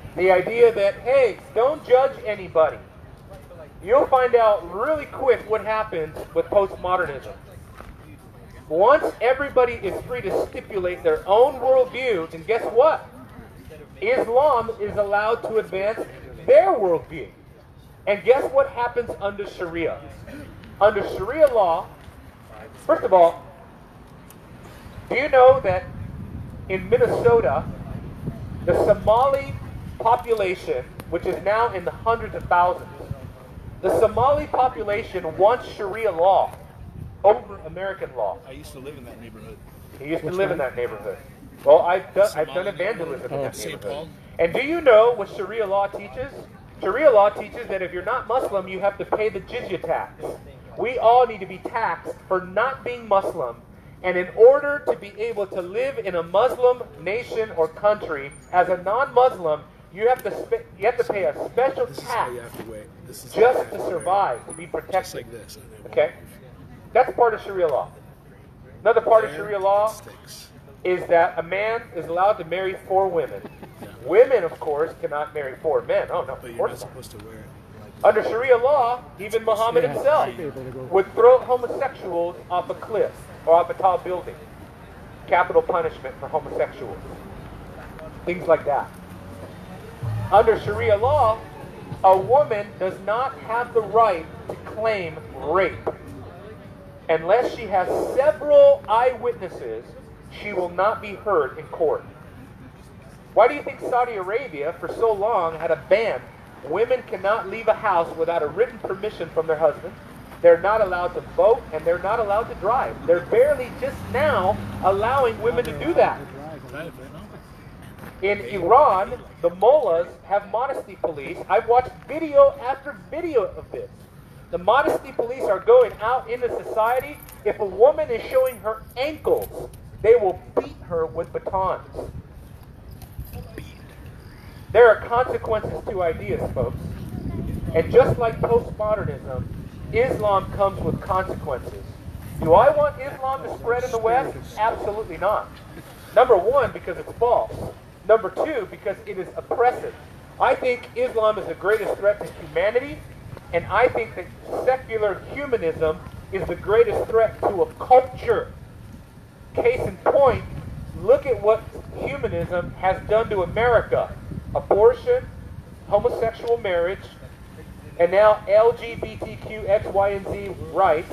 The idea that, hey, don't judge anybody. You'll find out really quick what happens with postmodernism. Once everybody is free to stipulate their own worldview, then guess what? Islam is allowed to advance their worldview. And guess what happens under Sharia? Under Sharia law, first of all, do you know that in Minnesota, the Somali population, which is now in the hundreds of thousands, the Somali population wants Sharia law over American law. I used to live in that neighborhood. He used to live in that neighborhood. Well, I've done evangelism in that St. neighborhood. Paul? And do you know what Sharia law teaches? Sharia law teaches that if you're not Muslim, you have to pay the jizya tax. We all need to be taxed for not being Muslim. And in order to be able to live in a Muslim nation or country as a non-Muslim, you have to pay a special tax just to survive, to be protected. Okay? That's part of Sharia law. Another part of Sharia law is that a man is allowed to marry 4 women. Women, of course, cannot marry 4 men. Oh, no, of course not. Under Sharia law, even Muhammad himself would throw homosexuals off a cliff or off a tall building. Capital punishment for homosexuals. Things like that. Under Sharia law, a woman does not have the right to claim rape. Unless she has several eyewitnesses, she will not be heard in court. Why do you think Saudi Arabia, for so long, had a ban? Women cannot leave a house without a written permission from their husband. They're not allowed to vote, and they're not allowed to drive. They're barely just now allowing women to do that. In Iran, the mullahs have modesty police. I've watched video after video of this. The modesty police are going out into society. If a woman is showing her ankles, they will beat her with batons. There are consequences to ideas, folks. And just like postmodernism, Islam comes with consequences. Do I want Islam to spread in the West? Absolutely not. Number one, because it's false. Number two, because it is oppressive. I think Islam is the greatest threat to humanity, and I think that secular humanism is the greatest threat to a culture. Case in point, look at what humanism has done to America. Abortion, homosexual marriage, and now LGBTQ, X, Y, and Z rights.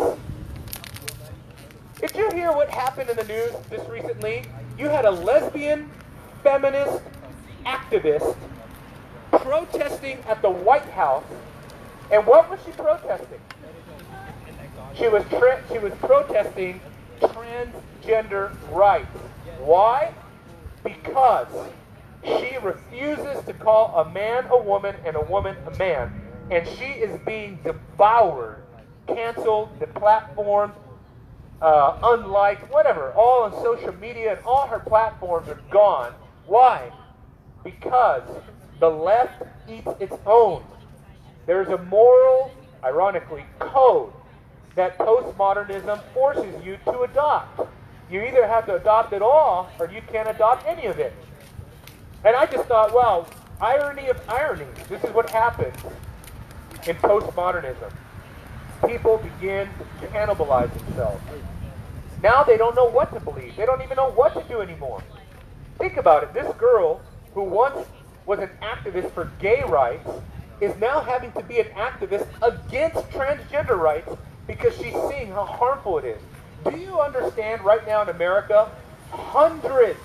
Did you hear what happened in the news just recently? You had a lesbian feminist activist protesting at the White House. And what was she protesting? She was protesting transgender rights. Why? Because she refuses to call a man a woman and a woman a man. And she is being devoured, canceled, deplatformed, unliked, whatever, all on social media, and all her platforms are gone. Why? Because the left eats its own. There's a moral, ironically, code that postmodernism forces you to adopt. You either have to adopt it all, or you can't adopt any of it. And I just thought, wow, irony of irony. This is what happens in postmodernism. People begin to cannibalize themselves. Now they don't know what to believe. They don't even know what to do anymore. Think about it. This girl who once was an activist for gay rights is now having to be an activist against transgender rights because she's seeing how harmful it is. Do you understand right now in America, hundreds,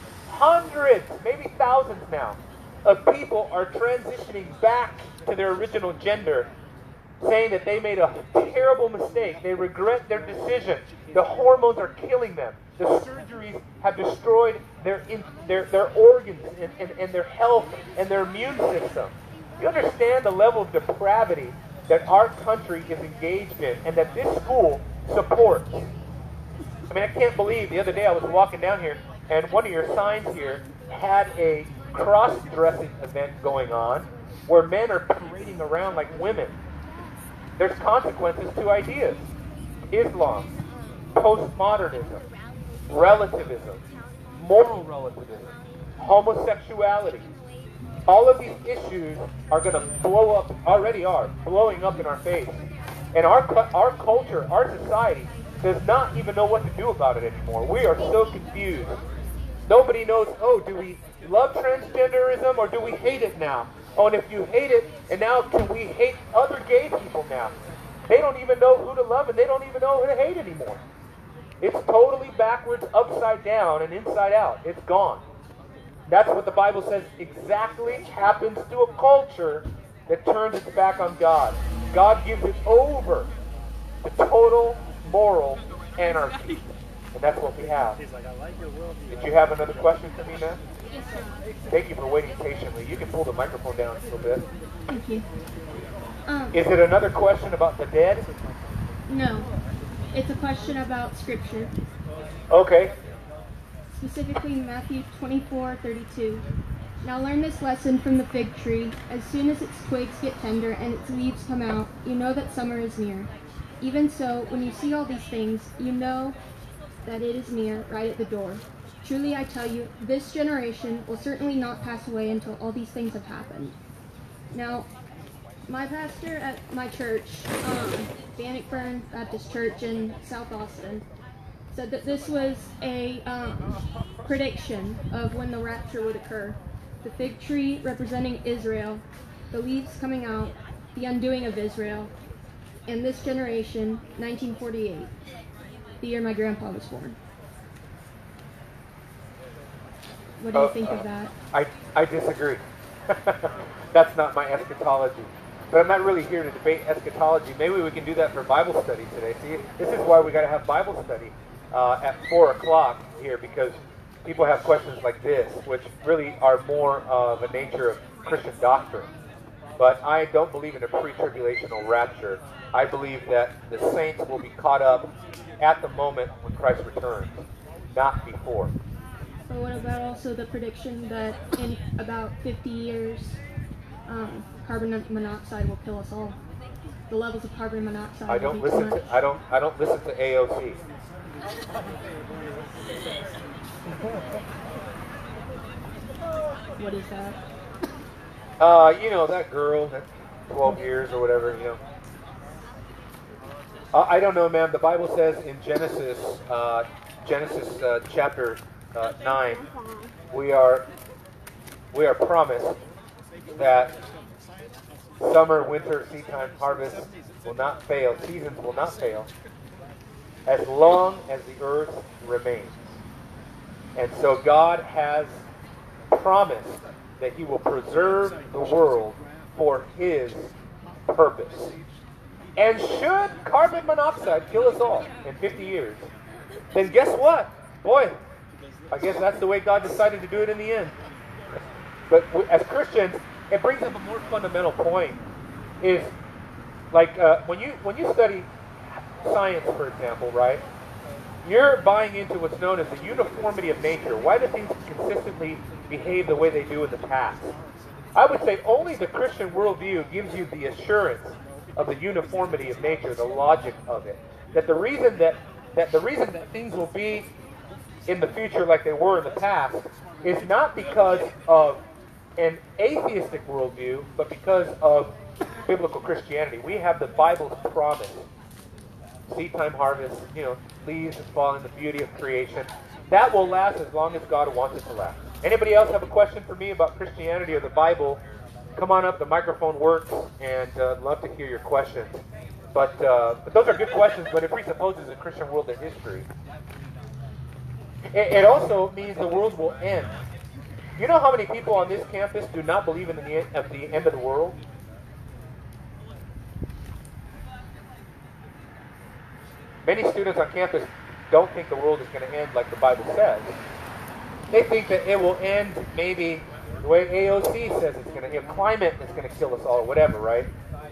maybe thousands now, of people are transitioning back to their original gender, saying that they made a terrible mistake. They regret their decision. The hormones are killing them. The surgeries have destroyed their organs and their health and their immune system. You understand the level of depravity that our country is engaged in and that this school supports. I mean, I can't believe the other day I was walking down here and one of your signs here had a cross-dressing event going on where men are parading around like women. There's consequences to ideas. Islam, postmodernism, relativism, moral relativism, homosexuality. all of these issues are going to blow up, already are, blowing up in our face. And our culture, our society, does not even know what to do about it anymore. We are so confused. Nobody knows, oh, do we love transgenderism or do we hate it now? Oh, and if you hate it, and now can we hate other gay people now? They don't even know who to love and they don't even know who to hate anymore. It's totally backwards, upside down, and inside out. It's gone. That's what the Bible says exactly happens to a culture that turns its back on God. God gives it over to total moral anarchy. And that's what we have. Did you have another question for me, man? Yes, sir. Thank you for waiting patiently. You can pull the microphone down a little bit. Thank you. Is it another question about the dead? No. It's a question about Scripture. Okay. Specifically Matthew 24:32. Now learn this lesson from the fig tree. As soon as its twigs get tender and its leaves come out, you know that summer is near. Even so, when you see all these things, you know that it is near, right at the door. Truly I tell you, this generation will certainly not pass away until all these things have happened. Now, my pastor at my church, Bannockburn Baptist Church in South Austin, said that this was a prediction of when the rapture would occur. The fig tree representing Israel, the leaves coming out, the undoing of Israel, and this generation, 1948, the year my grandpa was born. What do you think of that? I disagree. That's not my eschatology. But I'm not really here to debate eschatology. Maybe we can do that for Bible study today. See, this is why we got to have Bible study at 4 o'clock here, because people have questions like this, which really are more of a nature of Christian doctrine. But I don't believe in a pre-tribulational rapture. I believe that the saints will be caught up at the moment when Christ returns, not before. But what about also the prediction that in about 50 years, carbon monoxide will kill us all? The levels of carbon monoxide. I don't listen to AOC. What is that? You know, that girl, that 12 years or whatever, you know. I don't know, man. The Bible says in Genesis chapter 9, we are promised that summer, winter, seedtime, harvest will not fail. Seasons will not fail as long as the earth remains. And so God has promised that He will preserve the world for His purpose. And should carbon monoxide kill us all in 50 years, then guess what? Boy, I guess that's the way God decided to do it in the end. But as Christians, it brings up a more fundamental point. Is like when you study science, for example, right? You're buying into what's known as the uniformity of nature. Why do things consistently behave the way they do in the past? I would say only the Christian worldview gives you the assurance of the uniformity of nature, the logic of it. That the reason that things will be in the future like they were in the past is not because of an atheistic worldview, but because of biblical Christianity. We have the Bible's promise. Seedtime, harvest, leaves that fall in the beauty of creation. That will last as long as God wants it to last. Anybody else have a question for me about Christianity or the Bible? Come on up, the microphone works, and I'd love to hear your questions. But those are good questions, but it presupposes a Christian world in history. It also means the world will end. You know how many people on this campus do not believe in the end of the world? Many students on campus don't think the world is going to end like the Bible says. They think that it will end maybe the way AOC says it's going to. Climate is going to kill us all, or whatever, right?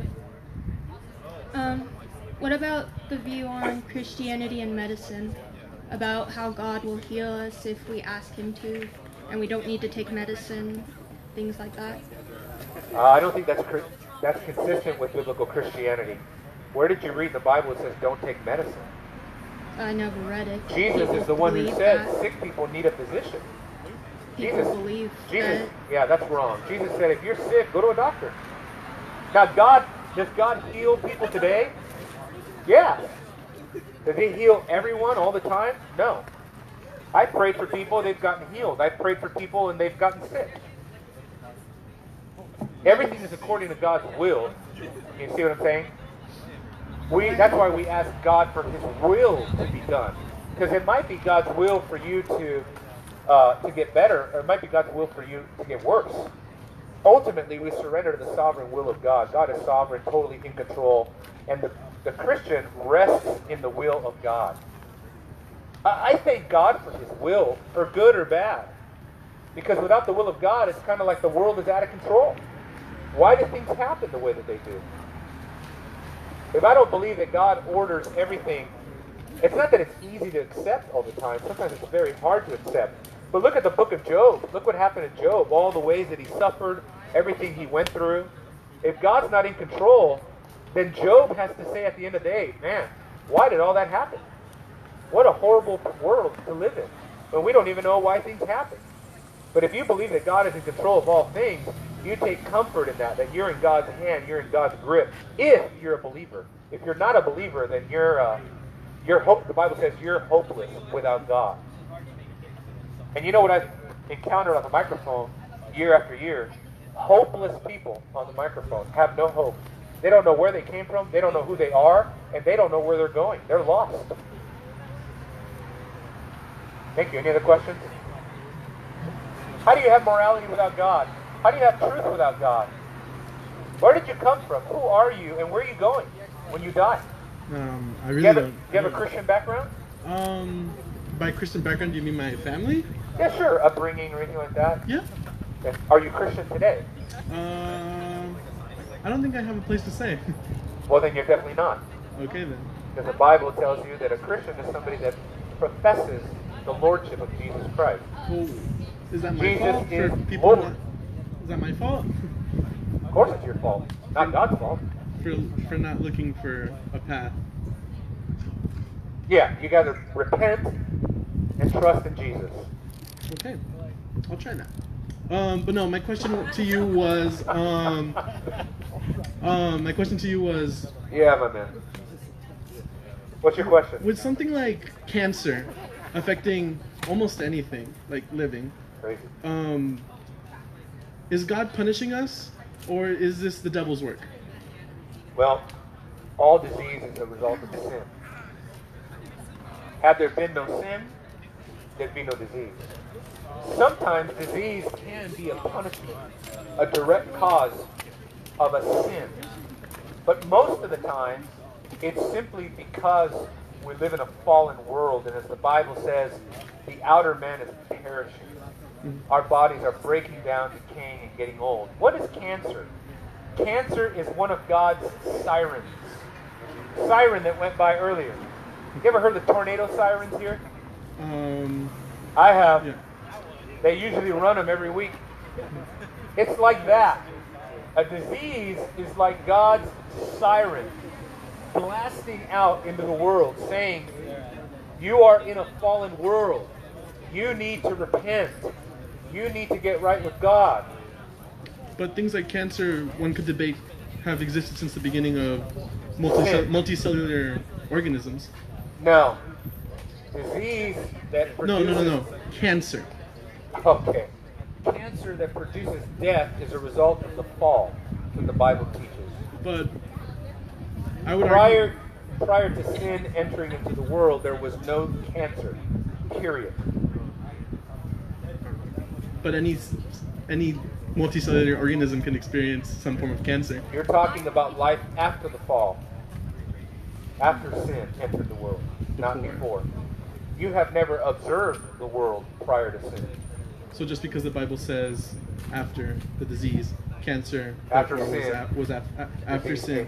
What about the view on Christianity and medicine? About how God will heal us if we ask Him to, and we don't need to take medicine, things like that? I don't think that's consistent with biblical Christianity. Where did you read in the Bible that says don't take medicine? I never read it. Jesus is the one who said sick people need a physician. people believe that. Yeah, that's wrong. Jesus said, if you're sick, go to a doctor. Now, does God heal people today? Yeah. Does he heal everyone all the time? No. I prayed for people, they've gotten healed. I prayed for people, and they've gotten sick. Everything is according to God's will. You see what I'm saying? That's why we ask God for his will to be done. Because it might be God's will for you to get better, or it might be God's will for you to get worse. Ultimately, we surrender to the sovereign will of God. God is sovereign, totally in control, and the Christian rests in the will of God. I thank God for his will, for good or bad. Because without the will of God, it's kind of like the world is out of control. Why do things happen the way that they do? If I don't believe that God orders everything, it's not that it's easy to accept all the time. Sometimes it's very hard to accept. But look at the book of Job. Look what happened to Job. All the ways that he suffered, everything he went through. If God's not in control, then Job has to say at the end of the day, man, why did all that happen? What a horrible world to live in. But we don't even know why things happen. But if you believe that God is in control of all things, you take comfort in that you're in God's hand, you're in God's grip, if you're a believer. If you're not a believer, then the Bible says you're hopeless without God. And you know what I've encountered on the microphone year after year? Hopeless people on the microphone have no hope. They don't know where they came from, they don't know who they are, and they don't know where they're going. They're lost. Thank you. Any other questions? How do you have morality without God? How do you have truth without God? Where did you come from? Who are you, and where are you going when you die? I really do don't. You have a Christian background? By Christian background, do you mean my family? Yeah, sure. Upbringing or anything like that? Yeah. Okay. Are you Christian today? I don't think I have a place to say. Well, then you're definitely not. Okay, then. Because the Bible tells you that a Christian is somebody that professes the lordship of Jesus Christ. Well, is that my Jesus fault? is For people Lord. Is that my fault? Of course it's your fault. Not God's fault. For not looking for a path. Yeah, you got to repent and trust in Jesus. Okay, I'll try that. But no, my question to you was, Yeah, my man. What's your question? With something like cancer affecting almost anything, like living, Crazy. Is God punishing us, or is this the devil's work? Well, all disease is a result of sin. Had there been no sin, there'd be no disease. Sometimes disease can be a punishment, a direct cause of a sin. But most of the time, it's simply because we live in a fallen world, and as the Bible says, the outer man is perishing. Our bodies are breaking down, decaying, and getting old. What is cancer? Cancer is one of God's sirens. Siren that went by earlier. You ever heard the tornado sirens here? I have. Yeah. They usually run them every week. It's like that. A disease is like God's siren blasting out into the world saying, you are in a fallen world. You need to repent. You need to get right with God. But things like cancer, one could debate, have existed since the beginning of multicellular organisms. No. Disease that produces... No. Cancer. Okay. Cancer that produces death is a result of the fall that the Bible teaches. But I would prior to sin entering into the world, there was no cancer. Period. But any multicellular organism can experience some form of cancer. You're talking about life after the fall. After sin entered the world, not before. You have never observed the world prior to sin. So just because the Bible says after the disease, cancer, after sin, after sin,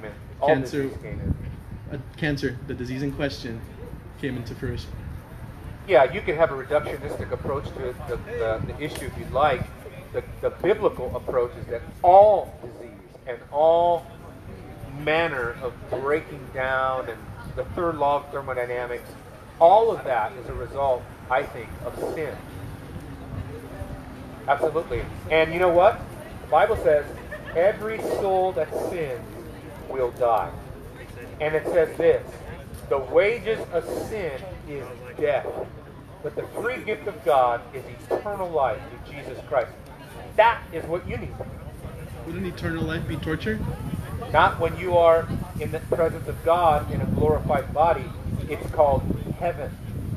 cancer, the disease in question, came into fruition. Yeah, you can have a reductionistic approach to the issue if you'd like. The biblical approach is that all disease and all manner of breaking down and the third law of thermodynamics, all of that is a result, I think, of sin. Absolutely. And you know what? The Bible says every soul that sins will die. And it says this, the wages of sin is death, but the free gift of God is eternal life through Jesus Christ. That is what you need. Wouldn't eternal life be torture? Not when you are in the presence of God in a glorified body. It's called heaven.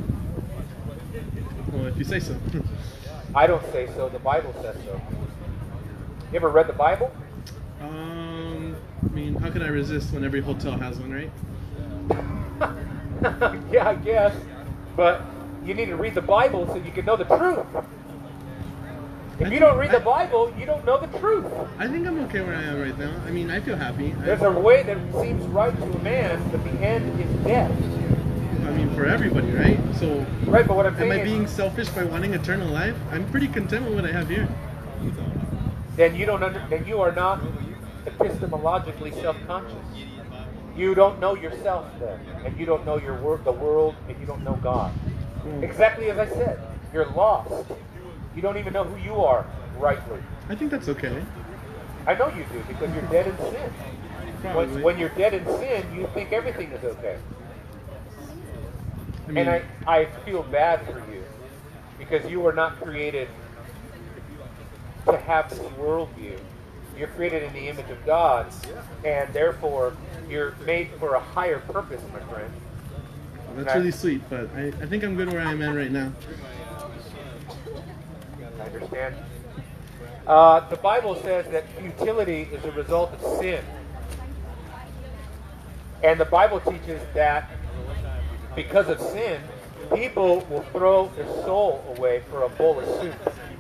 Well, if you say so. I don't say so. The Bible says so. You ever read the Bible? I mean, how can I resist when every hotel has one, right? Yeah, I guess. But you need to read the Bible so you can know the truth. If you don't read the Bible, you don't know the truth. I think I'm okay where I am right now. I mean, I feel happy. There's a way that seems right to a man, but the end is death. I mean, for everybody, right? So, right, but what I'm saying am I being selfish by wanting eternal life? I'm pretty content with what I have here. Then you don't then you are not epistemologically self-conscious. You don't know yourself then, and you don't know the world, and you don't know God. Exactly as I said, you're lost. You don't even know who you are rightly. I think that's okay. I know you do, because you're dead in sin. When you're dead in sin, you think everything is okay. I mean, and I feel bad for you, because you were not created to have this worldview. You're created in the image of God, and therefore you're made for a higher purpose, my friend. Well, that's really sweet, but I think I'm good where I am at right now. I understand. The Bible says that futility is a result of sin. And the Bible teaches that because of sin, people will throw their soul away for a bowl of soup.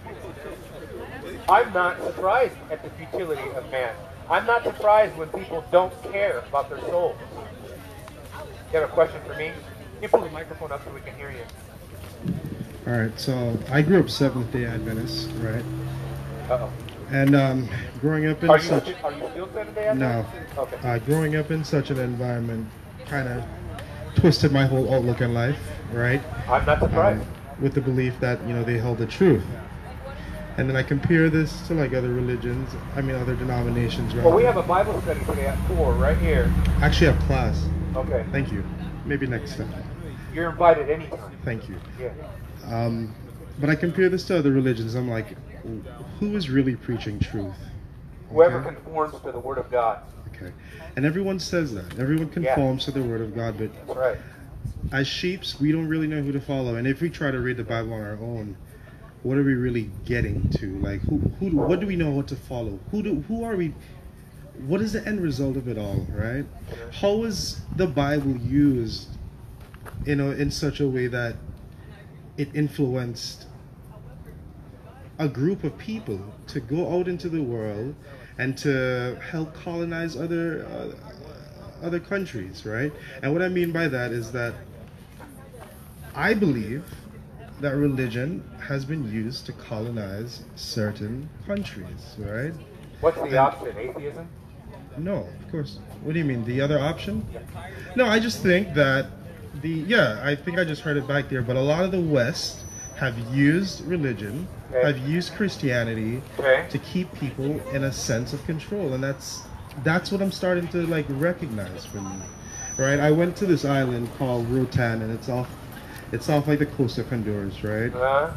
I'm not surprised at the futility of man. I'm not surprised when people don't care about their souls. You have a question for me? Can you pull the microphone up so we can hear you? All right, so I grew up Seventh-day Adventist, right? Uh-oh. And growing up in are you such... Are you still Seventh-day Adventist? No. Okay. Growing up in such an environment kind of twisted my whole outlook in life, right? I'm not surprised. With the belief that, they held the truth. And then I compare this to like other religions, other denominations, right? Well, we have a Bible study today at 4, right here. Actually, I have class. Okay. Thank you. Maybe next time. You're invited anytime. Thank you. Yeah. But I compare this to other religions. I'm like, who is really preaching truth? Whoever conforms to the Word of God. Okay. And everyone says that. Everyone conforms to the Word of God, but that's right. As sheeps, we don't really know who to follow. And if we try to read the Bible on our own, what are we really getting to? Like, what do we know what to follow? Who are we? What is the end result of it all, right? How is the Bible used, in such a way that it influenced a group of people to go out into the world and to help colonize other countries, right? And what I mean by that is that I believe that religion has been used to colonize certain countries, right? What's the option? Atheism? No, of course. What do you mean? The other option? No, I just think that I think I just heard it back there, but a lot of the West have used religion, have used Christianity to keep people in a sense of control, and that's what I'm starting to like recognize for me, right? I went to this island called Rotan, and it's off like the coast of Honduras, right?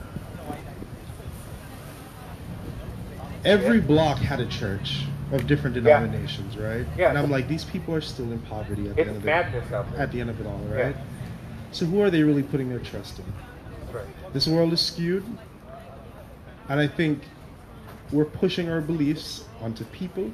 Every block had a church of different denominations, right? Yeah. And I'm like, these people are still in poverty at the end of it all, right? Yeah. So who are they really putting their trust in? Right. This world is skewed, and I think we're pushing our beliefs onto people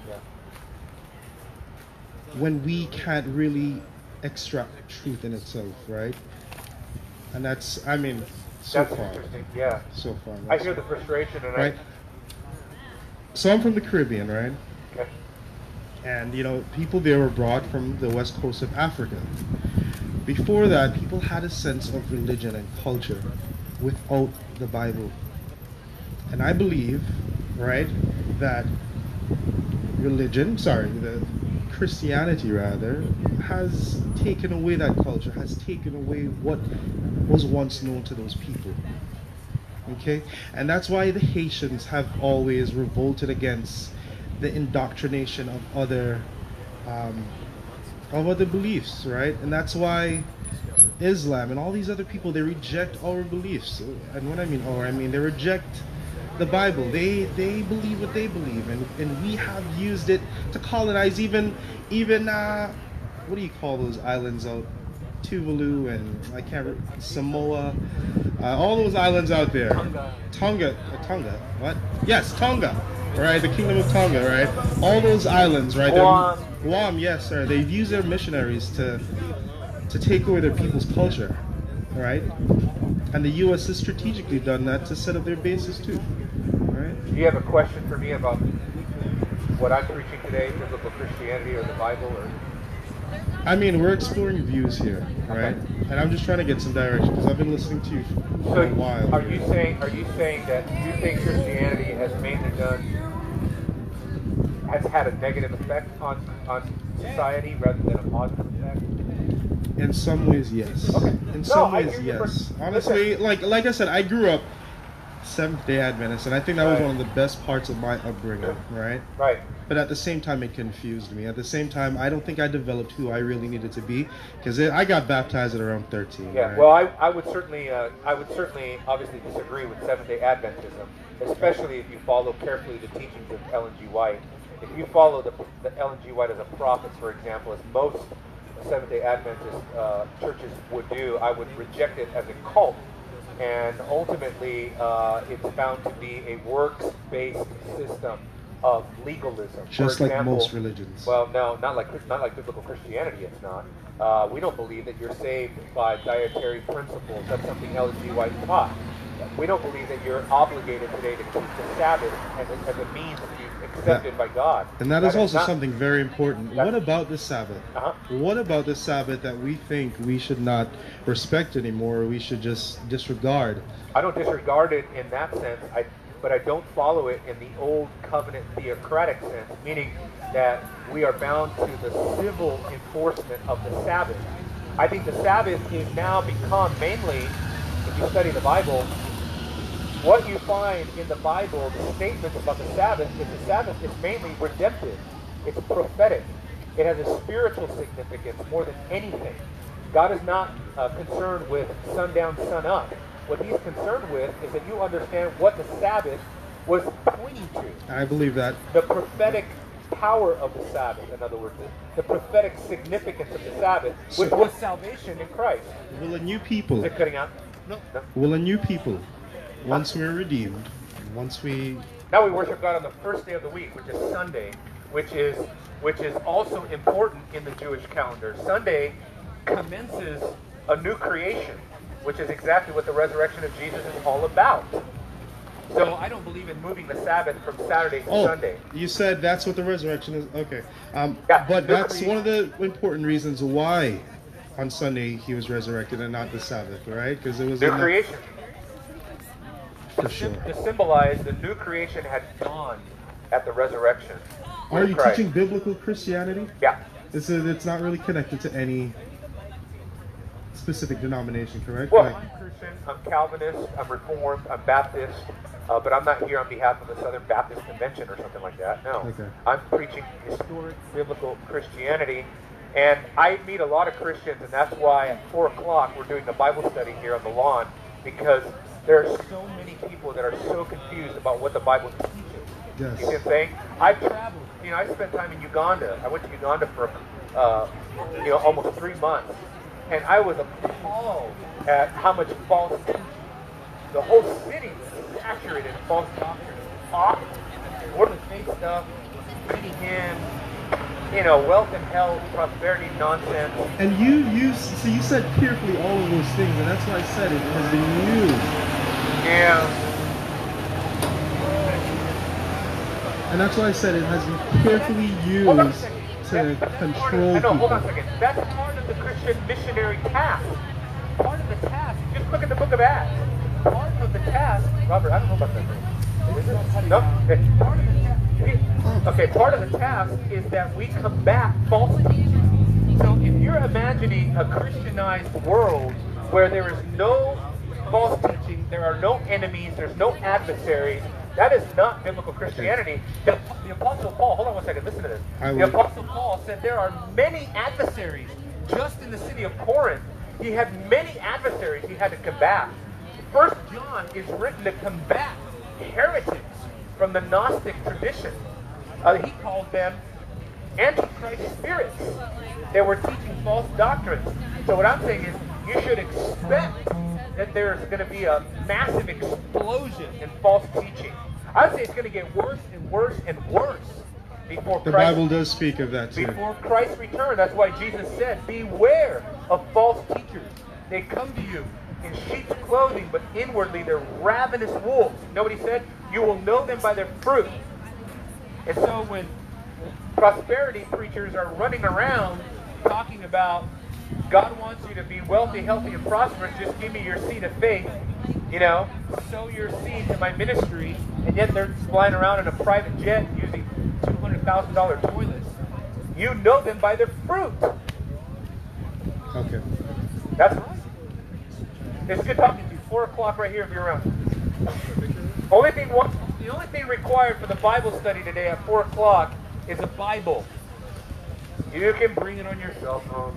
when we can't really extract truth in itself, right? And that's so that's far. Interesting. Yeah. So far. I hear the frustration, and right. So I'm from the Caribbean, right? Okay. And people there were brought from the west coast of Africa. Before that, people had a sense of religion and culture without the Bible. And I believe, right, that the Christianity rather, has taken away that culture, has taken away what was once known to those people. Okay, and that's why the Haitians have always revolted against the indoctrination of other beliefs, right? And that's why Islam and all these other people, they reject our beliefs. And when I mean they reject the Bible. They believe what they believe, and we have used it to colonize even what do you call those islands out? Tuvalu and Samoa, all those islands out there. Tonga. What? Yes, Tonga. Right, the Kingdom of Tonga. Right, all those islands. Right. Guam. Yes, sir. They've used their missionaries to take away their people's culture. Right, and the U.S. has strategically done that to set up their bases too. Right. Do you have a question for me about what I'm preaching today, biblical Christianity or the Bible, or? I mean, we're exploring views here, right? And I'm just trying to get some direction because I've been listening to you for a while. Are you saying that you think Christianity has had a negative effect on society rather than a positive effect? In some ways, yes. Okay. In some ways, yes. Honestly, like I said, I grew up Seventh-day Adventist, and I think that was one of the best parts of my upbringing, right? Right. But at the same time, it confused me. At the same time, I don't think I developed who I really needed to be, because I got baptized at around 13. Yeah. Right? Well, I would certainly obviously disagree with Seventh-day Adventism, especially if you follow carefully the teachings of Ellen G. White. If you follow the Ellen G. White as a prophet, for example, as most Seventh-day Adventist churches would do, I would reject it as a cult. And ultimately, it's found to be a works-based system of legalism. Just For example, like most religions. Well, no, not like biblical Christianity. It's not. We don't believe that you're saved by dietary principles. That's something Ellen G. White taught. We don't believe that you're obligated today to keep the Sabbath as a means to be accepted by God. And that is also something very important. What about the Sabbath? What about the Sabbath that we think we should not respect anymore, or we should just disregard? I don't disregard it in that sense, but I don't follow it in the old covenant theocratic sense, meaning that we are bound to the civil enforcement of the Sabbath. I think the Sabbath is now become mainly, if you study the Bible, what you find in the Bible, the statements about the Sabbath is mainly redemptive. It's prophetic. It has a spiritual significance more than anything. God is not concerned with sundown, sun up. What he's concerned with is that you understand what the Sabbath was pointing to. I believe that. The prophetic power of the Sabbath, in other words, the prophetic significance of the Sabbath, which was salvation in Christ. Will a new people... Is it cutting out? No. Will a new people... Once we're redeemed, now we worship God on the first day of the week, which is Sunday, which is also important in the Jewish calendar. Sunday commences a new creation, which is exactly what the resurrection of Jesus is all about. So I don't believe in moving the Sabbath from Saturday to Sunday. You said that's what the resurrection is? Okay. But that's one of the important reasons why on Sunday he was resurrected and not the Sabbath, right? Because it was new creation. For sure. To symbolize the new creation had dawned at the resurrection. Are you teaching biblical Christianity? Yeah. It's not really connected to any specific denomination, correct? Well, I'm Christian, I'm Calvinist, I'm Reformed, I'm Baptist, but I'm not here on behalf of the Southern Baptist Convention or something like that. No. Okay. I'm preaching historic biblical Christianity, and I meet a lot of Christians, and that's why at 4 o'clock we're doing the Bible study here on the lawn, because there are so many people that are so confused about what the Bible teaches. Yes. You see what I'm saying? I've traveled. I spent time in Uganda. I went to Uganda for almost 3 months, and I was appalled at how much false teaching. The whole city was saturated in false doctrine. Word of faith stuff, eating hymns, wealth and health, prosperity nonsense. And you said carefully all of those things, and that's why I said it has been used. Yeah. And that's why I said it has been carefully used to control people. Hold on a second. That's part of the Christian missionary task. Part of the task. Just look at the book of Acts. Part of the task. Robert, I don't know about that thing. Is it? No? Okay. Part of the task is that we combat false teaching. So if you're imagining a Christianized world where there is no false teaching. There are no enemies. There's no adversaries. That is not biblical Christianity. The Apostle Paul, hold on one second, listen to this. The Apostle Paul said there are many adversaries just in the city of Corinth. He had many adversaries he had to combat. 1 John is written to combat heretics from the Gnostic tradition. He called them Antichrist spirits. They were teaching false doctrines. So what I'm saying is you should expect that there's going to be a massive explosion in false teaching. I would say it's going to get worse and worse and worse before Christ. The Bible does speak of that too. Before Christ's return. That's why Jesus said, beware of false teachers. They come to you in sheep's clothing, but inwardly they're ravenous wolves. You know what he said? You will know them by their fruit. And so when prosperity preachers are running around talking about God wants you to be wealthy, healthy, and prosperous, just give me your seed of faith, you know, sow your seed to my ministry, and yet they're flying around in a private jet using $200,000 toilets. You know them by their fruit. Okay. That's right. It's good talking to you. 4 o'clock right here if you're around. The only thing required for the Bible study today at 4 o'clock is a Bible. You can bring it on your cell phone.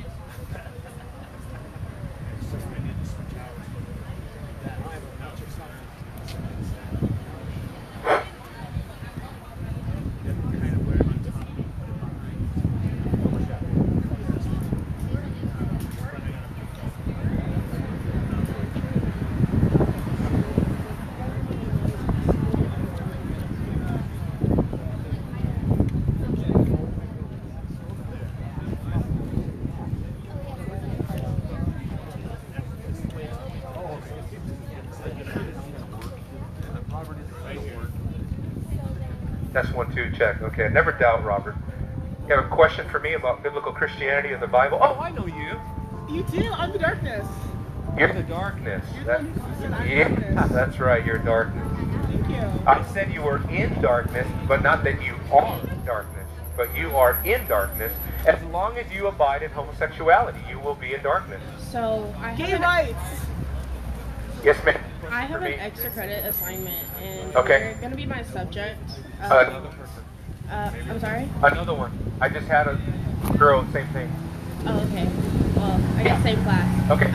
That's 1, 2, check. Okay, never doubt, Robert. You have a question for me about biblical Christianity and the Bible? Oh, I know you. You do? I'm the darkness. You're the darkness. Darkness. That's right, you're darkness. Thank you. I said you were in darkness, but not that you are darkness. But you are in darkness. As long as you abide in homosexuality, you will be in darkness. So I Gay rights. Yes, ma'am. I have an extra credit assignment, and Okay. you're going to be my subject. Another person. I'm sorry? Another one. I just had a girl, same thing. Oh, okay. Well, I guess same class. Okay.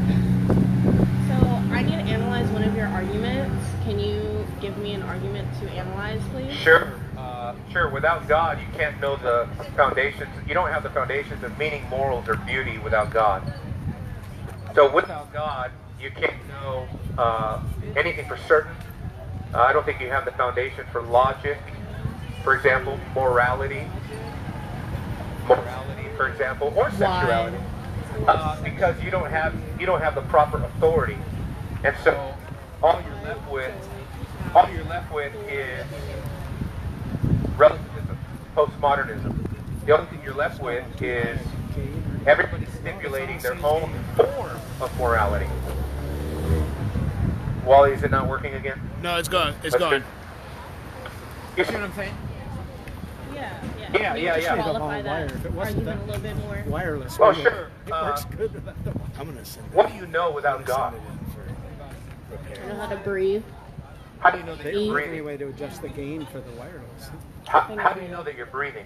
So I need to analyze one of your arguments. Can you give me an argument to analyze, please? Sure. Sure. Without God, you can't know the foundations. You don't have the foundations of meaning, morals, or beauty without God. So without God, you can't know anything for certain. I don't think you have the foundation for logic, for example, morality, for example, or sexuality, because you don't have the proper authority, and so all you're left with is relativism, postmodernism. The only thing you're left with is everybody stipulating their own form of morality. Wally, is it not working again? No, it's gone. It's That's gone. good. You see what I'm saying? Yeah. Yeah. Qualify that argument a little bit more. Wireless. Well, sure. It works good. I'm gonna send it. What do you know without God? I know how to breathe. How do you know that The you're only breathing? way to adjust the gain for the wireless. How do you know that you're breathing?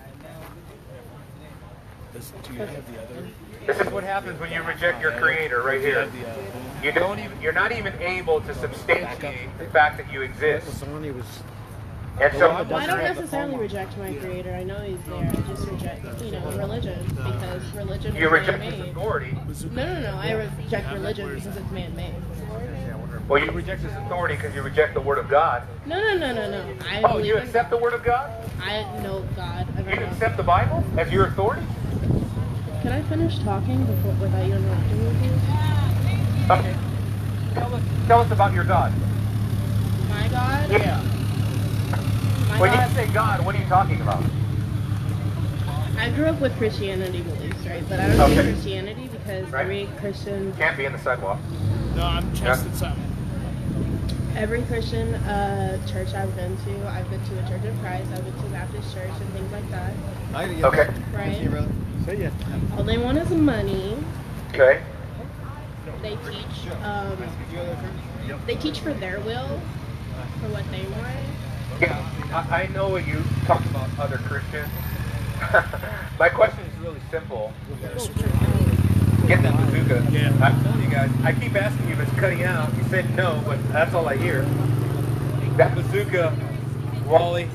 Do you have the other? This is what happens when you reject your Creator right here. You're not even able to substantiate the fact that you exist. And so, I don't necessarily reject my creator. I know he's there. I just reject, religion because religion you is reject man-made. His authority. No. I reject religion because it's man-made. Well, you reject His authority because you reject the Word of God. No. Oh, you accept the Word of God? I know God. You accept the Bible as your authority? Can I finish talking without you interrupting me, please? Okay. Tell us about your God. My God? Yeah. When you say God, what are you talking about? I grew up with Christianity beliefs, right? But I don't say Christianity because every Christian... Can't be in the sidewalk. No, I'm testing something. Every Christian church I've been to a Church of Christ, I've been to a Baptist church and things like that. Okay. Right? All they want is money. Okay. they teach. They teach for their will, for what they want. Yeah, I know when you talk about other Christians. My question is really simple. Get that bazooka. Yeah. I'm telling you guys, I keep asking you if it's cutting out. You said no, but that's all I hear. That bazooka, Wally,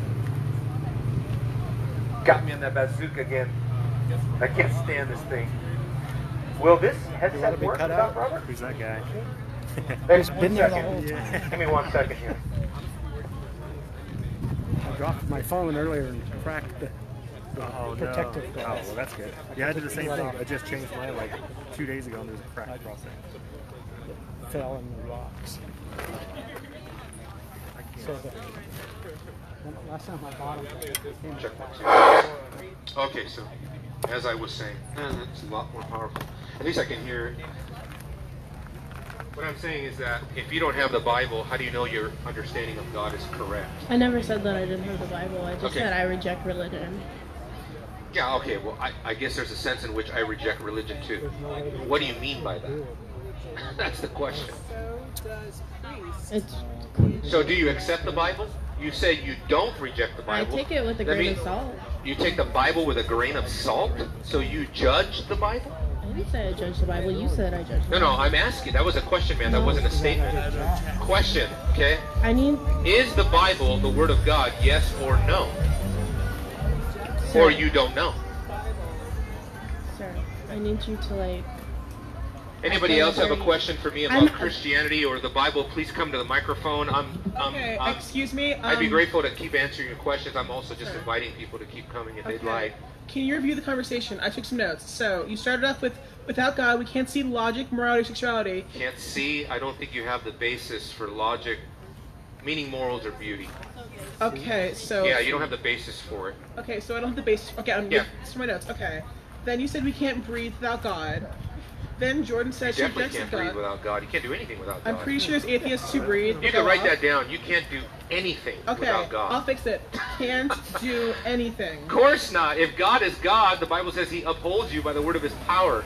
got me on that bazooka again. I can't stand this thing. Will this headset work without Robert? Who's that guy? He's been there the whole time. Give me 1 second here. I dropped my phone earlier and cracked the protective glass. Oh, well, that's good. Yeah, I did the same thing. I just changed mine like 2 days ago, and there's a crack across it. Fell in the rocks. So last time I bought them, Okay, so as I was saying, it's a lot more powerful. At least I can hear. What I'm saying is that if you don't have the Bible, how do you know your understanding of God is correct? I never said that I didn't have the Bible. I just Okay. said I reject religion. Yeah, okay, well, I guess there's a sense in which I reject religion too. What do you mean by that? That's the question. It's So do you accept the Bible? You say you don't reject the I Bible. take it with a That grain means of salt. You take the Bible with a grain of salt? So you judge the Bible? I didn't say I judged the Bible. You said I judged the No, Bible. I'm asking. That was a question, man. That wasn't a statement. Question, okay? I need. Is the Bible the Word of God, yes or no? Sir. Or you don't know? Sir, I need you to like. Anybody else have a question for me about I'm- Christianity or the Bible? Please come to the microphone. Okay, excuse me. I'd be grateful to keep answering your questions. I'm also just inviting people to keep coming if they'd like. Can you review the conversation? I took some notes. So you started off with, without God, we can't see logic, morality, or sexuality. Can't see. I don't think you have the basis for logic, meaning morals or beauty. Okay, so. Yeah, you don't have the basis for it. Okay, so I don't have the basis. Okay, I'm Yeah. These are my notes. Okay. Then you said we can't breathe without God. Then Jordan You said she definitely rejects can't God. breathe without God. You can't do anything without God. I'm pretty sure there's atheists who breathe. You can write that down. You can't do anything Okay, without God. I'll fix it. Can't do anything. Of course not. If God is God, the Bible says He upholds you by the word of His power.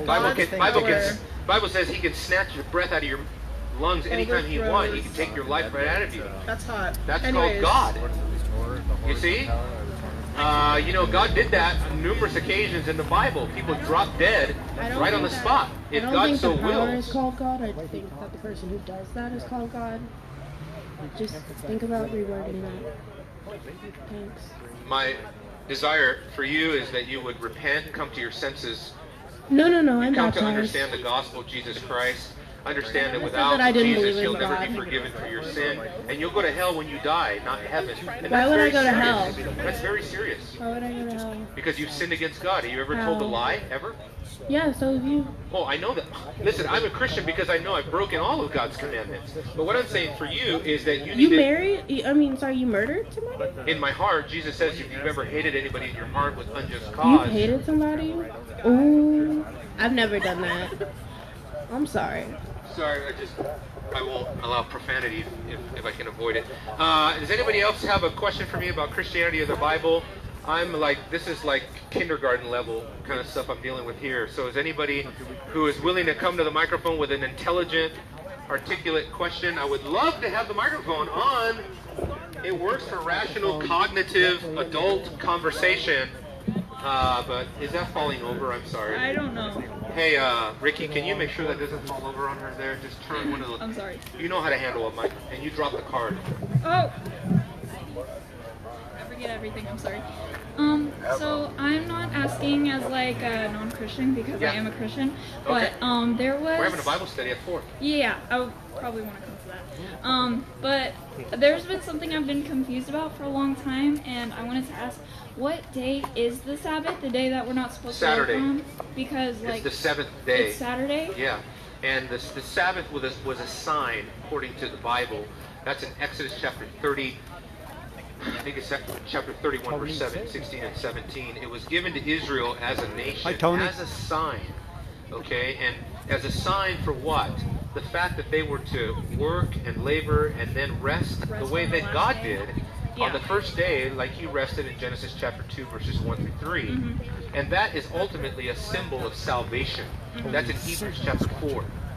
Bible says He can snatch your breath out of your lungs anytime He wants. He can take your life right out of you. That's hot. That's Anyways. called God. You see? God did that on numerous occasions in the Bible. People dropped dead right on the spot. I If don't God think so the power wills. is called God. I think that the person who does that is called God. Just think about rewording that. Thanks. My desire for you is that you would repent, come to your senses, No, I'm come to baptized. understand the gospel of Jesus Christ. Understand that I said without that I didn't Jesus, believe in you'll never be God. forgiven for your sin, and you'll go to hell when you die, not heaven. And Why that's would I very go to serious. hell? That's very serious. Why would I go to hell? Because you've sinned against God. Have you ever told a How? lie? Ever? Yeah, so have you. Oh, I know that. Listen, I'm a Christian because I know I've broken all of God's commandments. But what I'm saying for you is that you need You to... married? You murdered somebody? In my heart, Jesus says if you've ever hated anybody in your heart with unjust You've cause... hated somebody? Ooh, I've never done that. I'm sorry. Sorry, I won't allow profanity if I can avoid it. Does anybody else have a question for me about Christianity or the Bible? This is like kindergarten level kind of stuff I'm dealing with here. So is anybody who is willing to come to the microphone with an intelligent, articulate question? I would love to have the microphone on. It works for rational, cognitive, adult conversation. But is that falling over? I'm sorry. I don't know. Hey, Ricky, can you make sure that doesn't fall over on her there? Just turn one of the... I'm sorry. You know how to handle a mic, and you drop the card. Oh! I forget everything, I'm sorry. So I'm not asking as like a non-Christian because I am a Christian, but there was... We're having a Bible study at 4. Yeah, I would probably want to come to that. But there's been something I've been confused about for a long time, and I wanted to ask, what day is the Sabbath? The day that we're not supposed Saturday. to work on? Because like... It's the 7th day. It's Saturday? Yeah. And the Sabbath was a sign, according to the Bible. That's in Exodus chapter 30. I think it's chapter 31, verse 16 and 17. It was given to Israel as a nation, as a sign. Okay? And as a sign for what? The fact that they were to work and labor and then rest the way that God did. On the first day, like He rested in Genesis chapter 2, verses 1 through 3. And that is ultimately a symbol of salvation. That's in Hebrews chapter 4.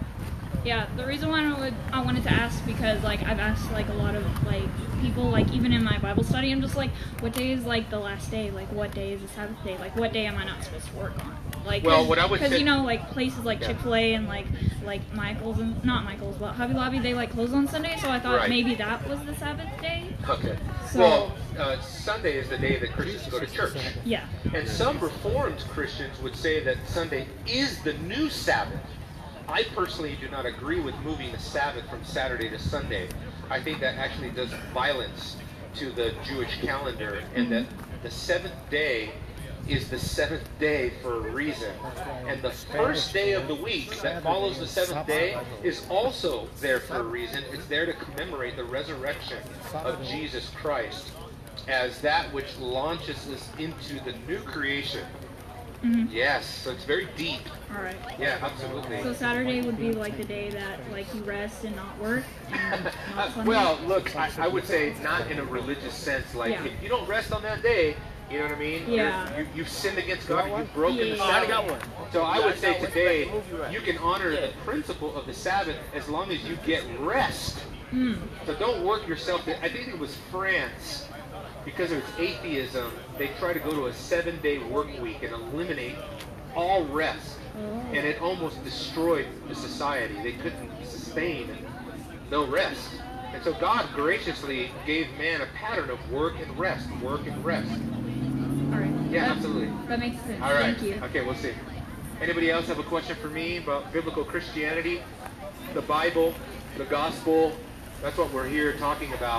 Yeah, the reason why I wanted to ask because like I've asked like a lot of like people like even in my Bible study I'm just like what day is like the last day, like what day is the Sabbath day, like what day am I not supposed to work on, like well what I would because say, you know like places like Chick-fil-A and like Michael's and not Michael's but Hobby Lobby they like close on Sunday, so I thought right. maybe that was the Sabbath day. Okay. So, well, Sunday is the day that Christians go to church. Yeah. And some Reformed Christians would say that Sunday is the new Sabbath. I personally do not agree with moving the Sabbath from Saturday to Sunday. I think that actually does violence to the Jewish calendar, and that the seventh day is the seventh day for a reason. And the first day of the week that follows the seventh day is also there for a reason. It's there to commemorate the resurrection of Jesus Christ as that which launches us into the new creation. Mm-hmm. Yes, so it's very deep. All right. Yeah, absolutely. So Saturday would be like the day that like you rest and not work. And not Sunday? Well, look, I would say not in a religious sense. Like if you don't rest on that day, you know what I mean? Yeah. You've sinned against God. You've broken the Sabbath. So I would say today you can honor the principle of the Sabbath as long as you get rest. So don't work yourself. I think it was France. Because of its atheism, they try to go to a 7-day work week and eliminate all rest. And it almost destroyed the society. They couldn't sustain no rest. And so God graciously gave man a pattern of work and rest, work and rest. All right. Yeah, absolutely. That makes sense. All right. Thank you. Okay, we'll see. Anybody else have a question for me about biblical Christianity, the Bible, the gospel? That's what we're here talking about.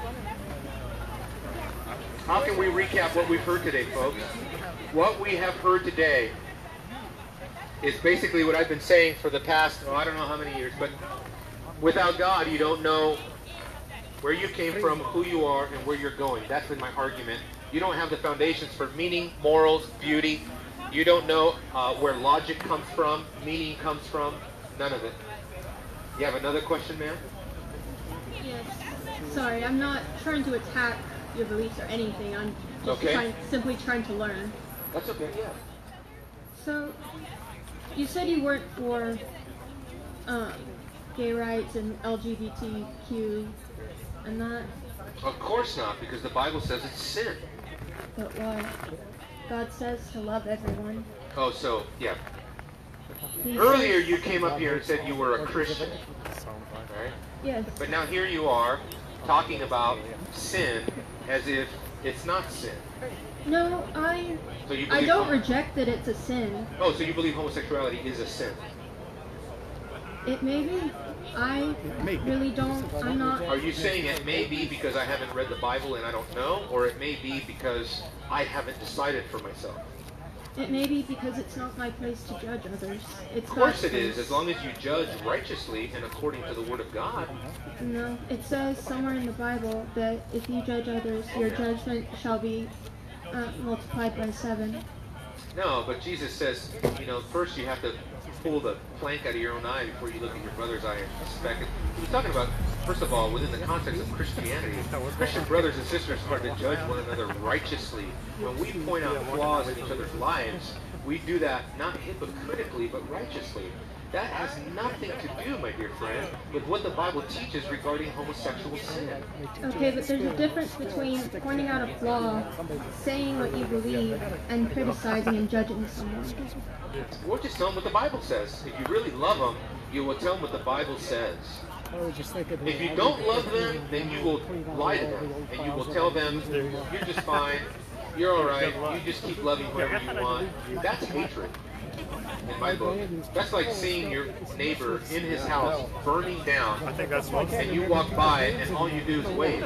How can we recap what we've heard today, folks? What we have heard today is basically what I've been saying for the past, I don't know how many years, but without God, you don't know where you came from, who you are, and where you're going. That's been my argument. You don't have the foundations for meaning, morals, beauty. You don't know where logic comes from, meaning comes from, none of it. You have another question, ma'am? Yes. Sorry, I'm not trying to attack your beliefs or anything. I'm just simply trying to learn. That's okay, yeah. So, you said you weren't for gay rights and LGBTQ and that. Of course not, because the Bible says it's sin. But why? God says to love everyone. Oh, so, yeah. Earlier you came up here and said you were a Christian, right? Yes. But now here you are talking about sin as if it's not sin. No, I don't reject that it's a sin. Oh, so you believe homosexuality is a sin? It may be. I really don't. I'm not. Are you saying it may be because I haven't read the Bible and I don't know, or it may be because I haven't decided for myself? It may be because it's not my place to judge others. It's of course it is, as long as you judge righteously and according to the Word of God. No, it says somewhere in the Bible that if you judge others, your judgment shall be multiplied by 7. No, but Jesus says, first you have to pull the plank out of your own eye before you look at your brother's eye and suspect it. He was talking about, first of all, within the context of Christianity, Christian brothers and sisters are to judge one another righteously. When we point out flaws in each other's lives, we do that not hypocritically, but righteously. That has nothing to do, my dear friend, with what the Bible teaches regarding homosexual sin. Okay, but there's a difference between pointing out a flaw, saying what you believe, and criticizing and judging someone. We'll just tell them what the Bible says. If you really love them, you will tell them what the Bible says. If you don't love them, then you will lie to them, and you will tell them, you're just fine, you're alright, you just keep loving whoever you want. That's hatred. In my book, that's like seeing your neighbor in his house burning down, and you walk by and all you do is wave.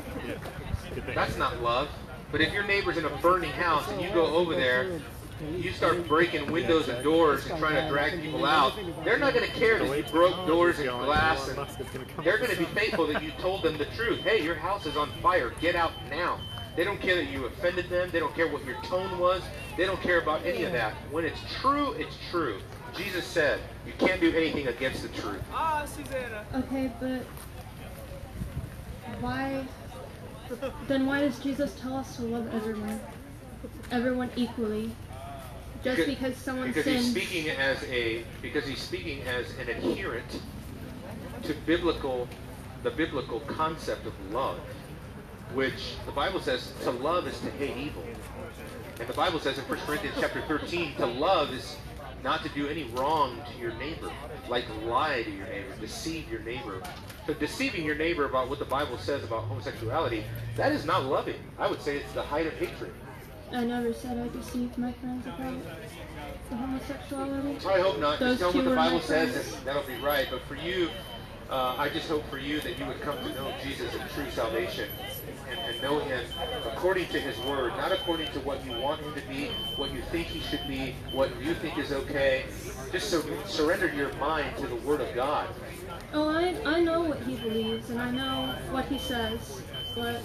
That's not love. But if your neighbor's in a burning house and you go over there, you start breaking windows and doors and trying to drag people out, they're not going to care that you broke doors and glass, and they're going to be thankful that you told them the truth. Hey, your house is on fire. Get out now. They don't care that you offended them. They don't care what your tone was. They don't care about any of that. When it's true, it's true. Jesus said, you can't do anything against the truth. Okay, but why? Then why does Jesus tell us to love everyone? Everyone equally? Just because someone because sins. he's speaking as an adherent to the biblical concept of love, which the Bible says to love is to hate evil. And the Bible says in 1 Corinthians chapter 13, to love is not to do any wrong to your neighbor, like lie to your neighbor, deceive your neighbor. So deceiving your neighbor about what the Bible says about homosexuality, that is not loving. I would say it's the height of hatred. I never said I deceived my friends about the homosexuality. I hope not. Those Just tell two what the were my Bible says, friends. and that'll be right. But for you, I just hope for you that you would come to know Jesus in true salvation and know Him according to His Word, not according to what you want Him to be, what you think He should be, what you think is okay. Just surrender your mind to the Word of God. Oh, I know what he believes, and I know what he says, but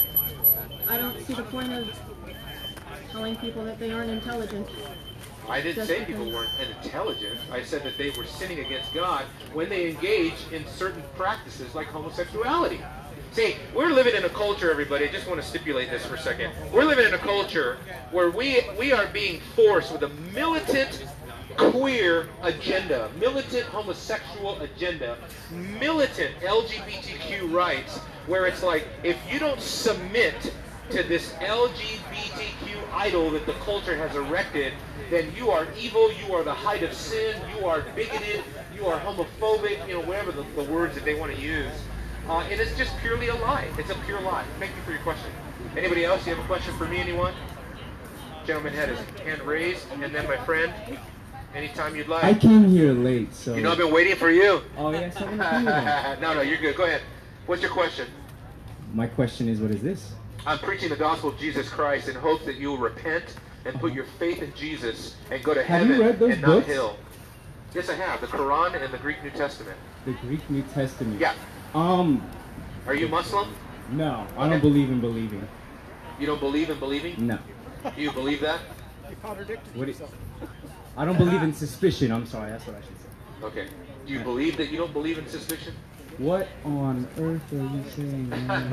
I don't see the point of telling people that they aren't intelligent. I didn't say people weren't intelligent. I said that they were sinning against God when they engage in certain practices like homosexuality. See, we're living in a culture, everybody, I just want to stipulate this for a second. We're living in a culture where we are being forced with a militant queer agenda, militant homosexual agenda, militant LGBTQ rights, where it's like, if you don't submit to this LGBTQ idol that the culture has erected, then you are evil, you are the height of sin, you are bigoted, you are homophobic, whatever the words that they want to use. And it's just purely a lie. It's a pure lie. Thank you for your question. Anybody else? You have a question for me, anyone? Gentleman had his hand raised, and then my friend. Anytime you'd like. I came here late, so... I've been waiting for you. Oh, yes, I'm gonna No, you're good. Go ahead. What's your question? My question is, what is this? I'm preaching the gospel of Jesus Christ in hopes that you will repent and put your faith in Jesus and go to heaven you read those and books? not hell. Yes, I have. The Quran and the Greek New Testament. The Greek New Testament? Yeah. Are you Muslim? No, I don't believe in believing. You don't believe in believing? No. Do you believe that? You contradicted What yourself. I don't believe in suspicion. I'm sorry, that's what I should say. Okay. Do you believe that you don't believe in suspicion? What on earth are you saying?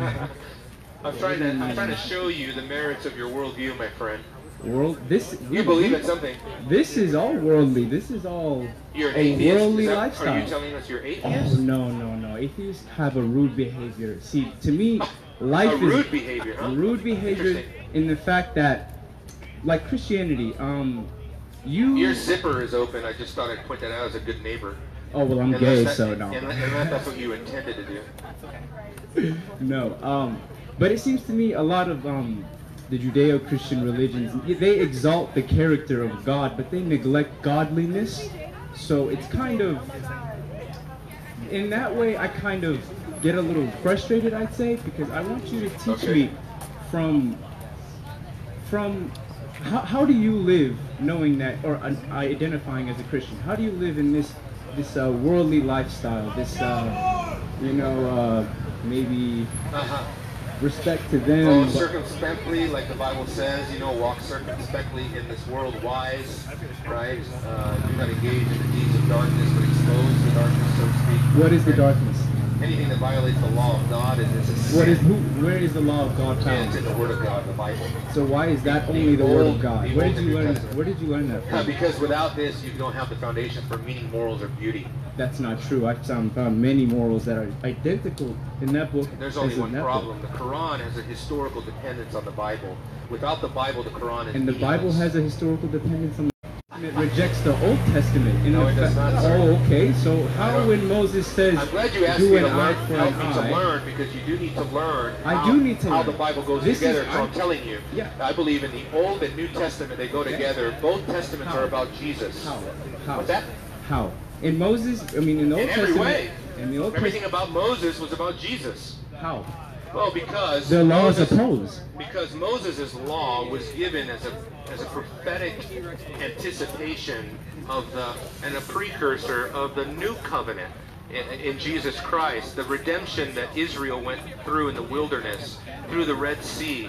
I'm trying to show you the merits of your worldview, my friend. You believe in something. This is all worldly. This is all You're an a atheist? worldly Are lifestyle. you telling us you're atheist? Oh, no. Atheists have a rude behavior. See, to me, life A is rude behavior, huh? rude behavior Interesting. in the fact that, like Christianity, Your zipper is open. I just thought I'd point that out as a good neighbor. Oh well, I'm Unless gay, that- so no. Unless that's what you intended to do. No, but it seems to me a lot of the Judeo-Christian religions, they exalt the character of God, but they neglect godliness. So it's kind of, in that way, I kind of get a little frustrated, I'd say, because I want you to teach me from how do you live knowing that, or identifying as a Christian? How do you live in this worldly lifestyle, this maybe respect to them? Oh, but- circumspectly, like the Bible says, walk circumspectly in this world wise, right? Do not engage in the deeds of darkness, but expose the darkness, so to speak. What is the darkness? Anything that violates the law of God is a sin. Where is the law of God Yeah, found? it's in the Word of God, the Bible. So why is that only the word of God? the Where Old did and you New learn? Testament. Where did you learn that from? Because without this, you don't have the foundation for meaning, morals, or beauty. That's not true. I've found many morals that are identical in that book. There's only as in one that problem. book. The Quran has a historical dependence on the Bible. Without the Bible, the Quran is And the Bible meaningless. has a historical dependence on. It rejects the Old Testament. No, it does not, sir. Oh, okay. So how when Moses says, I'm glad you asked "Do me an to learn, eye for help an me to eye," learn, because you do need to learn I do need to how learn. the Bible goes This is- together. So I'm I- telling you, Yeah. I believe in the Old and New Testament, they go together. Both Testaments How? are about Jesus. How? What's that? How? In Moses, I mean, in the Old In every Testament. way. In the Old Everything Testament. about Moses was about Jesus. How? Well, because The law is Moses- opposed. Because Moses' law was given as a prophetic anticipation of and a precursor of the new covenant in Jesus Christ, the redemption that Israel went through in the wilderness, through the Red Sea,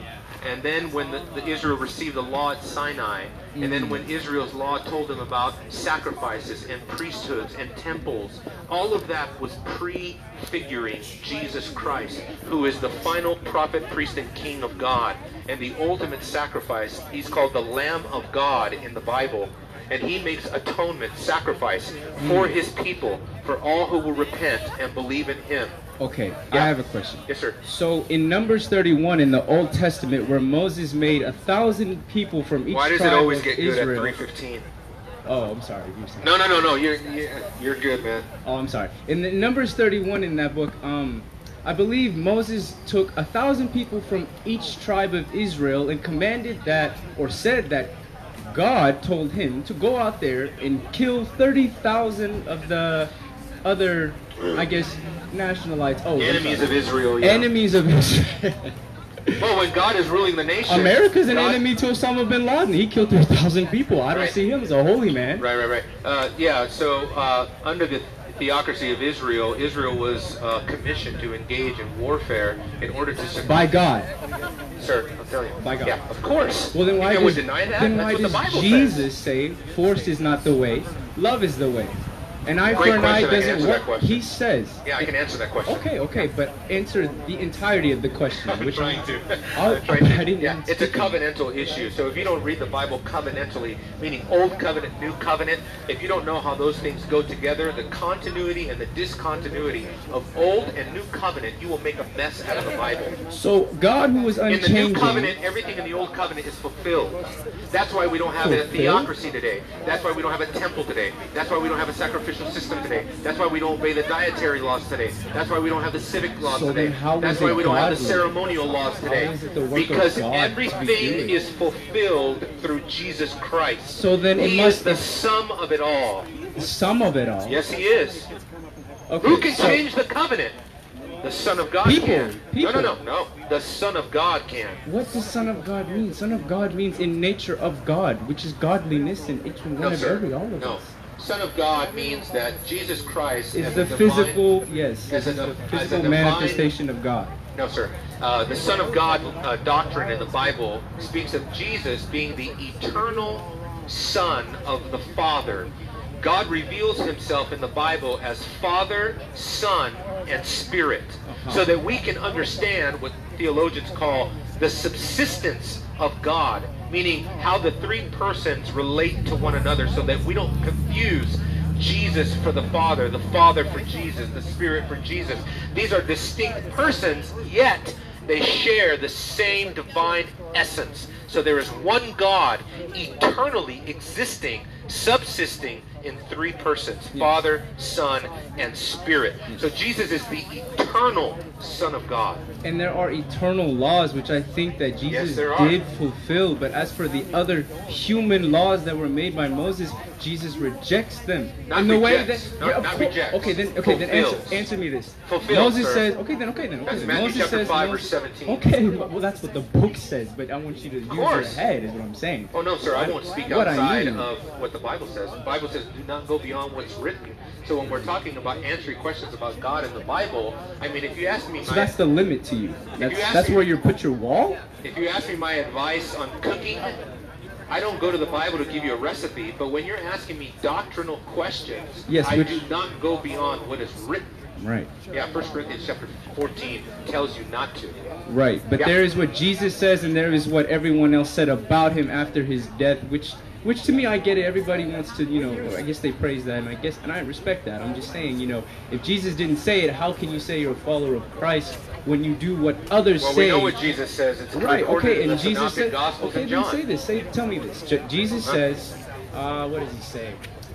and then when the Israel received the law at Sinai, and then when Israel's law told them about sacrifices and priesthoods and temples, all of that was prefiguring Jesus Christ, who is the final prophet, priest, and king of God, and the ultimate sacrifice. He's called the Lamb of God in the Bible, and he makes atonement, sacrifice for his people, for all who will repent and believe in him. Okay, I have a question. Yes, sir. So in Numbers 31 in the Old Testament, where Moses made 1,000 people from each Why does tribe it always of get Israel. good at 3:15? Oh, I'm sorry. You're saying. No. You're good, man. Oh, I'm sorry. In the Numbers 31 in that book, I believe Moses took 1,000 people from each tribe of Israel and commanded that, or said that God told him to go out there and kill 30,000 of the other, I guess, nationalites. Oh, enemies of Israel. Yeah. Enemies of Israel. Well, when God is ruling the nation, America's an enemy to Osama bin Laden. He killed 3,000 people. I don't see him as a holy man. Right. Yeah. So under the theocracy of Israel, Israel was commissioned to engage in warfare in order to by God. Sir, I'm telling you. By God. Yeah, of course. Well, then why would deny that? Then That's why what the does Bible Jesus says. say force is not the way, love is the way? An eye for Great an eye question. I can doesn't answer work. that question. He says. Yeah, I can answer that question. Okay, but answer the entirety of the question. I'm which trying to. I didn't Yeah, it's a covenantal issue. So if you don't read the Bible covenantally, meaning Old Covenant, New Covenant, if you don't know how those things go together, the continuity and the discontinuity of Old and New Covenant, you will make a mess out of the Bible. So God, who is In the unchanging. New Covenant, everything in the Old Covenant is fulfilled. That's why we don't have a theocracy today. That's why we don't have a temple today. That's why we don't have a sacrificial system today. That's why we don't obey the dietary laws today. That's why we don't have the civic laws So today. then how That's is why it we don't have the godly? ceremonial laws today. How is it the work of Because God to be everything doing? is fulfilled through Jesus Christ. So then it He must is the sum of it all. Some of it all. Yes, he is. Okay, Who can so- change the covenant? The Son of God People, can. people. No. The Son of God can. What does Son of God mean? Son of God means in nature of God, which is godliness in each one No, of sir. every all of No. us. Son of God means that Jesus Christ Is as the a divine- physical, yes, as is a- the as a physical divine- manifestation of God. No, sir. The Son of God doctrine in the Bible speaks of Jesus being the eternal Son of the Father. God reveals himself in the Bible as Father, Son, and Spirit, so that we can understand what theologians call the subsistence of God, meaning how the three persons relate to one another, so that we don't confuse Jesus for the Father for Jesus, the Spirit for Jesus. These are distinct persons, yet they share the same divine essence. So there is one God eternally existing, subsisting in three persons, Father, Son, and Spirit. So Jesus is the eternal Son of God. And there are eternal laws which I think that Jesus there are. did fulfill. But as for the other human laws that were made by Moses, Jesus rejects them. Not in the way rejects. that Not- not rejects. Okay, then Fulfills. answer me this. Fulfills, Moses sir. says, okay then. That's Matthew Moses chapter says, 5, verse 17. Okay, well that's what the book says, but I want you to use your course. head is what I'm saying. Oh no, sir, I won't speak What I outside mean. of what the Bible says. The Bible says do not go beyond what's written. So when we're talking about answering questions about God in the Bible, I mean, if you ask me So that's the limit to you. That's where you put your wall? if you ask me my advice on cooking, I don't go to the Bible to give you a recipe, but when you're asking me doctrinal questions, Yes, I which- do not go beyond what is written. Right. Yeah, 1 Corinthians chapter 14 tells you not to. Right, but Yeah. there is what Jesus says, and there is what everyone else said about him after his death, which to me, I get it. Everybody wants to, I guess they praise that, and I respect that. I'm just saying, if Jesus didn't say it, how can you say you're a follower of Christ when you do what others Well, say? we know what Jesus says. It's Right. recorded Okay, in and the Jesus Synoptic said, Gospels okay, and then John. say this. Tell me this. Jesus says, what does he say?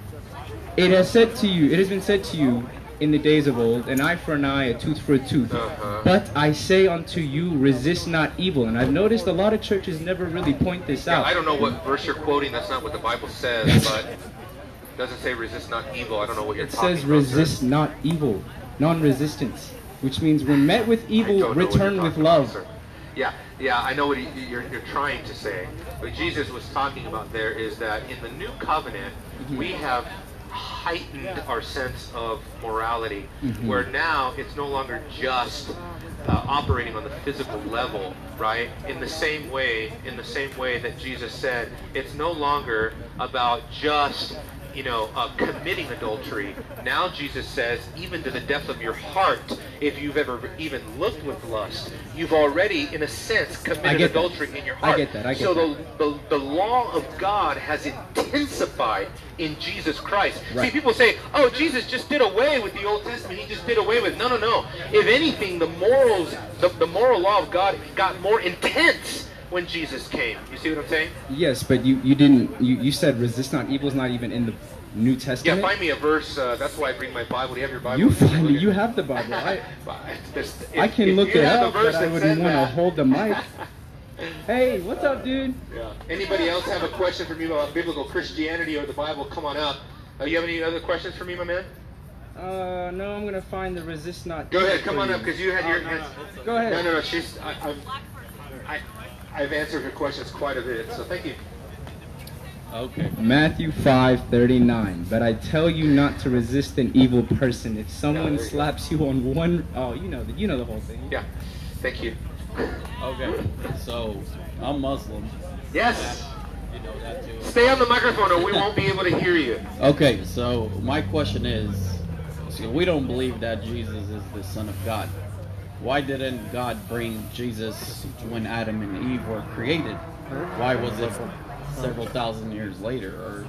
It has been said to you in the days of old, an eye for an eye, a tooth for a tooth. But I say unto you, resist not evil. And I've noticed a lot of churches never really point this Yeah, out. I don't know what verse you're quoting. That's not what the Bible says, but it doesn't say resist not evil. I don't know what you're It talking says about. resist not evil, non-resistance, which means when met with evil, return with love. Yeah, I know what you're trying to say. What Jesus was talking about there is that in the new covenant, we have heightened our sense of morality, where now it's no longer just operating on the physical level, right? In the same way that Jesus said, it's no longer about just committing adultery. Now Jesus says, even to the depth of your heart, if you've ever even looked with lust, you've already, in a sense, committed adultery in your heart. I get that. So the law of God has intensified in Jesus Christ. Right. See, people say, oh, Jesus just did away with the Old Testament. He just did away with. No. If anything, the moral law of God got more intense when Jesus came. You see what I'm saying? Yes, but you said resist not evil is not even in the New Testament. Yeah, find me a verse. That's why I bring my Bible. Do you have your Bible? You have the Bible. I can look it up, but I wouldn't want to hold the mic. Hey, what's up, dude? Yeah. Anybody else have a question for me about biblical Christianity or the Bible? Come on up. You have any other questions for me, my man? No, I'm gonna find the resist not. Go ahead, come on up, because you had your. Go ahead. No. I've answered her questions quite a bit, so thank you. Okay. Matthew 5:39. But I tell you not to resist an evil person. If someone slaps you on one, you know the whole thing. Yeah. Thank you. Okay. So I'm Muslim. Yes. You know that too. Stay on the microphone, or we won't be able to hear you. Okay. So my question is, so we don't believe that Jesus is the Son of God. Why didn't God bring Jesus when Adam and Eve were created? Why was it several thousand years later?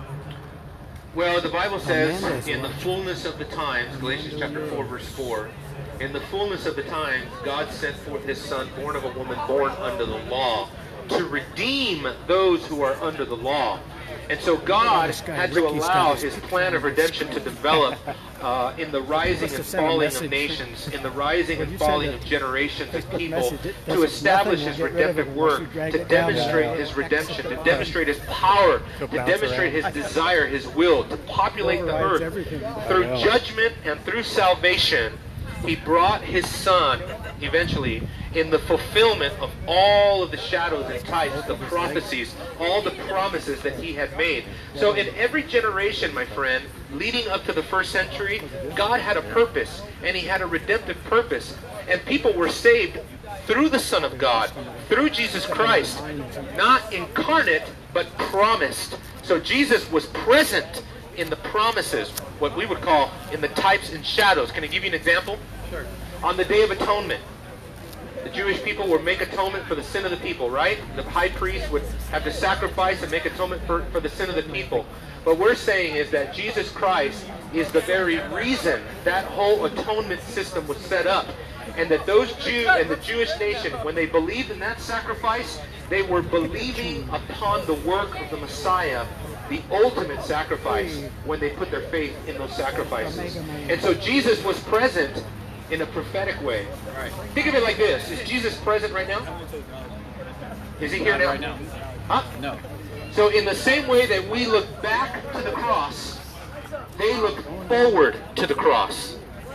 Well, the Bible says, in the fullness of the times, Galatians chapter 4, verse 4, in the fullness of the times, God sent forth his Son, born of a woman, born under the law, to redeem those who are under the law. And so God had to allow his plan of redemption to develop in the rising and falling of nations, in the rising and falling of generations of people, to establish his redemptive work, to demonstrate his redemption, to demonstrate his power, to demonstrate his desire, his will, to populate the earth. Through judgment and through salvation, he brought his Son, eventually, in the fulfillment of all of the shadows and types, the prophecies, all the promises that he had made. So in every generation, my friend, leading up to the first century, God had a purpose, and he had a redemptive purpose. And people were saved through the Son of God, through Jesus Christ, not incarnate, but promised. So Jesus was present in the promises, what we would call in the types and shadows. Can I give you an example? Sure. On the Day of Atonement, the Jewish people would make atonement for the sin of the people, right? The high priest would have to sacrifice and make atonement for the sin of the people. What we're saying is that Jesus Christ is the very reason that whole atonement system was set up. And that those Jews and the Jewish nation, when they believed in that sacrifice, they were believing upon the work of the Messiah, the ultimate sacrifice, when they put their faith in those sacrifices. And so Jesus was present in a prophetic way. Right. Think of it like this. Is Jesus present right now? Is he here now? Right now. Huh? No. So in the same way that we look back to the cross, they look forward to the cross.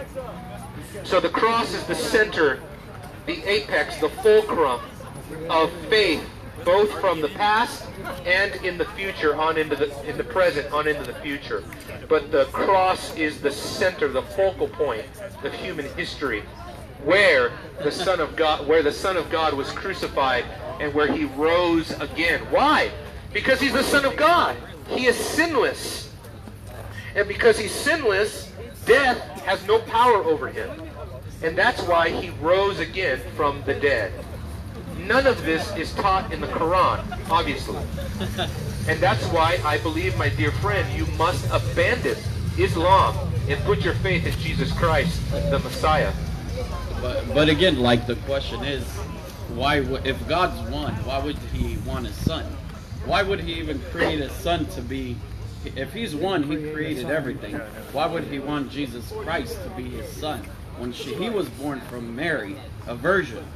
So the cross is the center, the apex, the fulcrum of faith, both from the past and in the future, on into the present, on into the future. But the cross is the center, the focal point of human history, where the Son of God was crucified and where he rose again. Why? Because he's the Son of God. He is sinless. And because he's sinless, death has no power over him. And that's why he rose again from the dead. None of this is taught in the Quran, obviously. And that's why I believe, my dear friend, you must abandon Islam and put your faith in Jesus Christ, the Messiah. But again, like, the question is, why if God's one, why would he want his Son? Why would he even create a Son to be? If he's one, he created everything. Why would he want Jesus Christ to be his Son when he was born from Mary, a virgin?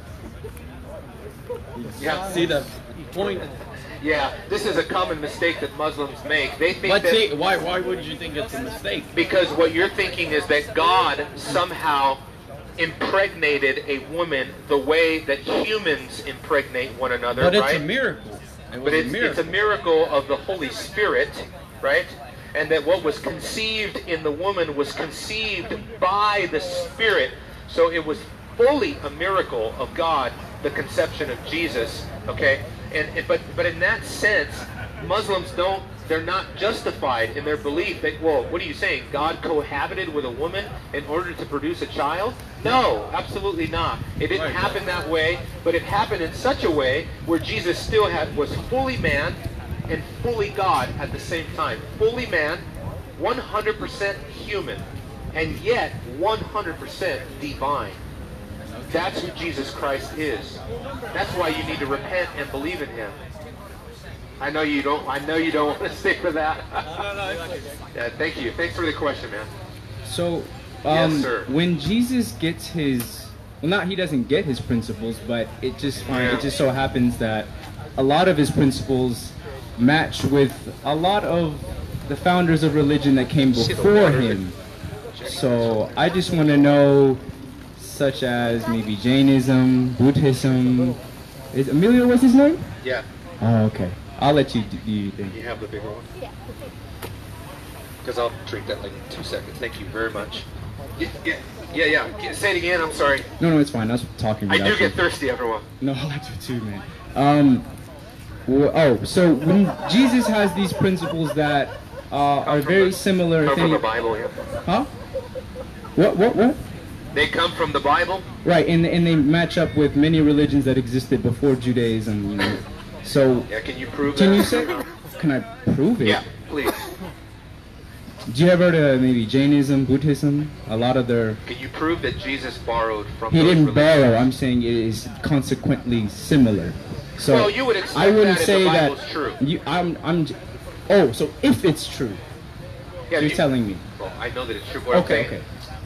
Yeah. See the point? Yeah, this is a common mistake that Muslims make. They think why would you think it's a mistake? Because what you're thinking is that God somehow impregnated a woman the way that humans impregnate one another, but right? It's a miracle. It's a miracle of the Holy Spirit, right? and that what was conceived in the woman was conceived by the Spirit. So it was fully a miracle of God, the conception of Jesus, okay? But in that sense, Muslims they're not justified in their belief that, well, what are you saying? God cohabited with a woman in order to produce a child? No, absolutely not. It didn't happen that way, but it happened in such a way where Jesus still was fully man and fully God at the same time. Fully man, 100% human, and yet 100% divine. That's who Jesus Christ is. That's why you need to repent and believe in him. I know you don't want to stick for that. Yeah, thank you. Thanks for the question, man. So, yes, sir. When Jesus gets his, well, he doesn't get his principles, but it just so happens that a lot of his principles match with a lot of the founders of religion that came before him. So I just want to know, such as maybe Jainism, Buddhism. Is Emilio, what's his name? Yeah. Oh, okay. I'll let you do your thing. You have the bigger one? Yeah. Because I'll drink that like in 2 seconds. Thank you very much. Yeah. Say it again. I'm sorry. No, it's fine. I was talking. I do get thirsty after a while. No, I do too, man. So when Jesus has these principles that are very similar. Come from the Bible, yeah. Huh? What? They come from the Bible? Right, and they match up with many religions that existed before Judaism, you know. So yeah, can you prove that? Can you say? Can I prove it? Yeah, please. Do you ever heard of maybe Jainism, Buddhism? A lot of their. Can you prove that Jesus borrowed from? He didn't borrow. I'm saying it is consequently similar. So well, you would expect I wouldn't that say if the that. Bible's true. Oh, so if it's true, yeah, you're telling me. Well, I know that it's true. Okay.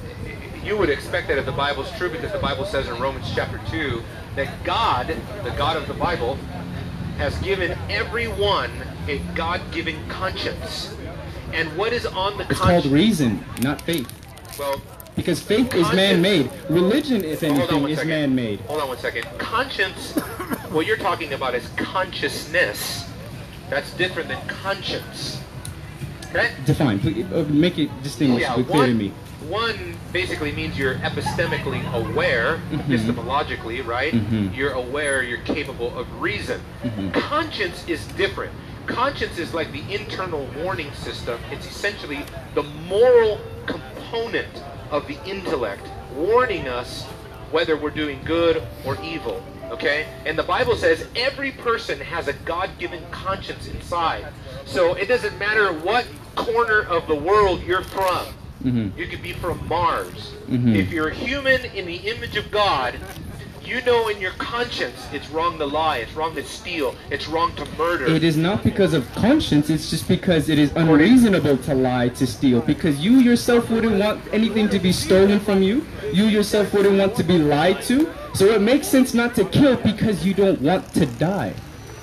You would expect that if the Bible's true, because the Bible says in Romans chapter 2 that God, the God of the Bible, has given everyone a God-given conscience. And what is on the conscience? It's called reason, not faith. Well, because faith is man-made. Religion, if anything, is man-made. Hold on one second. Conscience, what you're talking about is consciousness. That's different than conscience. Okay? Define. Please, make it distinguished, clear to me. One basically means you're epistemically aware, epistemologically, right? You're aware, you're capable of reason. Conscience is different. Conscience is like the internal warning system. It's essentially the moral component of the intellect, warning us whether we're doing good or evil, okay? And the Bible says every person has a God-given conscience inside. So it doesn't matter what corner of the world you're from. You could be from Mars. If you're human in the image of God, you know in your conscience it's wrong to lie, it's wrong to steal, it's wrong to murder. It is not because of conscience, it's just because it is unreasonable to lie, to steal. Because you yourself wouldn't want anything to be stolen from you. You yourself wouldn't want to be lied to. So it makes sense not to kill because you don't want to die.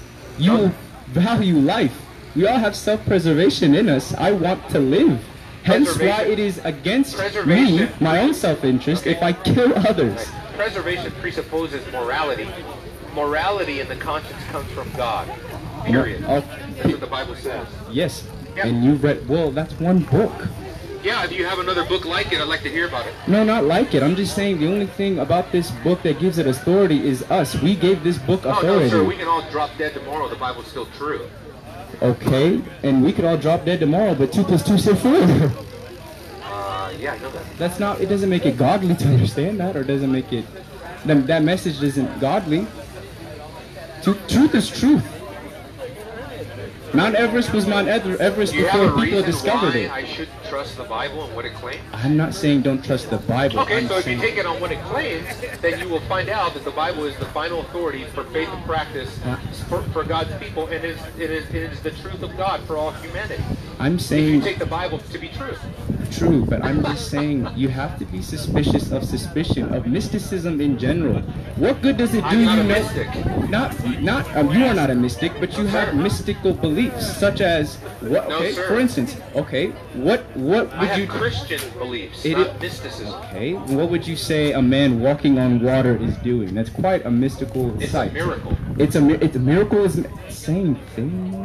You value life. We all have self-preservation in us. I want to live. Hence why it is against me, my own self-interest, if I kill others. Right. Preservation presupposes morality. Morality in the conscience comes from God. Period. That's what the Bible says. Yes. Yep. And you read, well, that's one book. Yeah, if you have another book like it, I'd like to hear about it. No, not like it. I'm just saying the only thing about this book that gives it authority is us. We gave this book authority. No, sir, we can all drop dead tomorrow. The Bible's still true. Okay, and we could all drop dead tomorrow, but 2 + 2 is 4. Yeah, I know that. That's not. It doesn't make it godly to understand that, or doesn't make it. That message isn't godly. Truth is truth. Mount Everest was Mount Everest before people discovered it. I should trust the Bible and what it claims? I'm not saying don't trust the Bible. Okay, so if you take it on what it claims, then you will find out that the Bible is the final authority for faith and practice for God's people, and it is the truth of God for all humanity. I'm saying if you take the Bible to be true. True, but I'm just saying you have to be suspicious of suspicion of mysticism in general. What good does it do you know? You are not a mystic, but you have mystical beliefs, such as what? Okay, no, for instance, what would I have Christian beliefs, not mysticism. Okay, what would you say a man walking on water is doing? That's quite a mystical sight. It's a miracle. It's a miracle is the same thing.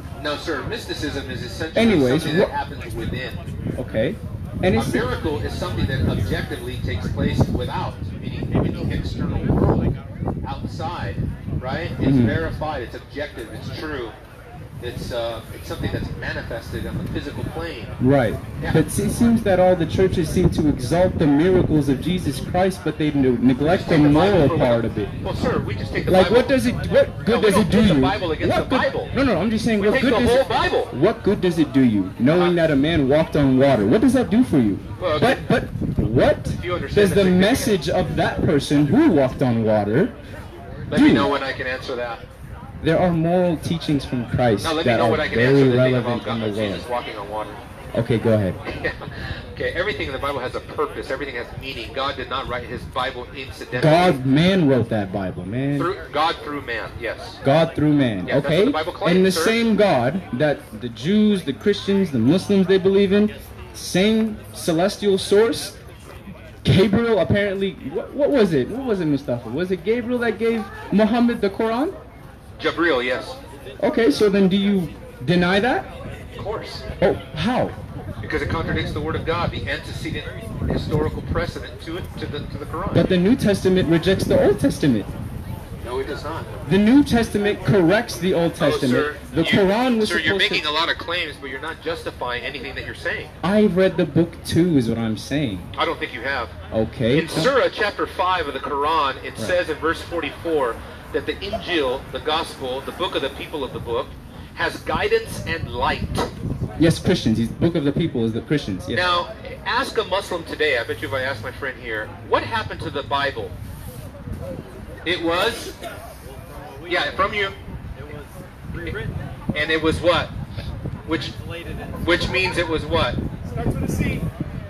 No, sir. Mysticism is essentially Anyways, something that happens within. Okay. And A it's miracle is something that objectively takes place without, meaning in the external world, outside, right? It's Mhm. verified, it's objective, it's true. It's something that's manifested on the physical plane. right. Yeah. But it seems that all the churches seem to exalt the miracles of Jesus Christ, but they neglect the moral part of it. Well, sir, we just take the Like, Bible. what does it? What good No, we does don't it do put the you? Bible against What the good- Bible. No, I'm just saying. We What take good the does whole it? Bible. What good does it do you, knowing that a man walked on water? What does that do for you? Well, okay. But what you understand does the the significance. message of that person who walked on water Let do? me know when I can answer that. There are moral teachings from Christ Now let me that know are when I can very answer the thing relevant about in the God, world. Jesus walking on water. Okay, go ahead. Okay, everything in the Bible has a purpose. Everything has meaning. God did not write His Bible incidentally. Man wrote that Bible, man. God through man. Yes. God through man. Yeah, that's okay? what the Bible claims, And the sir. same God that the Jews, the Christians, the Muslims they believe in, same celestial source. Gabriel apparently, what was it? What was it, Mustafa? Was it Gabriel that gave Muhammad the Quran? Jabril, yes. Okay, so then do you deny that? Of course. Oh, how? Because it contradicts the Word of God, the antecedent historical precedent to it, to the Quran. But the New Testament rejects the Old Testament. No, it does not. The New Testament corrects the Old Testament. Oh, sir, The Quran was Sir, you're supposed making to... a lot of claims, but you're not justifying anything that you're saying. I read the book too, is what I'm saying. I don't think you have. Okay. In Surah chapter 5 of the Quran, it Right. says in verse 44 that the Injil, the Gospel, the book of the people of the book, has guidance and light. Yes, Christians. The book of the people is the Christians. Yes. Now, ask a Muslim today, I bet you if I ask my friend here, what happened to the Bible? It was, yeah, from you. And it was what? Which means it was what? Starts with a C.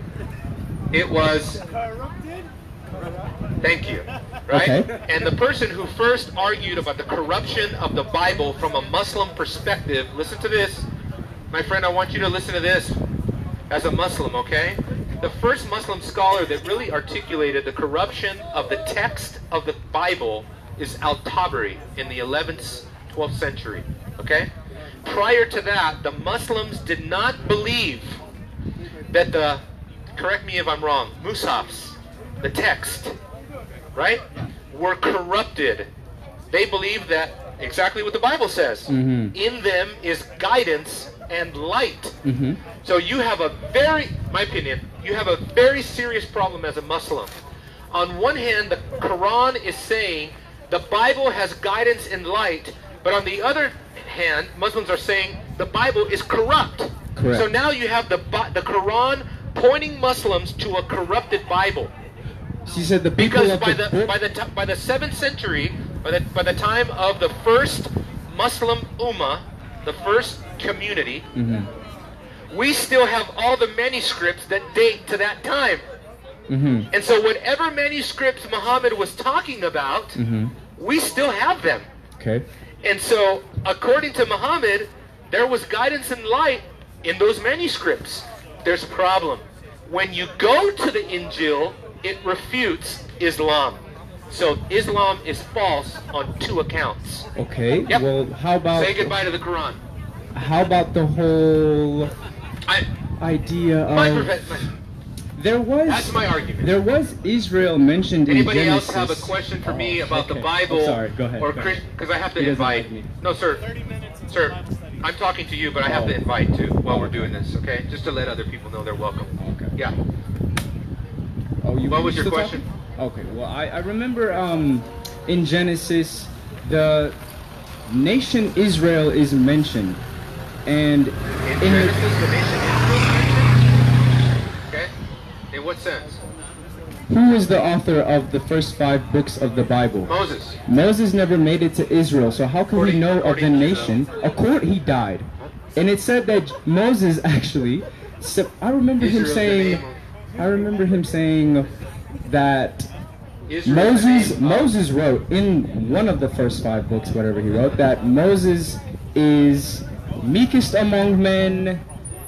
It was, Corrupted. thank you, right? Okay. And the person who first argued about the corruption of the Bible from a Muslim perspective, listen to this. My friend, I want you to listen to this as a Muslim, okay? The first Muslim scholar that really articulated the corruption of the text of the Bible is Al-Tabari in the 11th, 12th century, okay? Prior to that, the Muslims did not believe that the, correct me if I'm wrong, Musafs, the text, right, were corrupted. They believed that exactly what the Bible says. Mm-hmm. In them is guidance and light. Mm-hmm. So you have a very, my opinion, you have a very serious problem as a Muslim. On one hand, the Quran is saying the Bible has guidance and light, but on the other hand, Muslims are saying the Bible is corrupt. Correct. So now you have the Quran pointing Muslims to a corrupted Bible. She said the people Because of by the the book... by the 7th century, by the time of the first Muslim Ummah, the first community, Mm-hmm. we still have all the manuscripts that date to that time. Mm-hmm. And so whatever manuscripts Muhammad was talking about, Mm-hmm. we still have them. Okay. And so according to Muhammad, there was guidance and light in those manuscripts. There's a problem. When you go to the Injil, it refutes Islam. So Islam is false on 2 accounts. Okay. Yep. Well, how about... Say goodbye to the Quran. How about the whole idea of... There was... That's my argument. There was Israel mentioned Anybody in else Genesis. have a question for me about the okay. Bible? I'm sorry. Go ahead. Or go ahead. because I have to He doesn't invite. like me. No, sir. Sir, I'm talking to you, but I have to invite too while we're doing this. Okay, just to let other people know they're welcome. Okay. Yeah. Oh, What was your still question? talking? Okay. Well, I remember in Genesis the nation Israel is mentioned, and In Genesis, the nation Israel is mentioned. Okay. In what sense? who is the author of the first 5 books of the Bible? Moses. Moses never made it to Israel, so how can we know of the nation? He died, and it said that Moses actually. So I remember him Israel's the saying. name I remember him saying that Israel's the name of- Moses wrote in one of the first 5 books, whatever he wrote, that Moses is meekest among men,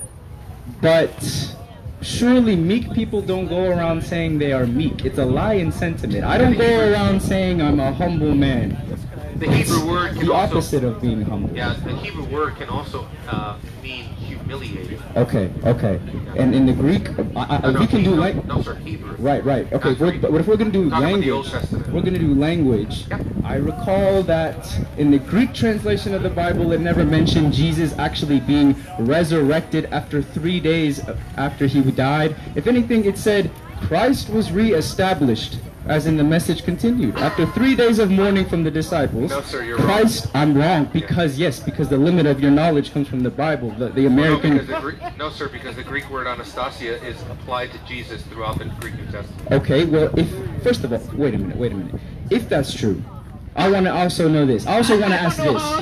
but surely meek people don't go around saying they are meek. It's a lie in sentiment. I don't go around saying I'm a humble man. The Hebrew word can the also, opposite of being humble. Yeah, the Hebrew word can also mean humiliated. Okay. And in the Greek, we can do like. No, sir, Hebrew. Right. Okay. But if we're going to do language, we're going to do language. Yep. I recall that in the Greek translation of the Bible, it never mentioned Jesus actually being resurrected after 3 days after he died. If anything, it said Christ was reestablished, as in the message continued. After 3 days of mourning from the disciples, no, sir, you're Christ, wrong. I'm wrong, because because the limit of your knowledge comes from the Bible. The American... No, sir, because the Greek word anastasia is applied to Jesus throughout the Greek New Testament. Okay, well, first of all, wait a minute. If that's true, I want to also know this. I also want to ask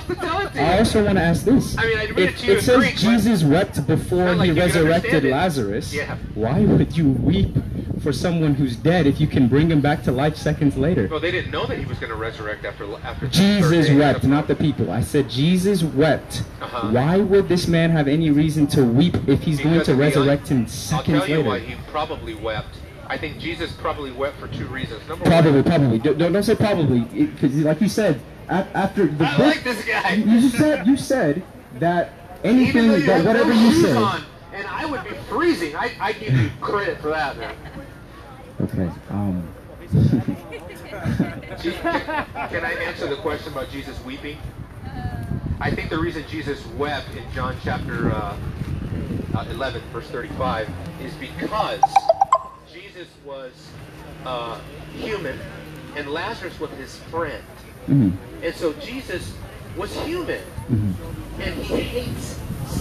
this. I mean, I read it to you it in says Greek, Jesus wept before he resurrected Lazarus. Yeah. Why would you weep for someone who's dead if you can bring him back to life seconds later? Well, they didn't know that he was going to resurrect after Jesus wept, not the people. I said Jesus wept. Why would this man have any reason to weep if he's going to resurrect him seconds later? I'll tell you why he probably wept. I think Jesus probably wept for 2 reasons. Number probably. one, Don't say probably, because like you said, after the book, like this guy. You said that anything that whatever you said. On, and I would be freezing. I give you credit for that, man. Okay. Can I answer the question about Jesus weeping? I think the reason Jesus wept in John chapter 11, verse 35, is because Jesus was human and Lazarus was his friend. Mm-hmm. And so Jesus was human. Mm-hmm. And he hates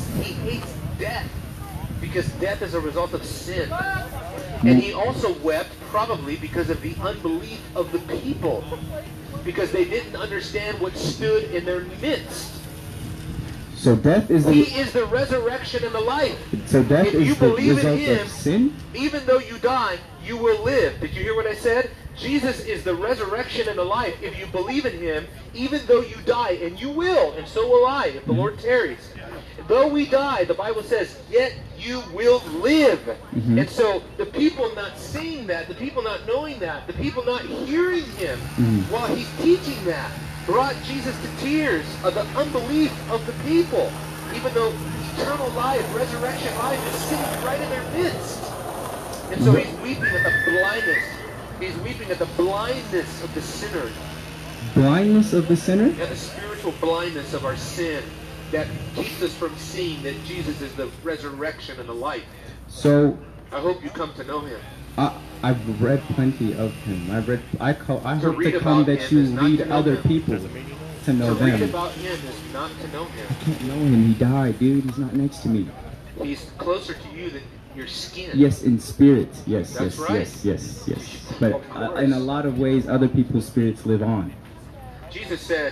death because death is a result of sin. And he also wept probably because of the unbelief of the people, because they didn't understand what stood in their midst. So death is He is the resurrection and the life. So death if you is the believe result in him, of sin? even though you die, you will live. Did you hear what I said? Jesus is the resurrection and the life. If you believe in him, even though you die, and you will, and so will I, if the Lord tarries. Though we die, the Bible says, yet you will live. Mm-hmm. And so the people not seeing that, the people not knowing that, the people not hearing him while he's teaching that, brought Jesus to tears of the unbelief of the people, even though eternal life, resurrection life is sitting right in their midst. And so he's weeping at the blindness. He's weeping at the blindness of the sinner. Blindness of the sinner? Yeah, the spiritual blindness of our sin that keeps us from seeing that Jesus is the resurrection and the life. So I hope you come to know him. I've read plenty of him. I hope read to come about that him you is not read to know other him. people to know To read them. about him is not to know him. I can't know him. He died, dude. He's not next to me. He's closer to you than your skin. Yes, in spirit. Yes, That's yes, right. yes. But in a lot of ways, other people's spirits live on. Jesus said,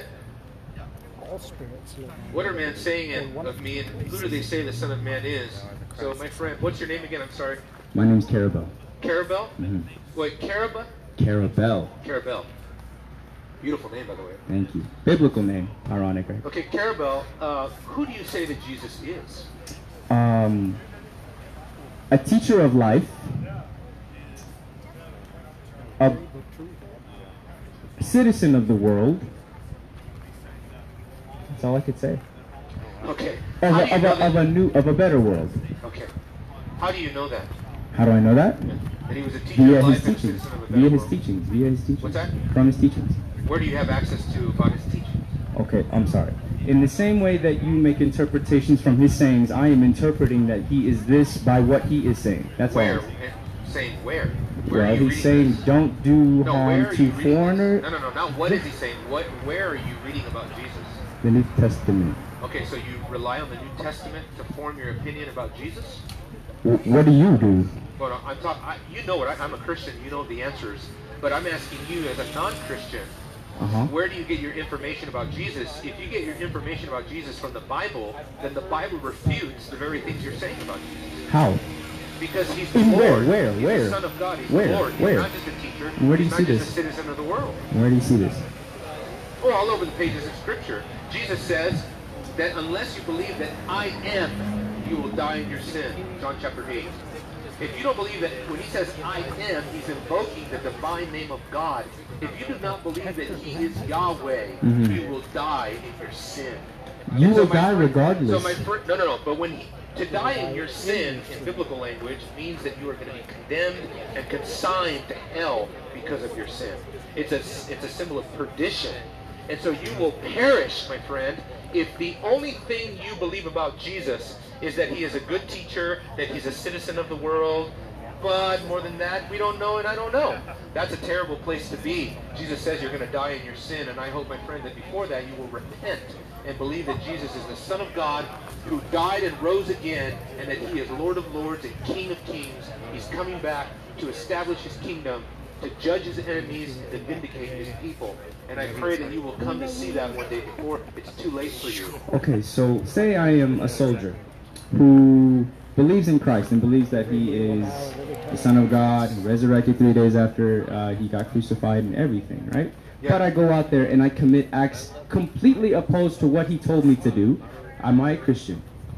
what are men saying of me, and who do they say the Son of Man is? So, my friend, what's your name again? I'm sorry. My name's Carabel. Carabel? Mm-hmm. Wait, Caraba? Carabel. Carabel. Beautiful name, by the way. Thank you. Biblical name. Ironic, right? Okay, Carabel, who do you say that Jesus is? A teacher of life. A citizen of the world. That's all I could say. Okay. Of a better world. Okay. How do you know that? How do I know that? That he was a teacher Via of his life and a teachings. citizen of a Via better his world. teachings. Via his teachings. What's that? From his teachings. Where do you have access to about his teaching? Okay, I'm sorry. In the same way that you make interpretations from his sayings, I am interpreting that he is this by what he is saying. That's Where? all. Saying where? Well, he's saying don't do harm to foreigners. No, not what is he saying. Where are you reading about Jesus? The New Testament. Okay, so you rely on the New Testament to form your opinion about Jesus? What do you do? Well, you know what? I'm a Christian. You know the answers. But I'm asking you as a non-Christian, where do you get your information about Jesus? If you get your information about Jesus from the Bible, then the Bible refutes the very things you're saying about Jesus. How? Because he's the Lord. Where? He's the Son of God. He's the Lord. He's not just a teacher. Where do you He's see not just this? a citizen of the world. Where do you see this? Well, all over the pages of Scripture. Jesus says that unless you believe that I am, you will die in your sin. John chapter 8. If you don't believe that when he says I am, he's invoking the divine name of God. If you do not believe that he is Yahweh, you will die in your sin. You will die regardless. So my friend, no. But to die in your sin in biblical language means that you are going to be condemned and consigned to hell because of your sin. It's a symbol of perdition. And so you will perish, my friend, if the only thing you believe about Jesus is that he is a good teacher, that he's a citizen of the world, but more than that, we don't know and I don't know. That's a terrible place to be. Jesus says you're going to die in your sin, and I hope, my friend, that before that you will repent and believe that Jesus is the Son of God who died and rose again, and that he is Lord of Lords and King of Kings. He's coming back to establish his kingdom, to judge his enemies, and to vindicate his people. And I pray that you will come to see that one day before it's too late for you. Okay, so say I am a soldier who believes in Christ and believes that he is the Son of God, resurrected 3 days after he got crucified and everything, right? Yeah. But I go out there and I commit acts completely opposed to what he told me to do. Am I a Christian?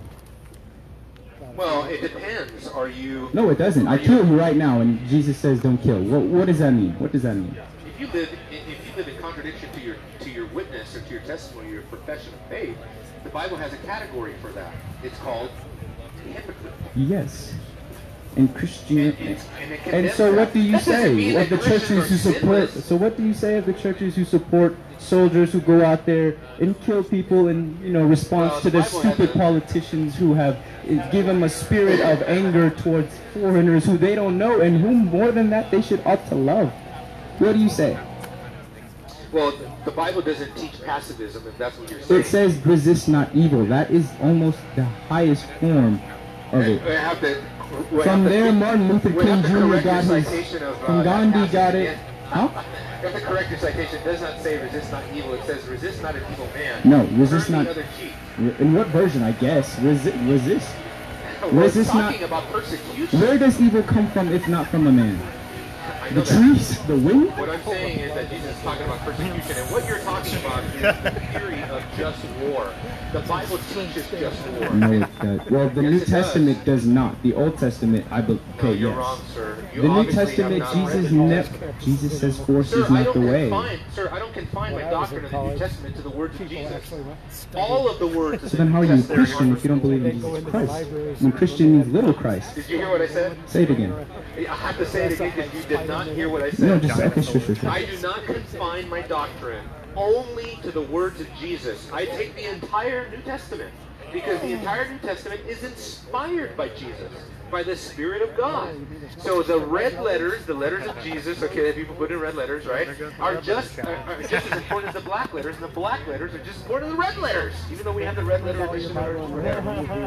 Well, it depends. Are you... No, it doesn't. I kill you right now, and Jesus says don't kill. What does that mean? What does that mean? If you live in contradiction to your witness or to your testimony, your profession of faith, the Bible has a category for that. It's called hypocrite. Yes. In Christianity. And so what do you say of the churches who support... So what do you say of the churches who support soldiers who go out there and kill people in, response to the stupid politicians who have given a spirit of anger towards foreigners who they don't know and whom more than that they ought to love? What do you say? Well, the Bible doesn't teach pacifism, if that's what you're saying. It says resist not evil. That is almost the highest form of it. From there, Martin Luther King Jr. got his... From Gandhi got it. Huh? If the corrected citation does not say resist not evil, it says resist not an evil man. No, resist not... In what version, I guess? Resist. Resist talking about persecution. Where does evil come from if not from a man? The trees? The wind? What I'm saying is that Jesus is talking about persecution, and what you're talking about is the theory of just war. The Bible teaches just war. No, it does. Well, the New Testament does not. The Old Testament, I believe. Okay, you're yes. wrong, sir. The New Testament, Jesus says force is not the way. Sir, I don't confine my doctrine of the New Testament to the words of Jesus. All of the words of So then how are you a Christian if you don't believe in Jesus Christ? When Christian means little Christ. Did you hear what I said? Say it again. I have to say it again because you did not hear what I said. No, just okay, sure. I do not confine my doctrine only to the words of Jesus. I take the entire New Testament because the entire New Testament is inspired by Jesus, by the Spirit of God. So the red letters, the letters of Jesus, okay, that people put in red letters, right, are just as important as the black letters, and the black letters are just as important as the red letters, even though we have the red letter edition over there.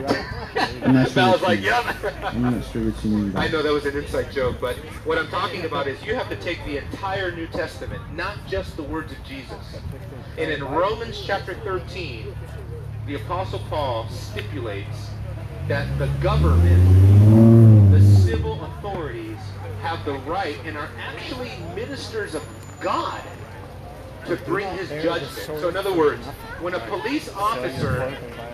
Val's like, yep. I'm not sure what you mean by I know that was an inside joke, but what I'm talking about is you have to take the entire New Testament, not just the words of Jesus. And in Romans chapter 13, the Apostle Paul stipulates that the government, the civil authorities, have the right and are actually ministers of God to bring his judgment. So in other words, when a police officer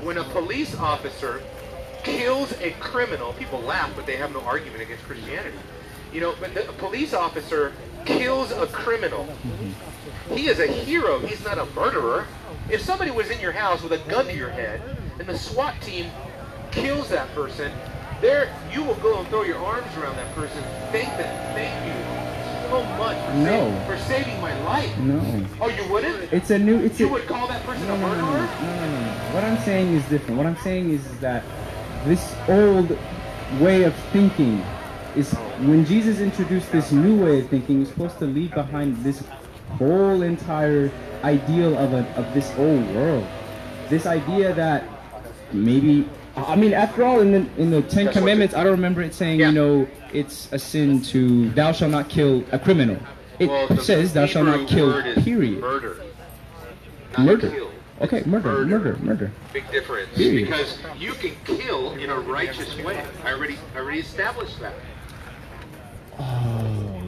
kills a criminal, people laugh, but they have no argument against Christianity. But a police officer kills a criminal. He is a hero. He's not a murderer. If somebody was in your house with a gun to your head and the SWAT team kills that person, you will go and throw your arms around that person. Thank you so much for saving my life. No. Oh, you wouldn't? You would call that person a murderer? No. What I'm saying is different. What I'm saying is that this old way of thinking is when Jesus introduced this new way of thinking, he's supposed to leave behind this whole entire ideal of this old world. This idea that maybe, after all, in the Ten Commandments, I don't remember it saying, it's a sin to, thou shalt not kill a criminal. It says, thou shalt not kill, period. Murder. Okay, murder. Big difference. Period. Because you can kill in a righteous way. I already established that. Oh,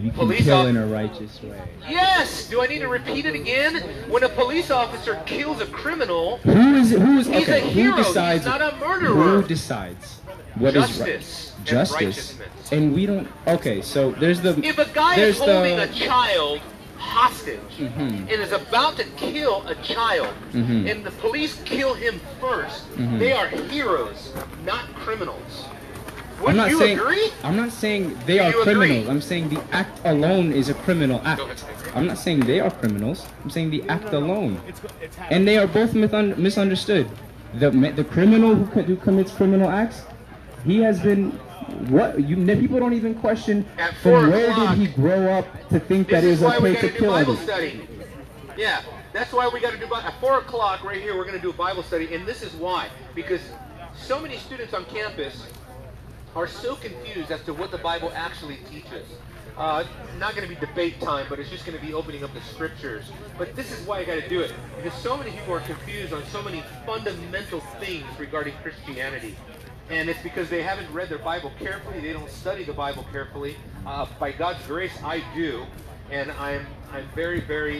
You can Police kill off- in a righteous way. Yes! Do I need to repeat it again? When a police officer kills a criminal, Who's he's okay? a hero. Who decides? He's not a murderer. Who decides what is right? Justice and Justice. righteousness. And we don't. Okay, so there's the. If a guy there's is holding the, a child hostage Mhm. and is about to kill a child, Mhm. and the police kill him first, Mhm. they are heroes, not criminals. I'm Would not you saying. agree? I'm not saying they Do are you agree? criminals. I'm saying the act alone is a criminal act. I'm not saying they are criminals. I'm saying the act alone, and they are both misunderstood. The criminal who commits criminal acts, he has been. What people don't even question At 4 from where o'clock, did he grow up to think that it This is is why we okay got to to do kill Bible others. study. Yeah, that's why we got to do at 4 o'clock right here. We're going to do a Bible study, and this is why, because so many students on campus are so confused as to what the Bible actually teaches. Not going to be debate time, but it's just going to be opening up the scriptures. But this is why I got to do it, because so many people are confused on so many fundamental things regarding Christianity. And it's because they haven't read their Bible carefully. They don't study the Bible carefully. By God's grace, I do, and I'm very, very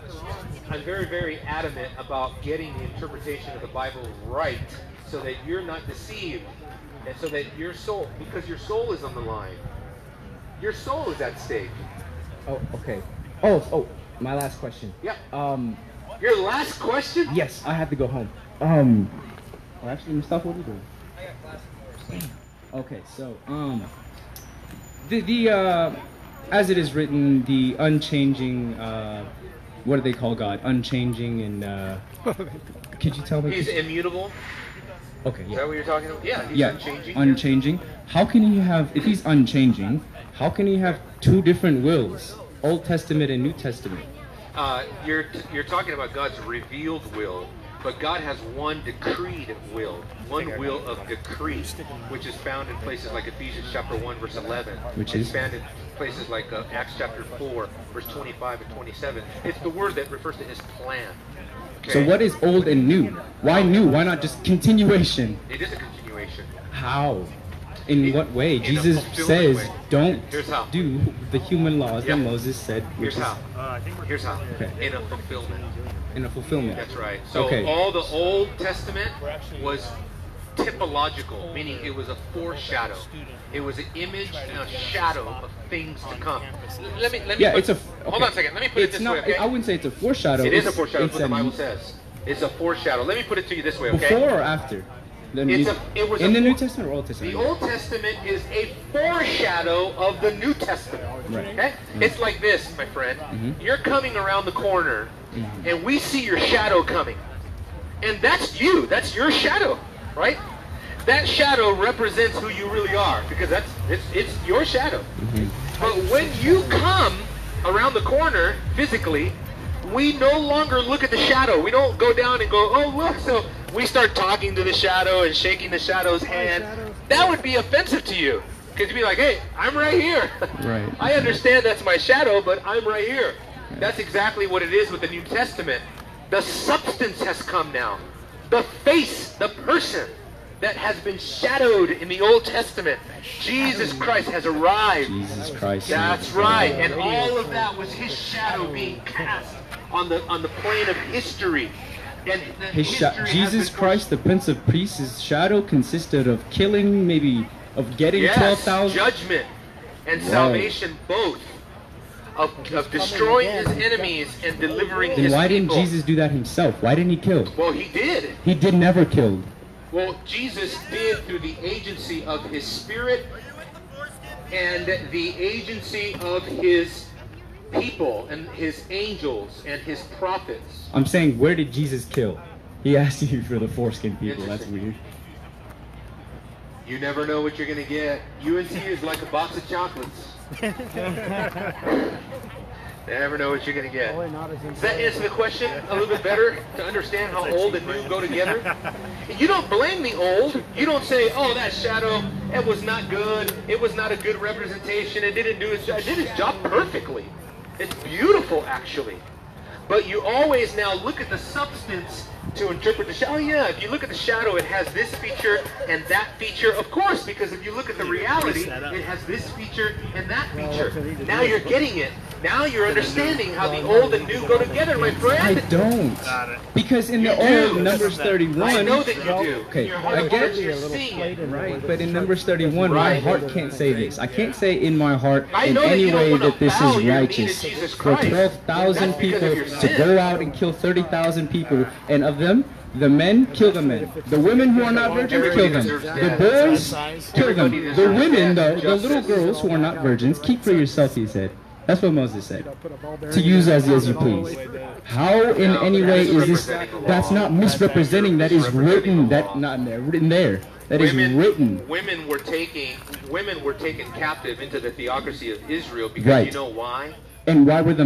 adamant about getting the interpretation of the Bible right, so that you're not deceived, and so that your soul, because your soul is on the line, your soul is at stake. Oh, okay. Oh, my last question. Yeah. Your last question? Yes, I have to go home. Well, actually, Mustafa, what are you doing? Okay, so as it is written, the unchanging, what do they call God? Unchanging and could you tell me? He's immutable. Okay, Is yeah. that what you're talking about? Yeah, he's unchanging. Unchanging. How can he have? If he's unchanging, how can he have two different wills, Old Testament and New Testament? You're talking about God's revealed will. But God has one decreed will, one will of decree, which is found in places like Ephesians chapter 1, verse 11. Which it's is? found in places like Acts chapter 4, verse 25 and 27. It's the word that refers to his plan. Okay? So what is old and new? Why new? Why not just continuation? It is a continuation. How? In what way? in a Jesus fulfillment says, way. don't Here's how. do the human laws that Moses said. Here's which is- how. Here's how. Okay. In a fulfillment. In a fulfillment. That's right. So Okay. all the Old Testament was typological, meaning it was a foreshadow. It was an image and a shadow of things to come. Let me Yeah, put, it's a. hold on a second. Let me put it It's this not. way, okay? I wouldn't say it's a foreshadow. It is a it's- foreshadow. That's it's what the a- Bible says. It's a foreshadow. Let me put it to you this way, okay? Before or after? The in the New Testament or Old Testament? The Old Testament is a foreshadow of the New Testament. Right. Okay? It's like this, my friend. Mhm. You're coming around the corner, Mhm. and we see your shadow coming. And that's you. That's your shadow, right? That shadow represents who you really are, because it's your shadow. Mhm. But when you come around the corner physically, we no longer look at the shadow. We don't go down and go, oh, look. So we start talking to the shadow and shaking the shadow's hand. That would be offensive to you, because you'd be like, hey, I'm right here. Right. I understand that's my shadow, but I'm right here. That's exactly what it is with the New Testament. The substance has come now. The face, the person that has been shadowed in the Old Testament, Jesus Christ has arrived. Jesus Christ. That's right. And all of that was his shadow being cast on the plane of history. And the history has Jesus been Christ, the Prince of Priests, his shadow consisted of killing, maybe of getting Yes, 12,000. judgment and Wow. salvation both. Of destroying his enemies and delivering Then his why didn't people. Jesus do that himself? Why didn't he kill? Well, he did. He did never kill. Well, Jesus did through the agency of his Spirit and the agency of his people and his angels and his prophets. I'm saying, where did Jesus kill? He asked you for the foreskin people. That's weird. You never know what you're going to get. UNC is like a box of chocolates. You never know what you're going to get. Does that answer the question a little bit better to understand how old and new go together? You don't blame the old. You don't say, oh, that shadow, it was not good. It was not a good representation. It didn't do its job. It did its job perfectly. It's beautiful, actually. But you always now look at the substance to interpret the shadow. Oh yeah, if you look at the shadow, it has this feature and that feature. Of course, because if you look at the reality, it has this feature and that feature. Now you're getting it. Now you're understanding how the old and new go together, my friend. I don't. Because in the old Numbers 31, I know that you do. Okay, I get it. Right, but in Numbers 31, my heart can't say this. I can't say in my heart in any way that this is righteous. For 12,000 people to go out and kill 30,000 people, and of them, the men, kill the men. The women who are not virgins, kill them. The boys, kill them. The women, the little girls who are not virgins, keep for yourself, he said. That's what Moses said. To use as you please. How in any way is this? That's not misrepresenting. That is written. That not written there. That is written. Women were taken captive into the theocracy of Israel because you know why? And why were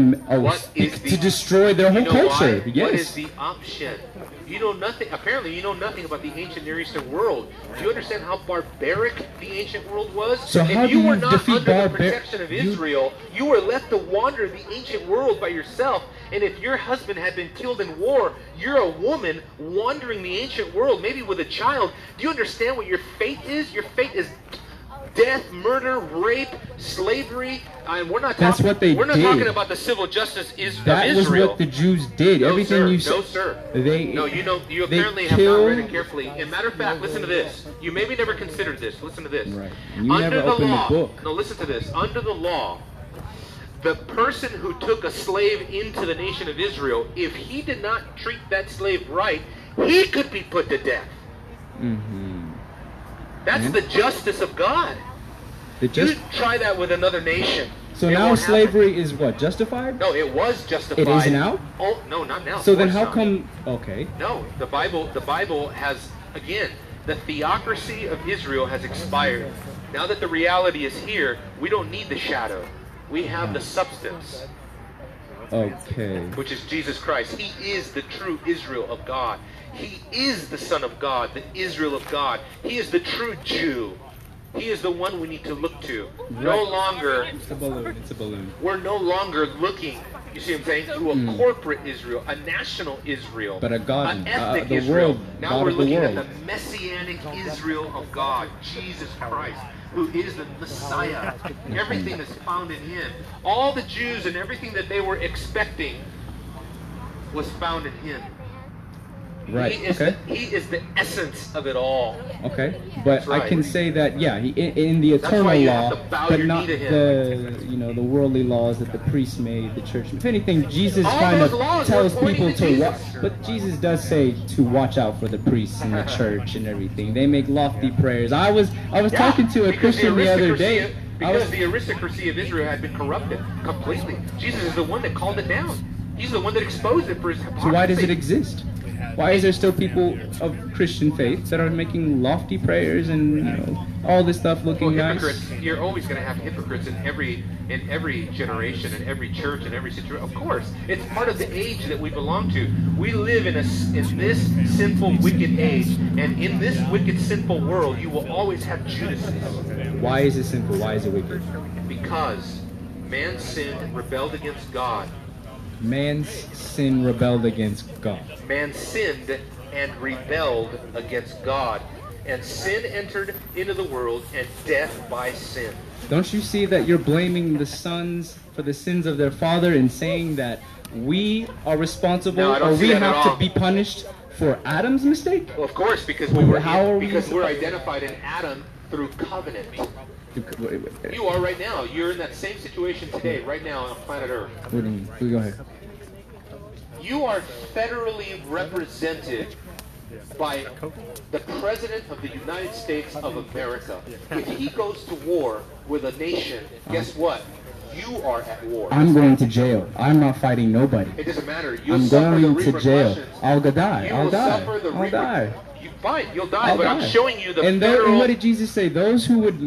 to destroy their whole culture? Why? Yes. What is the option? You know nothing. Apparently, you know nothing about the ancient Near Eastern world. Do you understand how barbaric the ancient world was? So how do you were not defeat under the protection of Israel, you were left to wander the ancient world by yourself. And if your husband had been killed in war, you're a woman wandering the ancient world, maybe with a child. Do you understand what your fate is? Your fate is death, murder, rape, slavery. And we're not That's what they we're not did. talking about the civil justice of Israel. That was what the Jews did. No, Everything sir. you said. No, sir. You they apparently have not read it killed- carefully. As a matter of fact, listen to this. You maybe never considered this. Listen to this. Right. You Under never the opened law, the book. no, listen to this. Under the law, the person who took a slave into the nation of Israel, if he did not treat that slave right, he could be put to death. Mm-hmm. That's the justice of God. You try that with another nation. So It now won't slavery is what? Justified? No, it was justified. It is now? Oh, no, not now. So Of then course how not. come? Okay. No, the Bible has, again, the theocracy of Israel has expired. Now that the reality is here, we don't need the shadow. We have the substance, Okay. which is Jesus Christ. He is the true Israel of God. He is the Son of God, the Israel of God. He is the true Jew. He is the one we need to look to. No longer... It's a balloon. It's a balloon. We're no longer looking, you see what I'm saying, to a corporate Israel, a national Israel, But a God, an ethnic the Israel. world, Now God we're of the looking at world. the messianic Israel of God, Jesus Christ, who is the Messiah. Everything is found in Him. All the Jews and everything that they were expecting was found in Him. Right. He is, Okay. he is the essence of it all. Okay, but That's right. I can say that in the That's why eternal you law, have to bow but your not knee to the the worldly laws that the priests made, the church. If anything, Jesus All kind those of laws tells were pointing people to to watch. Jesus. But Jesus does say to watch out for the priests and the church and everything. They make lofty prayers. I was talking to a Because Christian the other day. Because the aristocracy of Israel had been corrupted completely. Jesus is the one that called it down. He's the one that exposed it for his hypocrisy. So why does it exist? Why is there still people of Christian faith that are making lofty prayers and all this stuff looking nice? Hypocrites. You're always going to have hypocrites in every generation, in every church, in every situation. Of course, it's part of the age that we belong to. We live in this sinful, wicked age, and in this wicked, sinful world, you will always have Judases. Why is it sinful? Why is it wicked? Because man sinned, rebelled against God. Man's sin rebelled against God. Man sinned and rebelled against God. And sin entered into the world, and death by sin. Don't you see that you're blaming the sons for the sins of their father and saying that we are responsible No, I don't or see we that at have to all. be punished for Adam's mistake? Well, of course, because Well, we're identified in Adam through covenant. You are right now. You're in that same situation today, right now on planet Earth. What do you mean? Go ahead. You are federally represented by the President of the United States of America. If he goes to war with a nation, guess what? You are at war. I'm going to jail. I'm not fighting nobody. It doesn't matter. You'll I'm suffer going the to jail. repercussions. I'll die. You I'll will die. suffer the I'll die. Fine, you'll die, I'll but die. I'm showing you the and federal... and what did Jesus say? Those who would,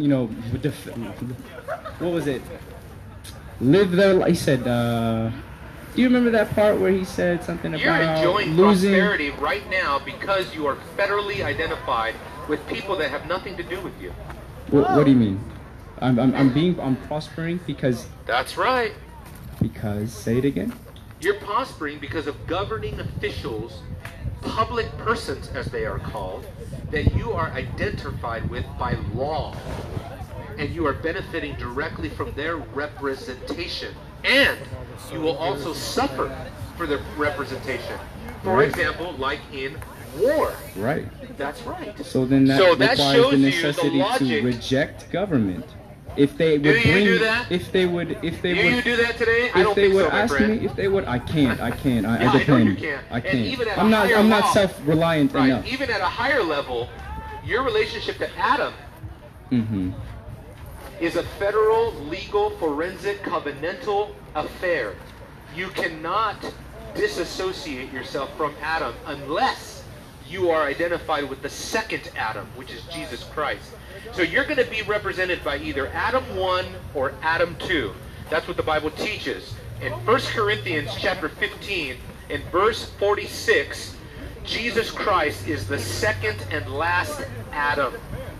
what was it? Live their life. He said, do you remember that part where he said something You're about enjoying losing? prosperity right now because you are federally identified with people that have nothing to do with you. What do you mean? I'm prospering because. That's right. Because, say it again. You're prospering because of governing officials public persons, as they are called, that you are identified with by law, and you are benefiting directly from their representation, and you will also suffer for their representation. For example, like in war. Right. That's right. So then that requires shows the you necessity to reject government. If they would do you bring, do that? if they would, Do you do that today? I if don't they think would so, my ask friend. me, if they would, I can't. I Yeah, I know depend. you can't. I And can't. even at a I'm not higher level- self-reliant Right. enough. Even at a higher level, your relationship to Adam Mm-hmm. is a federal, legal, forensic, covenantal affair. You cannot disassociate yourself from Adam unless you are identified with the second Adam, which is Jesus Christ. So you're going to be represented by either Adam 1 or Adam 2. That's what the Bible teaches. In 1 Corinthians chapter 15, in verse 46, Jesus Christ is the second and last Adam.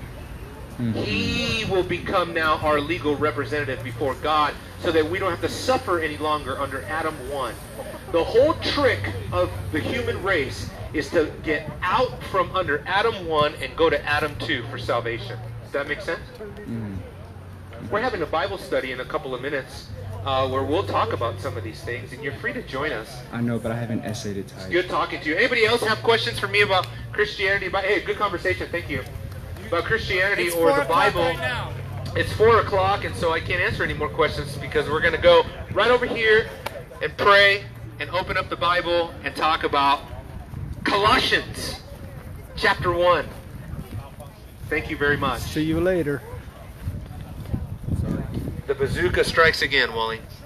He will become now our legal representative before God so that we don't have to suffer any longer under Adam 1. The whole trick of the human race is to get out from under Adam 1 and go to Adam 2 for salvation. Does that make sense? We're having a Bible study in a couple of minutes where we'll talk about some of these things, and you're free to join us. I know, but I have an essay to type. Good talking to you. Anybody else have questions for me about Christianity? Hey, good conversation. Thank you. About Christianity It's or 4 the o'clock Bible. right now. It's 4 o'clock, and so I can't answer any more questions because we're going to go right over here and pray and open up the Bible and talk about Colossians chapter 1. Thank you very much. See you later. The bazooka strikes again, Wally.